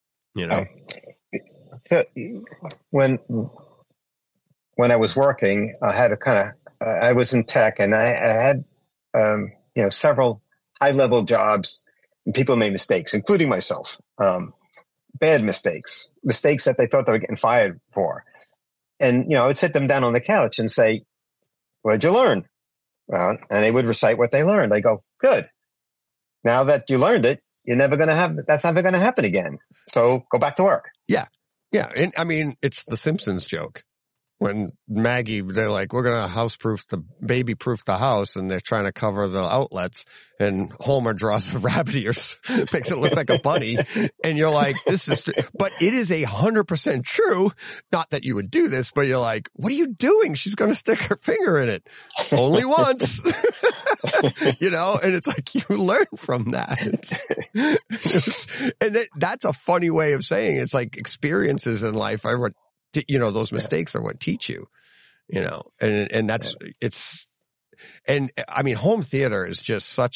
When I was working, I had I was in tech, and I had, several high level jobs, and people made mistakes, including myself. Bad mistakes that they thought they were getting fired for. And, I would sit them down on the couch and say, what'd you learn? Well, and they would recite what they learned. I go, good. Now that you learned it, that's never going to happen again. So go back to work. Yeah. Yeah. And I mean, it's the Simpsons joke. When Maggie, they're like, we're going to baby-proof the house, and they're trying to cover the outlets, and Homer draws a rabbit ears, makes it look like a bunny, and you're like, but it is 100% true. Not that you would do this, but you're like, what are you doing? She's going to stick her finger in it. Only once. And it's like, you learn from that. And that's a funny way of saying it. It's like experiences in life. Those mistakes are what teach you, and that's, and I mean, home theater is just such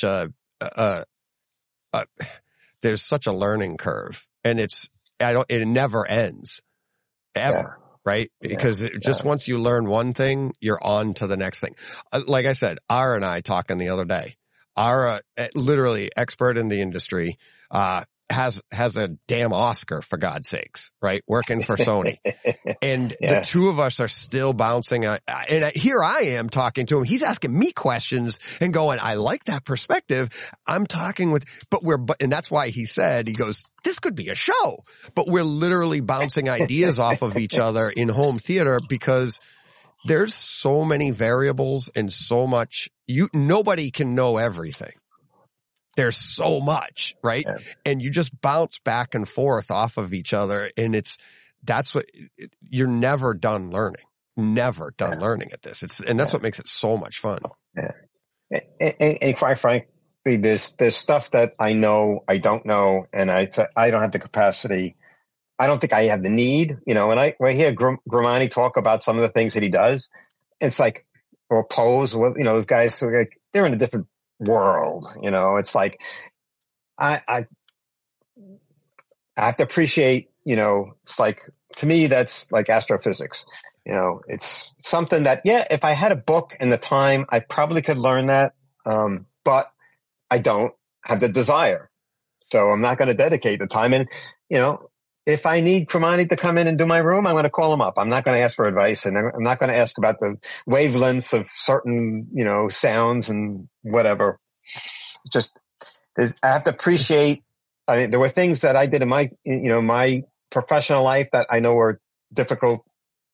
there's such a learning curve, and it never ends ever. Right. Because once you learn one thing, you're on to the next thing. Like I said, Ara and I talking the other day, Ara, literally expert in the industry, has a damn Oscar, for God's sakes, right? Working for Sony. And the two of us are still bouncing. And here I am talking to him. He's asking me questions and going, I like that perspective. I'm talking with, and that's why he goes, this could be a show, but we're literally bouncing ideas off of each other in home theater because there's so many variables and so much, nobody can know everything. There's so much, right? Yeah. And you just bounce back and forth off of each other. And you're never done learning, learning at this. That's what makes it so much fun. Yeah. And quite frankly, there's stuff that I know, I don't know, and I don't have the capacity. I don't think I have the need, and when I hear Grimani talk about some of the things that he does, it's like, or Pose, those guys, so like, they're in a different world, it's like I have to appreciate, it's like, to me, that's like astrophysics. It's something that, if I had a book and the time, I probably could learn that. But I don't have the desire. So I'm not going to dedicate the time. And, if I need Grimani to come in and do my room, I'm going to call him up. I'm not going to ask for advice, and I'm not going to ask about the wavelengths of certain, sounds and whatever. It's just, I have to appreciate, there were things that I did in my, my professional life that I know were difficult,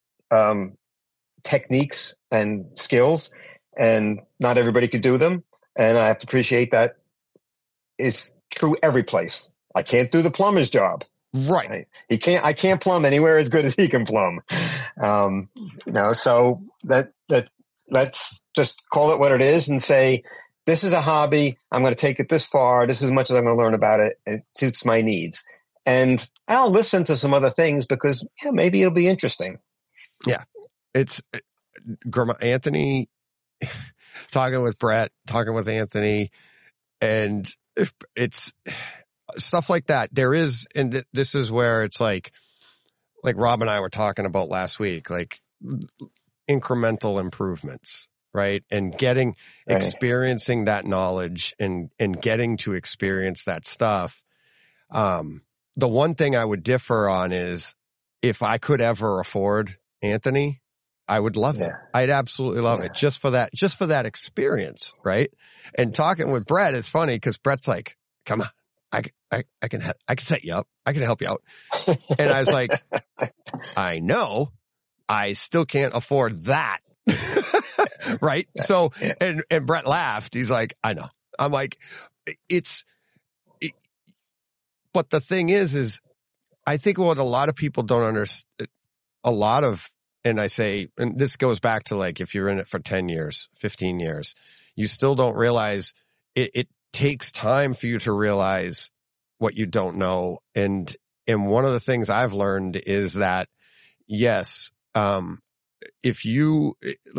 techniques and skills, and not everybody could do them. And I have to appreciate that it's true every place. I can't do the plumber's job. Right. I can't plumb anywhere as good as he can plumb. So that let's just call it what it is and say, this is a hobby. I'm going to take it this far. This is as much as I'm going to learn about it. It suits my needs. And I'll listen to some other things because maybe it'll be interesting. Yeah. It's Anthony talking with Brett, talking with Anthony, and it's stuff like that. There is, and this is where it's like Rob and I were talking about last week, like incremental improvements, right? And experiencing that knowledge and getting to experience that stuff. The one thing I would differ on is if I could ever afford Anthony, I would love it. I'd absolutely love it just for that experience, right? And talking with Brett is funny because Brett's like, come on. I can set you up. I can help you out. And I was like, I know, I still can't afford that. Right. So, and Brett laughed. He's like, I know. I'm like, but the thing is I think what a lot of people don't understand, and I say, and this goes back to like, if you're in it for 10 years, 15 years, you still don't realize it takes time for you to realize what you don't know. And one of the things I've learned is that, yes, if you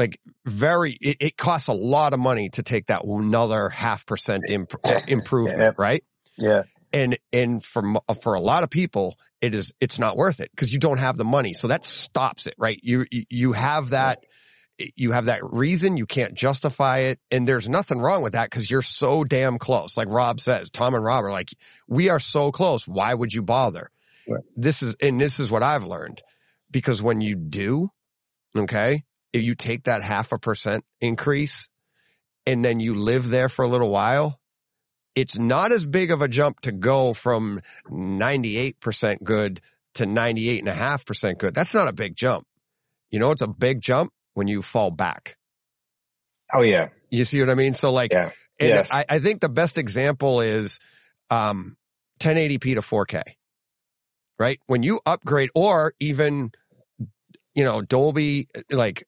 it costs a lot of money to take that another 0.5% improvement, right? Yeah. And for a lot of people, it's not worth it because you don't have the money. So that stops it, right? You have that reason, you can't justify it. And there's nothing wrong with that because you're so damn close. Like Rob says, Tom and Rob are like, we are so close. Why would you bother? Right. This is what I've learned, because when you do, okay, if you take that 0.5% increase and then you live there for a little while, it's not as big of a jump to go from 98% good to 98.5% good. That's not a big jump. It's a big jump when you fall back. Oh yeah. You see what I mean? So like, yes. I think the best example is, 1080p to 4K, right? When you upgrade, or even, Dolby, like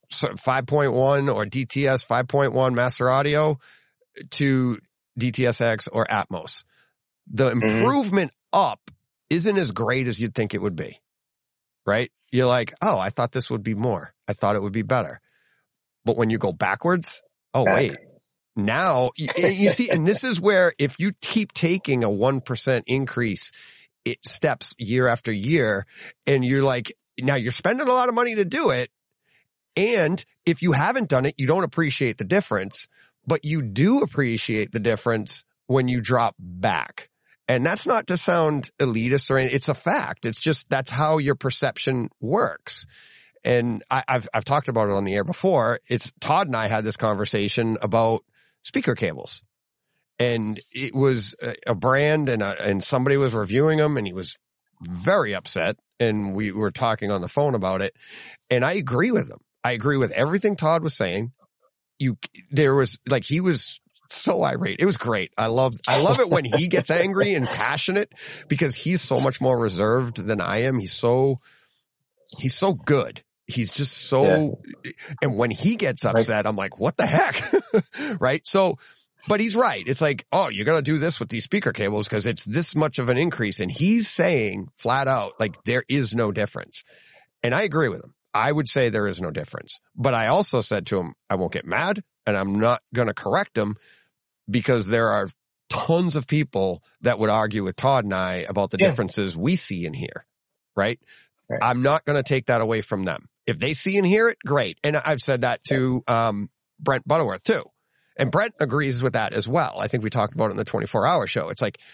5.1 or DTS 5.1 master audio to DTS:X or Atmos, the improvement up isn't as great as you'd think it would be, right? You're like, oh, I thought this would be more. I thought it would be better. But when you go backwards, wait, now you see, and this is where if you keep taking a 1% increase, it steps year after year, and you're like, now you're spending a lot of money to do it. And if you haven't done it, you don't appreciate the difference, but you do appreciate the difference when you drop back. And that's not to sound elitist or anything. It's a fact. It's just, that's how your perception works. And I've talked about it on the air before. Todd and I had this conversation about speaker cables. And it was a brand and somebody was reviewing them and he was very upset. And we were talking on the phone about it. And I agree with him. I agree with everything Todd was saying. He was so irate. It was great. I love it when he gets angry and passionate because he's so much more reserved than I am. He's so good. He's just so, and when he gets upset, I'm like, what the heck? Right? So, but he's right. It's like, oh, you got to do this with these speaker cables because it's this much of an increase. And he's saying flat out, like, there is no difference. And I agree with him. I would say there is no difference. But I also said to him, I won't get mad and I'm not going to correct him because there are tons of people that would argue with Todd and I about the differences we see and hear. Right? I'm not going to take that away from them. If they see and hear it, great. And I've said that to Brent Butterworth too. And Brent agrees with that as well. I think we talked about it in the 24-hour show. It's like,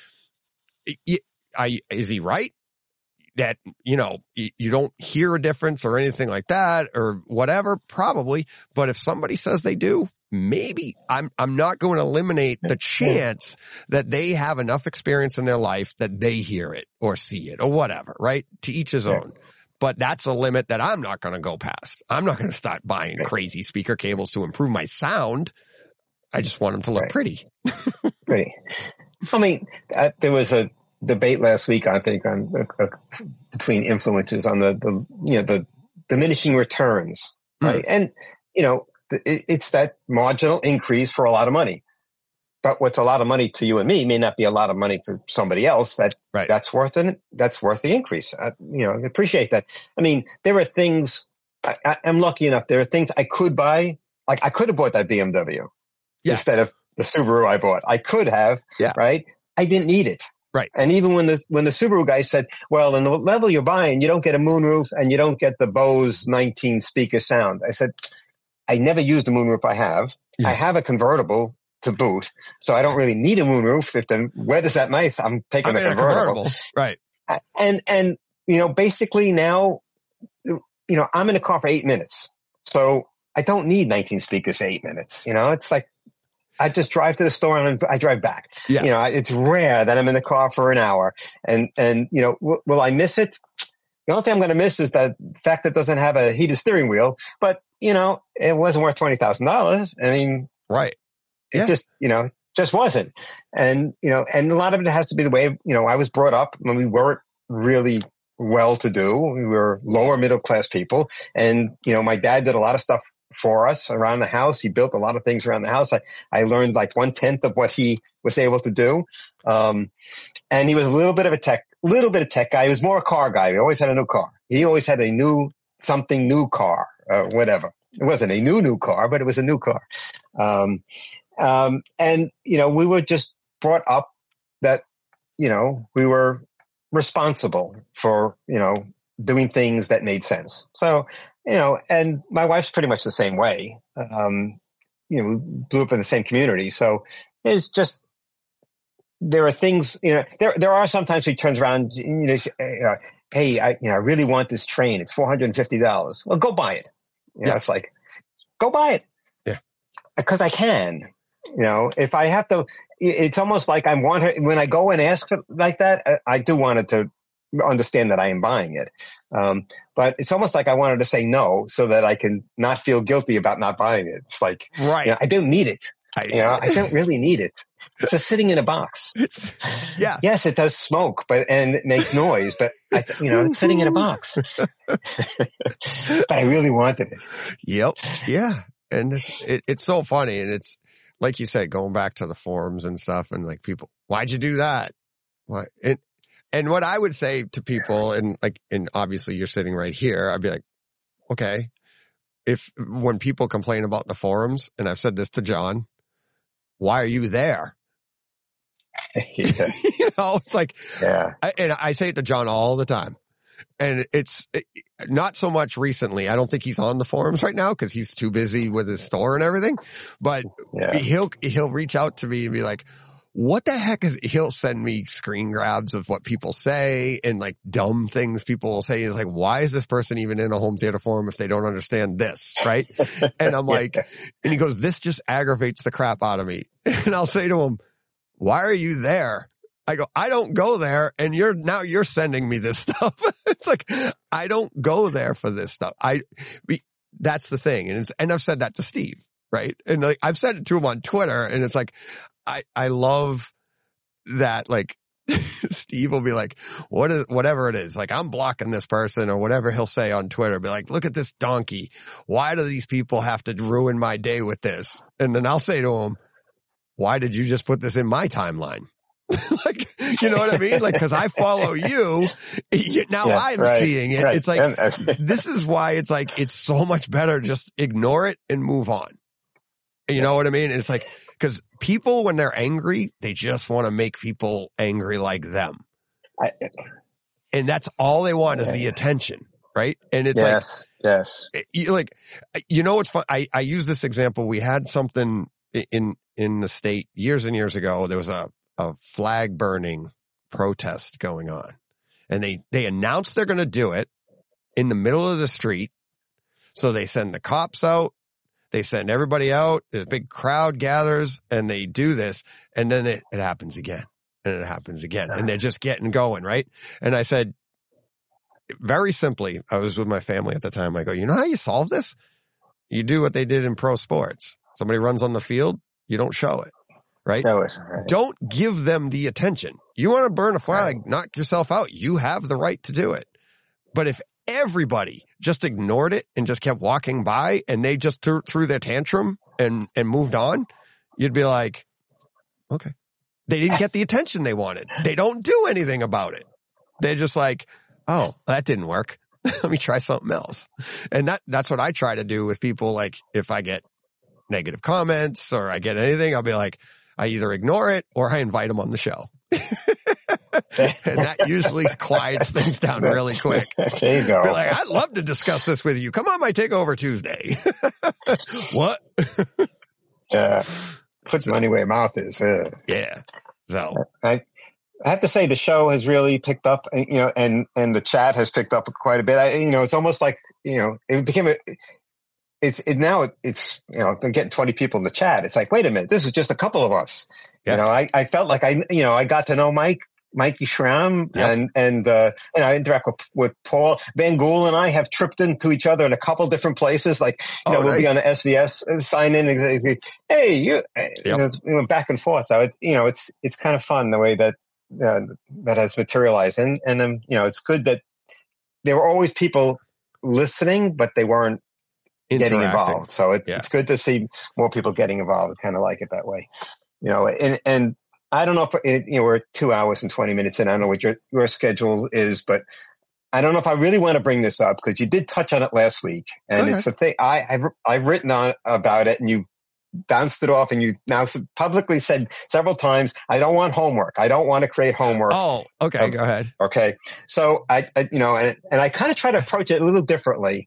is he right? That, you don't hear a difference or anything like that or whatever, probably. But if somebody says they do, maybe I'm not going to eliminate the chance that they have enough experience in their life that they hear it or see it or whatever, right? To each his own. But that's a limit that I'm not going to go past. I'm not going to start buying crazy speaker cables to improve my sound. I just want them to look pretty. Pretty. I mean, there was a debate last week, I think, on between influencers on the diminishing returns, right? And it's that marginal increase for a lot of money. But what's a lot of money to you and me may not be a lot of money for somebody else. That's worth the increase. I appreciate that. I mean, there are things I'm lucky enough. There are things I could buy. Like I could have bought that BMW instead of the Subaru I bought. I could have, right? I didn't need it. Right. And even when the Subaru guy said, well, in the level you're buying, you don't get a moonroof and you don't get the Bose 19 speaker sound. I said, I never used the moonroof I have. I have a convertible to boot. So I don't really need a moonroof. If the weather's that nice, I'm taking the convertible. Right. And basically now, I'm in a car for 8 minutes. So I don't need 19 speakers for 8 minutes. It's like, I just drive to the store and I drive back. Yeah. It's rare that I'm in the car for an hour and will I miss it? The only thing I'm going to miss is the fact that it doesn't have a heated steering wheel, but it wasn't worth $20,000. I mean, right. It just wasn't. And a lot of it has to be the way, I was brought up when we weren't really well-to-do. We were lower middle-class people. And, my dad did a lot of stuff for us around the house. He built a lot of things around the house. I learned like 1/10 of what he was able to do. And he was a little bit of a tech guy. He was more a car guy. He always had a new car. He always had a new car, whatever. It wasn't a new car, but it was a new car. And we were just brought up that, we were responsible for, doing things that made sense. So, and my wife's pretty much the same way. We grew up in the same community. So it's just, there are things, there are sometimes he turns around, hey, I really want this train. It's $450. Well, go buy it. It's like, go buy it. Yeah. Because I can. If I have to, it's almost like I want her, when I go and ask for like that, I do want her to understand that I am buying it. But it's almost like I wanted to say no so that I can not feel guilty about not buying it. It's like, I don't need it. I don't really need it. It's just sitting in a box. Yes, it does smoke, and it makes noise, but it's sitting in a box. But I really wanted it. Yep. Yeah. And it's so funny. And it's, like you said, going back to the forums and stuff and like people, why'd you do that? Why? And what I would say to people, and obviously you're sitting right here, I'd be like, okay, when people complain about the forums, and I've said this to John, why are you there? It's like, and I say it to John all the time. And it's not so much recently. I don't think he's on the forums right now because he's too busy with his store and everything. But he'll reach out to me and be like, what the heck is, he'll send me screen grabs of what people say and like dumb things people will say. Is like, why is this person even in a home theater forum if they don't understand this? Right. And I'm like, and he goes, this just aggravates the crap out of me. And I'll say to him, why are you there? I go, I don't go there. And you're sending me this stuff. It's like, I don't go there for this stuff. That's the thing. And I've said that to Steve. Right. And like, I've said it to him on Twitter, and it's like, I love that, like, Steve will be like, whatever it is, like, I'm blocking this person or whatever he'll say on Twitter, be like, look at this donkey. Why do these people have to ruin my day with this? And then I'll say to him, why did you just put this in my timeline? Like, you know what I mean? Like, cause I follow you. Now I'm seeing it. Right. It's like, this is why it's like, it's so much better. Just ignore it and move on. You know what I mean? It's like, because people, when they're angry, they just want to make people angry like them. And that's all they want is the attention, right? And it's you know what's fun? I use this example. We had something in the state years and years ago. There was a flag burning protest going on. And they announced they're going to do it in the middle of the street. So they send the cops out. They send everybody out, a big crowd gathers, and they do this, and then it happens again, and it happens again, and they're just getting going, right? And I said, very simply, I was with my family at the time, I go, you know how you solve this? You do what they did in pro sports. Somebody runs on the field, you don't show it, right? Don't give them the attention. You want to burn a flag, knock yourself out. You have the right to do it. But if everybody just ignored it and just kept walking by and they just threw their tantrum and moved on, you'd be like, okay, they didn't get the attention they wanted. They don't do anything about it. They're just like, oh, that didn't work. Let me try something else. And that's what I try to do with people. Like, if I get negative comments or I get anything, I'll be like, I either ignore it or I invite them on the show. And that usually quiets things down really quick. There you go. Be like, I'd love to discuss this with you. Come on my Takeover Tuesday. What? Puts money where your mouth is. Yeah. So I have to say the show has really picked up, you know, and the chat has picked up quite a bit. It's almost like, you know, it became it's you know, they're getting 20 people in the chat. It's like, wait a minute, this is just a couple of us. Yeah. You know, I felt like I got to know Mikey Schramm, and I interact with Paul. Van Gool and I have tripped into each other in a couple different places. Like, we'll be on the SVS sign in. Hey, you know, back and forth. So it's kind of fun the way that has materialized. And you know, it's good that there were always people listening, but they weren't getting involved. So it's good to see more people getting involved. I kind of like it that way, you know, and I don't know if we're 2 hours and 20 minutes in. I don't know what your schedule is, but I don't know if I really want to bring this up because you did touch on it last week, and it's a thing I've written on about it, and you've bounced it off, and you've now publicly said several times, I don't want homework. I don't want to create homework. Oh, okay. Go ahead. Okay. So I kind of try to approach it a little differently.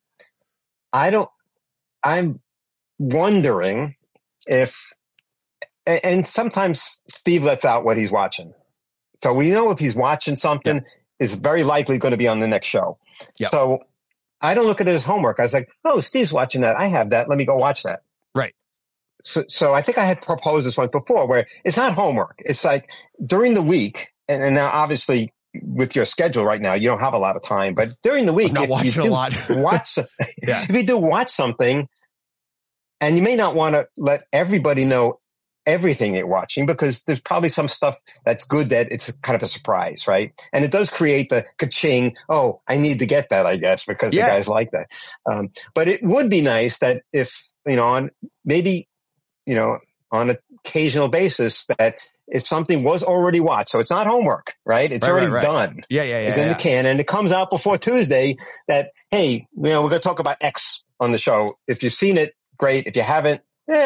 I'm wondering if, and sometimes Steve lets out what he's watching. So we know if he's watching something, it's very likely going to be on the next show. Yep. So I don't look at it as homework. I was like, oh, Steve's watching that. I have that. Let me go watch that. Right. So I think I had proposed this once before where it's not homework. It's like during the week, and now obviously with your schedule right now, you don't have a lot of time, but during the week, I'm not watching a lot. If you do watch something, and you may not want to let everybody know everything you're watching because there's probably some stuff that's good that it's kind of a surprise, right? And it does create the ka-ching, oh, I need to get that, I guess, because the guys like that. But it would be nice that if, on an occasional basis that if something was already watched, so it's not homework, right? It's already done. It's in the can and it comes out before Tuesday that, hey, we're going to talk about X on the show. If you've seen it, great. If you haven't,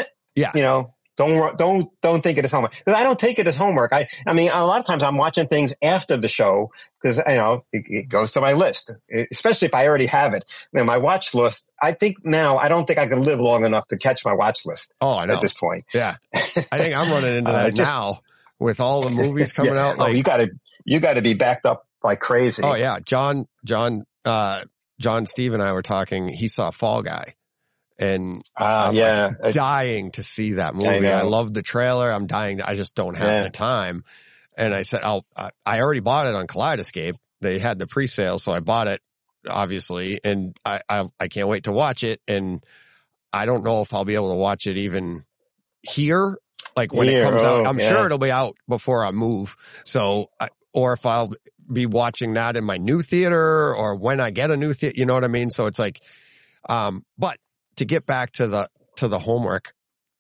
don't think it as homework. Because I don't take it as homework. I mean, a lot of times I'm watching things after the show because, it goes to my list, especially if I already have it. I mean, my watch list, I think now, I don't think I can live long enough to catch my watch list. Oh, I know. At this point. Yeah. I think I'm running into that now. with all the movies coming out. Like, you gotta be backed up like crazy. Oh yeah. John, Steve and I were talking, he saw Fall Guy. And I'm like dying to see that movie. I love the trailer. I'm dying. I just don't have the time. And I said, I already bought it on Kaleidoscape. They had the pre-sale, so I bought it, obviously. And I can't wait to watch it. And I don't know if I'll be able to watch it even here. Like when it comes out, I'm sure it'll be out before I move. So, or if I'll be watching that in my new theater or when I get a new theater, you know what I mean? So it's like, but to get back to the homework,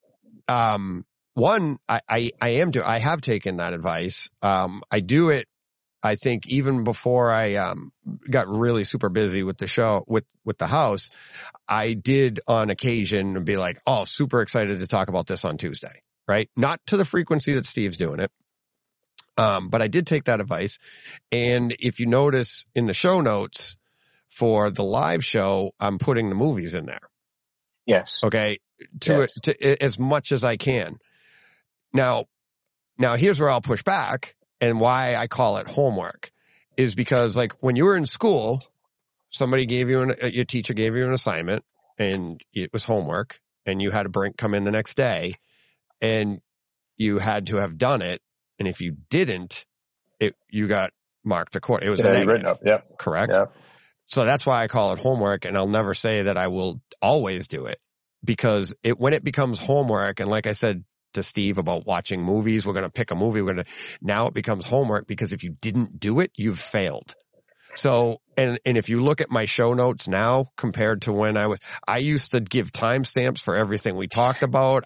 one, I have taken that advice. I do it, I think even before I, got really super busy with the show, with the house, I did on occasion be like, oh, super excited to talk about this on Tuesday, right? Not to the frequency that Steve's doing it. But I did take that advice. And if you notice in the show notes to the live show, I'm putting the movies in there. Yes. Okay. To as much as I can. Now here's where I'll push back and why I call it homework is because like when you were in school, somebody gave you your teacher gave you an assignment and it was homework and you had to come in the next day and you had to have done it. And if you didn't, you got marked accordingly. It was negative. Written up. Yep. Correct. Yep. So that's why I call it homework. And I'll never say that I will always do it because when it becomes homework, and like I said to Steve about watching movies, we're going to pick a movie. Now it becomes homework because if you didn't do it, you've failed. So, and if you look at my show notes now compared to when I used to give timestamps for everything we talked about.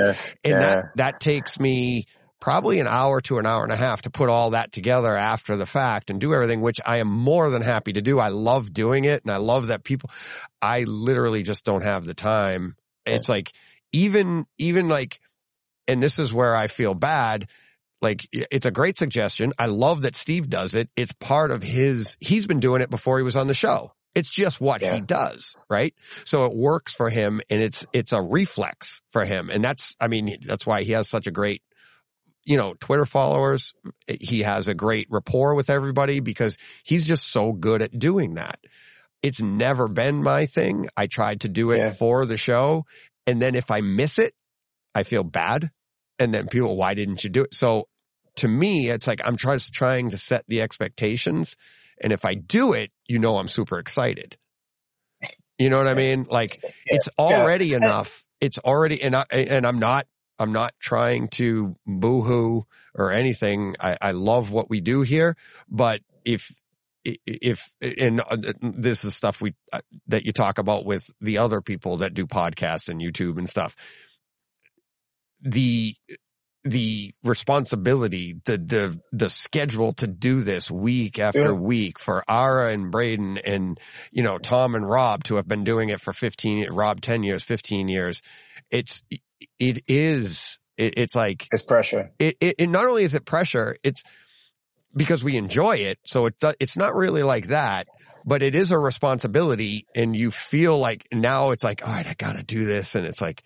That takes me probably an hour to an hour and a half to put all that together after the fact and do everything, which I am more than happy to do. I love doing it. And I love that I literally just don't have the time. It's like, even like, and this is where I feel bad. Like, it's a great suggestion. I love that Steve does it. It's part of he's been doing it before he was on the show. It's just what he does, right? So it works for him and it's a reflex for him. And that's why he has such a great, Twitter followers. He has a great rapport with everybody because he's just so good at doing that. It's never been my thing. I tried to do it for the show. And then if I miss it, I feel bad. And then people, why didn't you do it? So to me, it's like, I'm just trying to set the expectations. And if I do it, I'm super excited. You know what I mean? Like it's already enough. It's already, and I'm not trying to boo-hoo or anything. I love what we do here, but if this is stuff that you talk about with the other people that do podcasts and YouTube and stuff, the responsibility, the schedule to do this week after week for Ara and Braden and, Tom and Rob to have been doing it for 10 years, 15 years. It's like, it's pressure. It not only is it pressure, it's because we enjoy it. So it's not really like that, but it is a responsibility. And you feel like now it's like, all right, I got to do this. And it's like,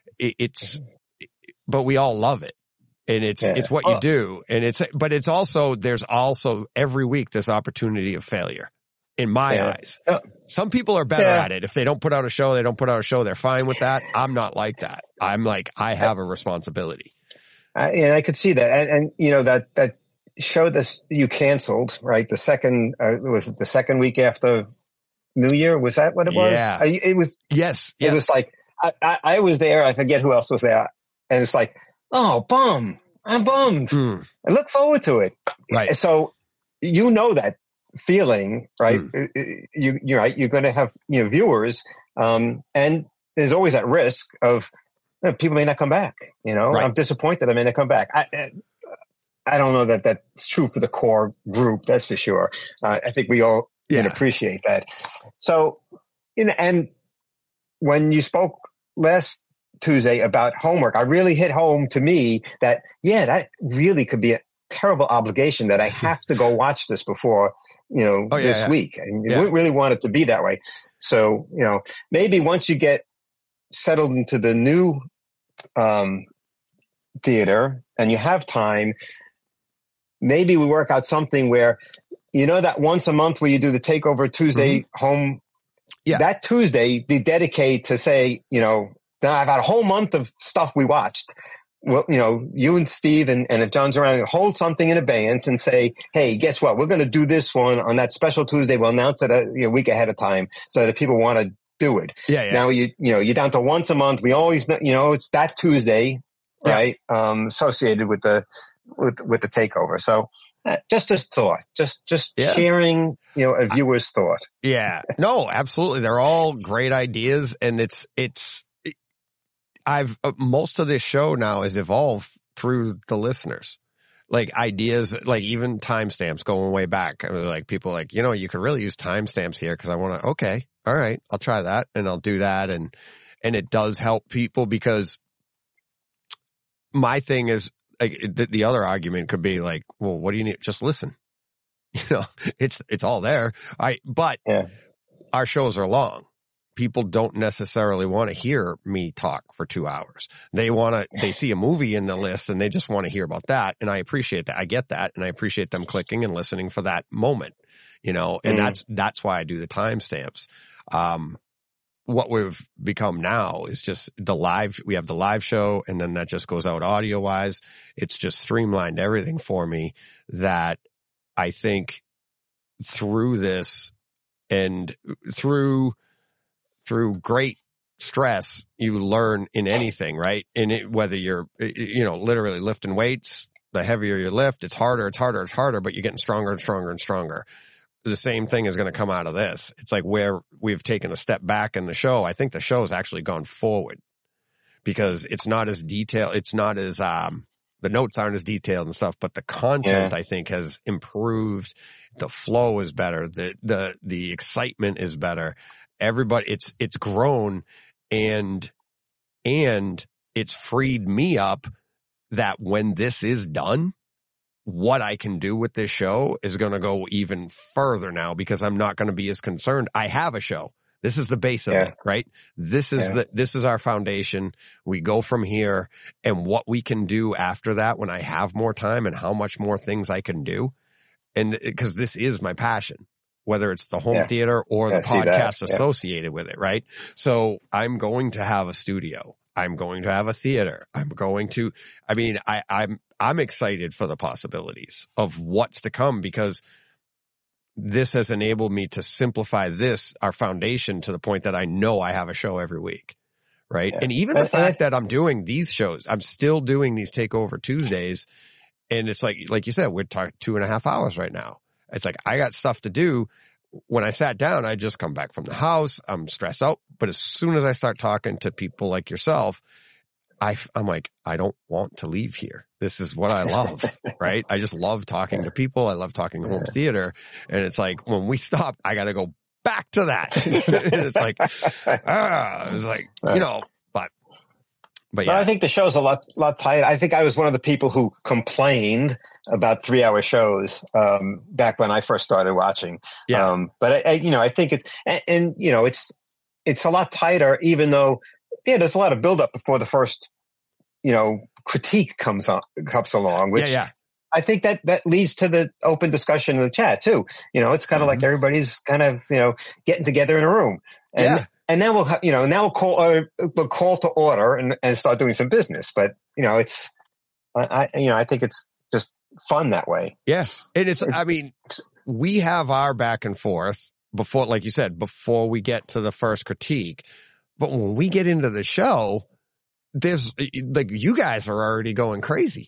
but we all love it. And it's what you do. And but it's also, there's also every week this opportunity of failure in my eyes. Some people are better at it. If they don't put out a show, they don't put out a show. They're fine with that. I'm not like that. I'm like, I have a responsibility. And I could see that. And that show this you canceled, right? The second, was it the second week after New Year? Was that what it was? Yeah. It was. Yes. It was like, I was there. I forget who else was there. And it's like, oh, I'm bummed. I look forward to it. Right. So, that feeling, right? You're right. You're going to have, viewers. And there's always that risk of people may not come back. Right. I'm disappointed. I may not come back. I don't know that that's true for the core group. That's for sure. I think we all can appreciate that. So, and when you spoke last Tuesday about homework, I really hit home to me that, that really could be a terrible obligation that I have to go watch this before, this week. And you wouldn't really want it to be that way. So, maybe once you get settled into the new, theater and you have time, maybe we work out something where, you know, that once a month where you do the Takeover Tuesday home, that Tuesday be dedicated to say, you know, I've had a whole month of stuff we watched. Well, you know, you and Steve and if John's around, hold something in abeyance and say, hey, guess what? We're going to do this one on that special Tuesday. We'll announce it a week ahead of time so that people want to do it. Now you're down to once a month. We always, you know, it's that Tuesday, right? Associated with the Takeover. So just as thought, just sharing, you know, a viewer's thought. Yeah, no, absolutely. They're all great ideas. And most of this show now has evolved through the listeners, like ideas, like even timestamps going way back. I mean, like people like, you know, you could really use timestamps here because I want to, okay, all right, I'll try that and I'll do that. And it does help people because my thing is like the other argument could be like, well, what do you need? Just listen. You know, it's all there. But our shows are long. People don't necessarily want to hear me talk for 2 hours. They see a movie in the list and they just want to hear about that. And I appreciate that. I get that. And I appreciate them clicking and listening for that moment, you know, and that's why I do the timestamps. What we've become now is just we have the live show and then that just goes out audio wise. It's just streamlined everything for me that I think through this and through great stress, you learn in anything, right? Whether you're, you know, literally lifting weights, the heavier you lift, it's harder, but you're getting stronger and stronger and stronger. The same thing is going to come out of this. It's like where we've taken a step back in the show. I think the show has actually gone forward because it's not as detailed. It's not as, the notes aren't as detailed and stuff, but the content I think has improved. The flow is better. The excitement is better. Everybody, it's grown and it's freed me up that when this is done, what I can do with this show is going to go even further now because I'm not going to be as concerned. I have a show. This is the base of it, right? This is our foundation. We go from here and what we can do after that when I have more time and how much more things I can do. And because this is my passion. Whether it's the home theater or the podcast associated with it, right? So I'm going to have a studio. I'm going to have a theater. I'm excited for the possibilities of what's to come because this has enabled me to simplify our foundation to the point that I know I have a show every week, right? And even the fact that I'm doing these shows, I'm still doing these Takeover Tuesdays. And it's like you said, we're talking 2.5 hours right now. It's like, I got stuff to do. When I sat down, I just come back from the house. I'm stressed out. But as soon as I start talking to people like yourself, I'm like, I don't want to leave here. This is what I love, right? I just love talking to people. I love talking home theater. And it's like, when we stop, I got to go back to that. And it's like, it's like, you know, but yeah. I think the show's a lot tighter. I think I was one of the people who complained about 3-hour shows, back when I first started watching. Yeah. But I think it's a lot tighter, even though, there's a lot of buildup before the first, you know, critique comes along, which I think that leads to the open discussion in the chat too. You know, it's kind of like everybody's kind of, you know, getting together in a room and now we'll call to order and start doing some business. But, you know, I think it's just fun that way. Yeah. And we have our back and forth before, like you said, before we get to the first critique. But when we get into the show, there's like, you guys are already going crazy.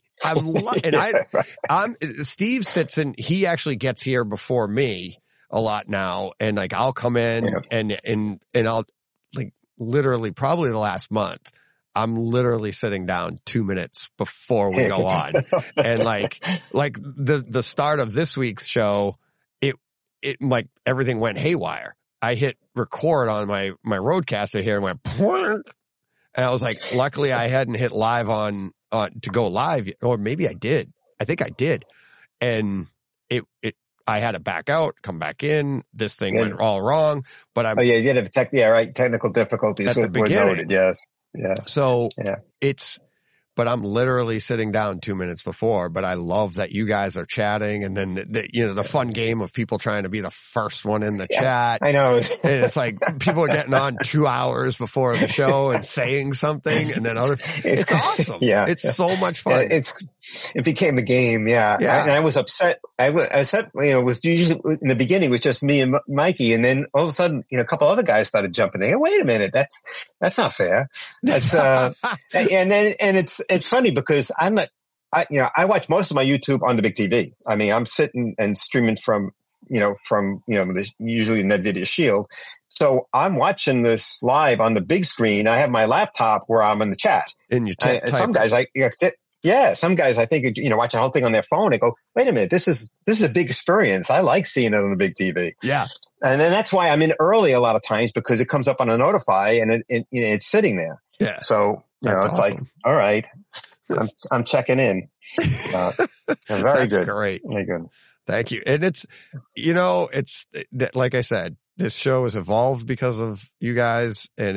Steve sits in, he actually gets here before me a lot now. And like, I'll come in and I'll like literally probably the last month, I'm literally sitting down 2 minutes before we go on. And like the start of this week's show, it like everything went haywire. I hit record on my Rodecaster here and went, and I was like, luckily I hadn't hit live on to go live, or maybe I did. I think I did. And I had to back out, come back in. This thing went all wrong, but you did have technical difficulties at the beginning. noted. Yes. Yeah. So but I'm literally sitting down 2 minutes before. But I love that you guys are chatting, and then the fun game of people trying to be the first one in the chat. I know. And it's like people are getting on 2 hours before the show and saying something, and then it's awesome. Yeah. It's so much fun. It became a game. Yeah. And I was upset. I was upset, it was usually in the beginning, it was just me and Mikey. And then all of a sudden, a couple other guys started jumping in. Wait a minute. That's not fair. That's, and it's funny because I watch most of my YouTube on the big TV. I mean, I'm sitting and streaming from usually NVIDIA Shield. So I'm watching this live on the big screen. I have my laptop where I'm in the chat. And you some guys some guys I think, watching the whole thing on their phone. They go, wait a minute, this is a big experience. I like seeing it on the big TV. Yeah. And then that's why I'm in early a lot of times, because it comes up on a notify and it's sitting there. Yeah. So, it's awesome. like, all right, I'm checking in. Very good. Great. Very good. Thank you. And it's like I said, this show has evolved because of you guys. And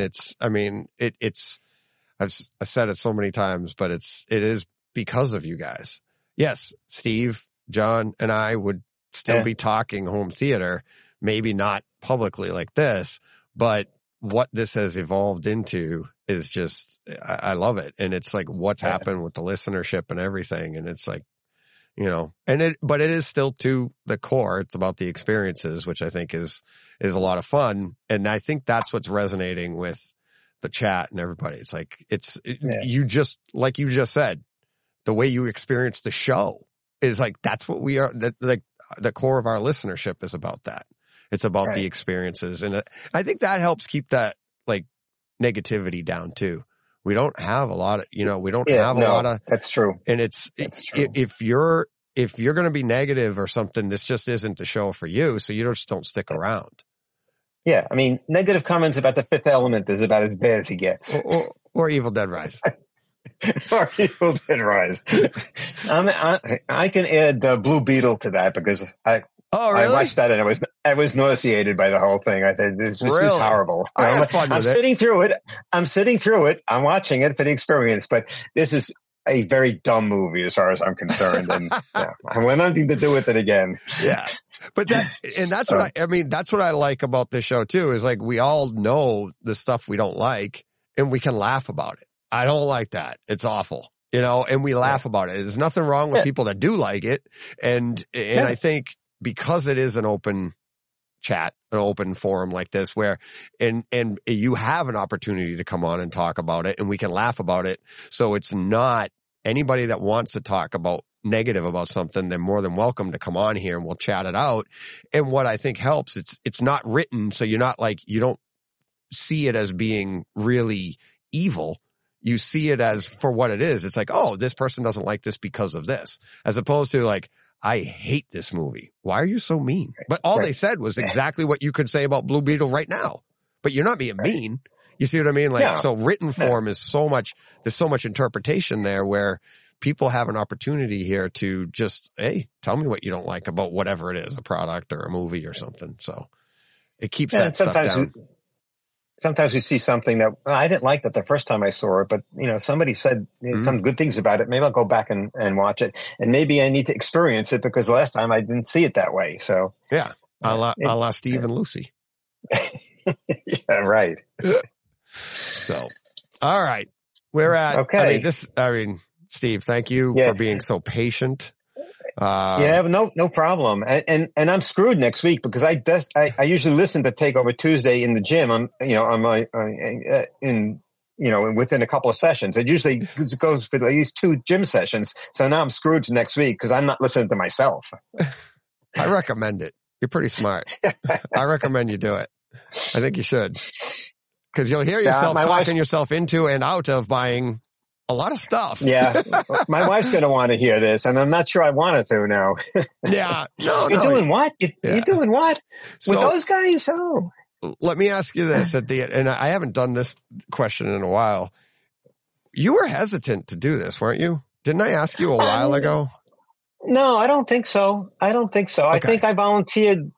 I've said it so many times, but it is because of you guys. Yes, Steve, John, and I would still be talking home theater, maybe not publicly like this, but what this has evolved into is just, I love it. And it's like what's happened with the listenership and everything. And it's like, but it is still to the core. It's about the experiences, which I think is a lot of fun. And I think that's what's resonating with the chat and everybody. It's like, you just, like you just said, the way you experience the show is like, that's what we are, the core of our listenership is about that. It's about the experiences. And I think that helps keep that like negativity down too. We don't have a lot of, we don't have a lot of. That's true. And that's true. If you're going to be negative or something, this just isn't the show for you. So you just don't stick around. Yeah. I mean, negative comments about The Fifth Element is about as bad as he gets. Or Evil Dead Rise. Or Evil Dead Rise. I can add Blue Beetle to that because really? I watched that and I was nauseated by the whole thing. I said, this is horrible. I'm sitting through it. I'm watching it for the experience, but this is a very dumb movie as far as I'm concerned. And I want nothing to do with it again. Yeah. But that's what that's what I like about this show too, is like, we all know the stuff we don't like and we can laugh about it. I don't like that. It's awful, and we laugh about it. There's nothing wrong with people that do like it. And I think, because it is an open chat, an open forum like this where, and you have an opportunity to come on and talk about it and we can laugh about it. So it's not anybody that wants to talk about negative about something, they're more than welcome to come on here and we'll chat it out. And what I think helps, it's not written. So you're not like, you don't see it as being really evil. You see it as for what it is. It's like, oh, this person doesn't like this because of this, as opposed to like, I hate this movie. Why are you so mean? But all they said was exactly what you could say about Blue Beetle right now. But you're not being mean. You see what I mean? Like, so written form is there's so much interpretation there where people have an opportunity here to just, hey, tell me what you don't like about whatever it is, a product or a movie or something. So it keeps that stuff down. Sometimes we see something that I didn't like that the first time I saw it, but somebody said some good things about it. Maybe I'll go back and watch it, and maybe I need to experience it because last time I didn't see it that way. So yeah, a la Steve and Lucy. Yeah, right. So, all right, we're at. Okay. Steve, thank you for being so patient. No problem. And I'm screwed next week because I usually listen to Takeover Tuesday in the gym. Within a couple of sessions. It usually goes for at least 2 gym sessions. So now I'm screwed next week because I'm not listening to myself. I recommend it. You're pretty smart. I recommend you do it. I think you should, because you'll hear yourself talking yourself into and out of buying a lot of stuff. Yeah. My wife's going to want to hear this, and I'm not sure I want her to now. Yeah. No, You're doing what? You're doing what? With those guys? Oh. Let me ask you this and I haven't done this question in a while. You were hesitant to do this, weren't you? Didn't I ask you a while ago? No, I don't think so. Okay. I think I volunteered,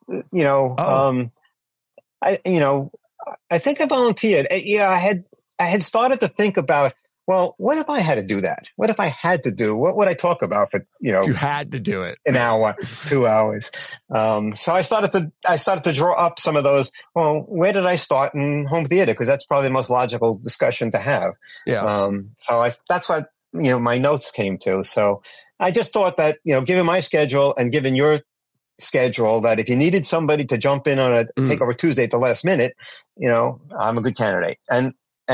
I think I volunteered. Yeah, I had started to think about, well, what if I had to do that? What if I had to do, what would I talk about for, If you had to do it. an hour, 2 hours? So I started to draw up some of those. Well, where did I start in home theater? Because that's probably the most logical discussion to have. Yeah. That's what, my notes came to. So I just thought that, given my schedule and given your schedule, that if you needed somebody to jump in on a Takeover Tuesday at the last minute, I'm a good candidate. And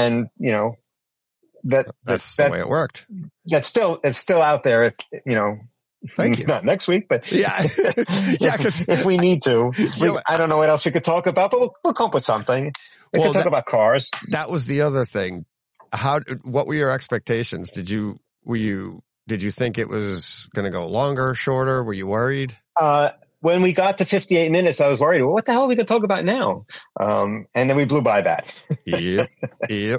that's the way it worked. It's still out there. If Thank you. not next week, but Yeah. Yeah. if we need to, I don't know what else we could talk about, but we'll come up with something. We could talk about cars. That was the other thing. What were your expectations? Did you think it was going to go longer, shorter? Were you worried? When we got to 58 minutes, I was worried. Well, what the hell are we going to talk about now? And then we blew by that. Yep.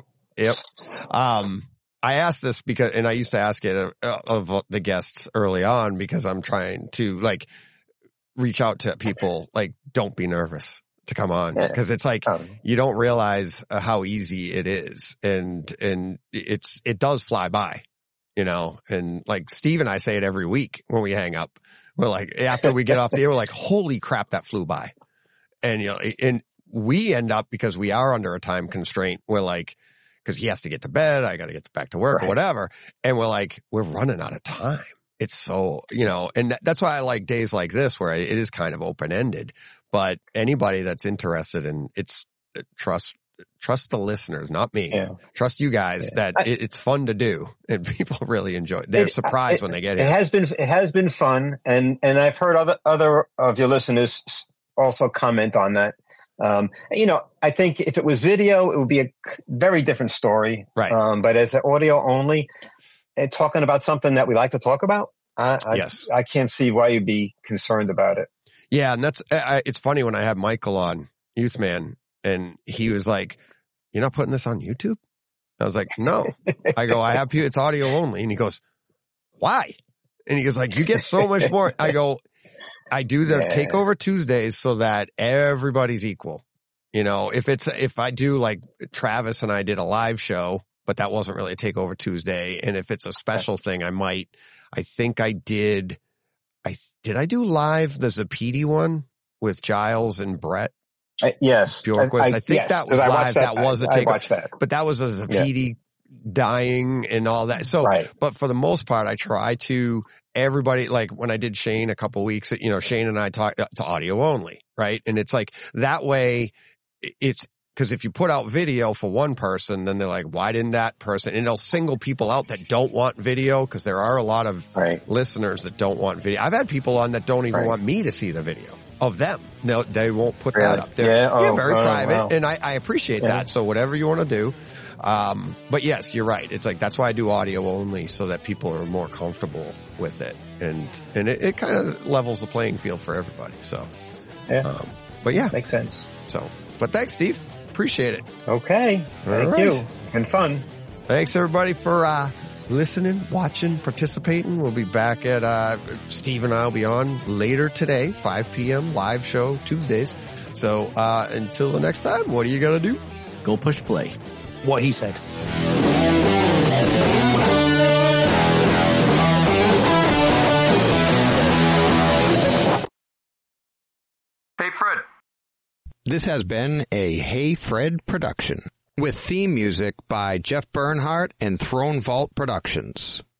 I asked this because, and I used to ask it of the guests early on because I'm trying to reach out to people, don't be nervous to come on, because it's you don't realize how easy it is. And it does fly by, and Steve and I say it every week when we hang up. We're after we get off the air, we're holy crap, that flew by. And, and we end up, because we are under a time constraint, we're because he has to get to bed, I got to get back to work or whatever. And we're running out of time. It's so, and that's why I like days like this where it is kind of open-ended, but anybody that's interested in trust the listeners, not me. Yeah. Trust you guys that it's fun to do and people really enjoy it. They're surprised when they get here. It has been fun. And I've heard other of your listeners also comment on that. I think if it was video, it would be a very different story. Right. But as an audio only, talking about something that we like to talk about, I can't see why you'd be concerned about it. Yeah. And it's funny when I had Michael on, Youthman, and he was like, "You're not putting this on YouTube?" I was like, "No." I go, it's audio only. And he goes, "Why?" And he goes you get so much more. I go, I do the Takeover Tuesdays so that everybody's equal. If I do Travis and I did a live show, but that wasn't really a Takeover Tuesday. And if it's a special thing, I think I did I do live the Zapedi one with Giles and Brett? Yes. Bjorkquist. I think that was live. That was a Takeover. I watched that. But that was a Zapedi dying and all that. So, but for the most part, I try to, everybody, when I did Shane a couple weeks, Shane and I talked to audio only, right? And it's that way it's, because if you put out video for one person, then they're why didn't that person? And they'll single people out that don't want video, because there are a lot of listeners that don't want video. I've had people on that don't even want me to see the video of them. No, they won't put that up there. Very private. Wow. And I appreciate that. So whatever you want to do. But yes, you're right. It's that's why I do audio only, so that people are more comfortable with it. And it kind of levels the playing field for everybody. So, but yeah. Makes sense. So, but thanks, Steve. Appreciate it. Okay. Thank you. It's been fun. Thanks everybody for, listening, watching, participating. We'll be back at, Steve and I will be on later today, 5 p.m. live show Tuesdays. So, until the next time, what are you going to do? Go push play. What he said. Hey, Fred. This has been a Hey Fred production with theme music by Jeff Bernhardt and Throne Vault Productions.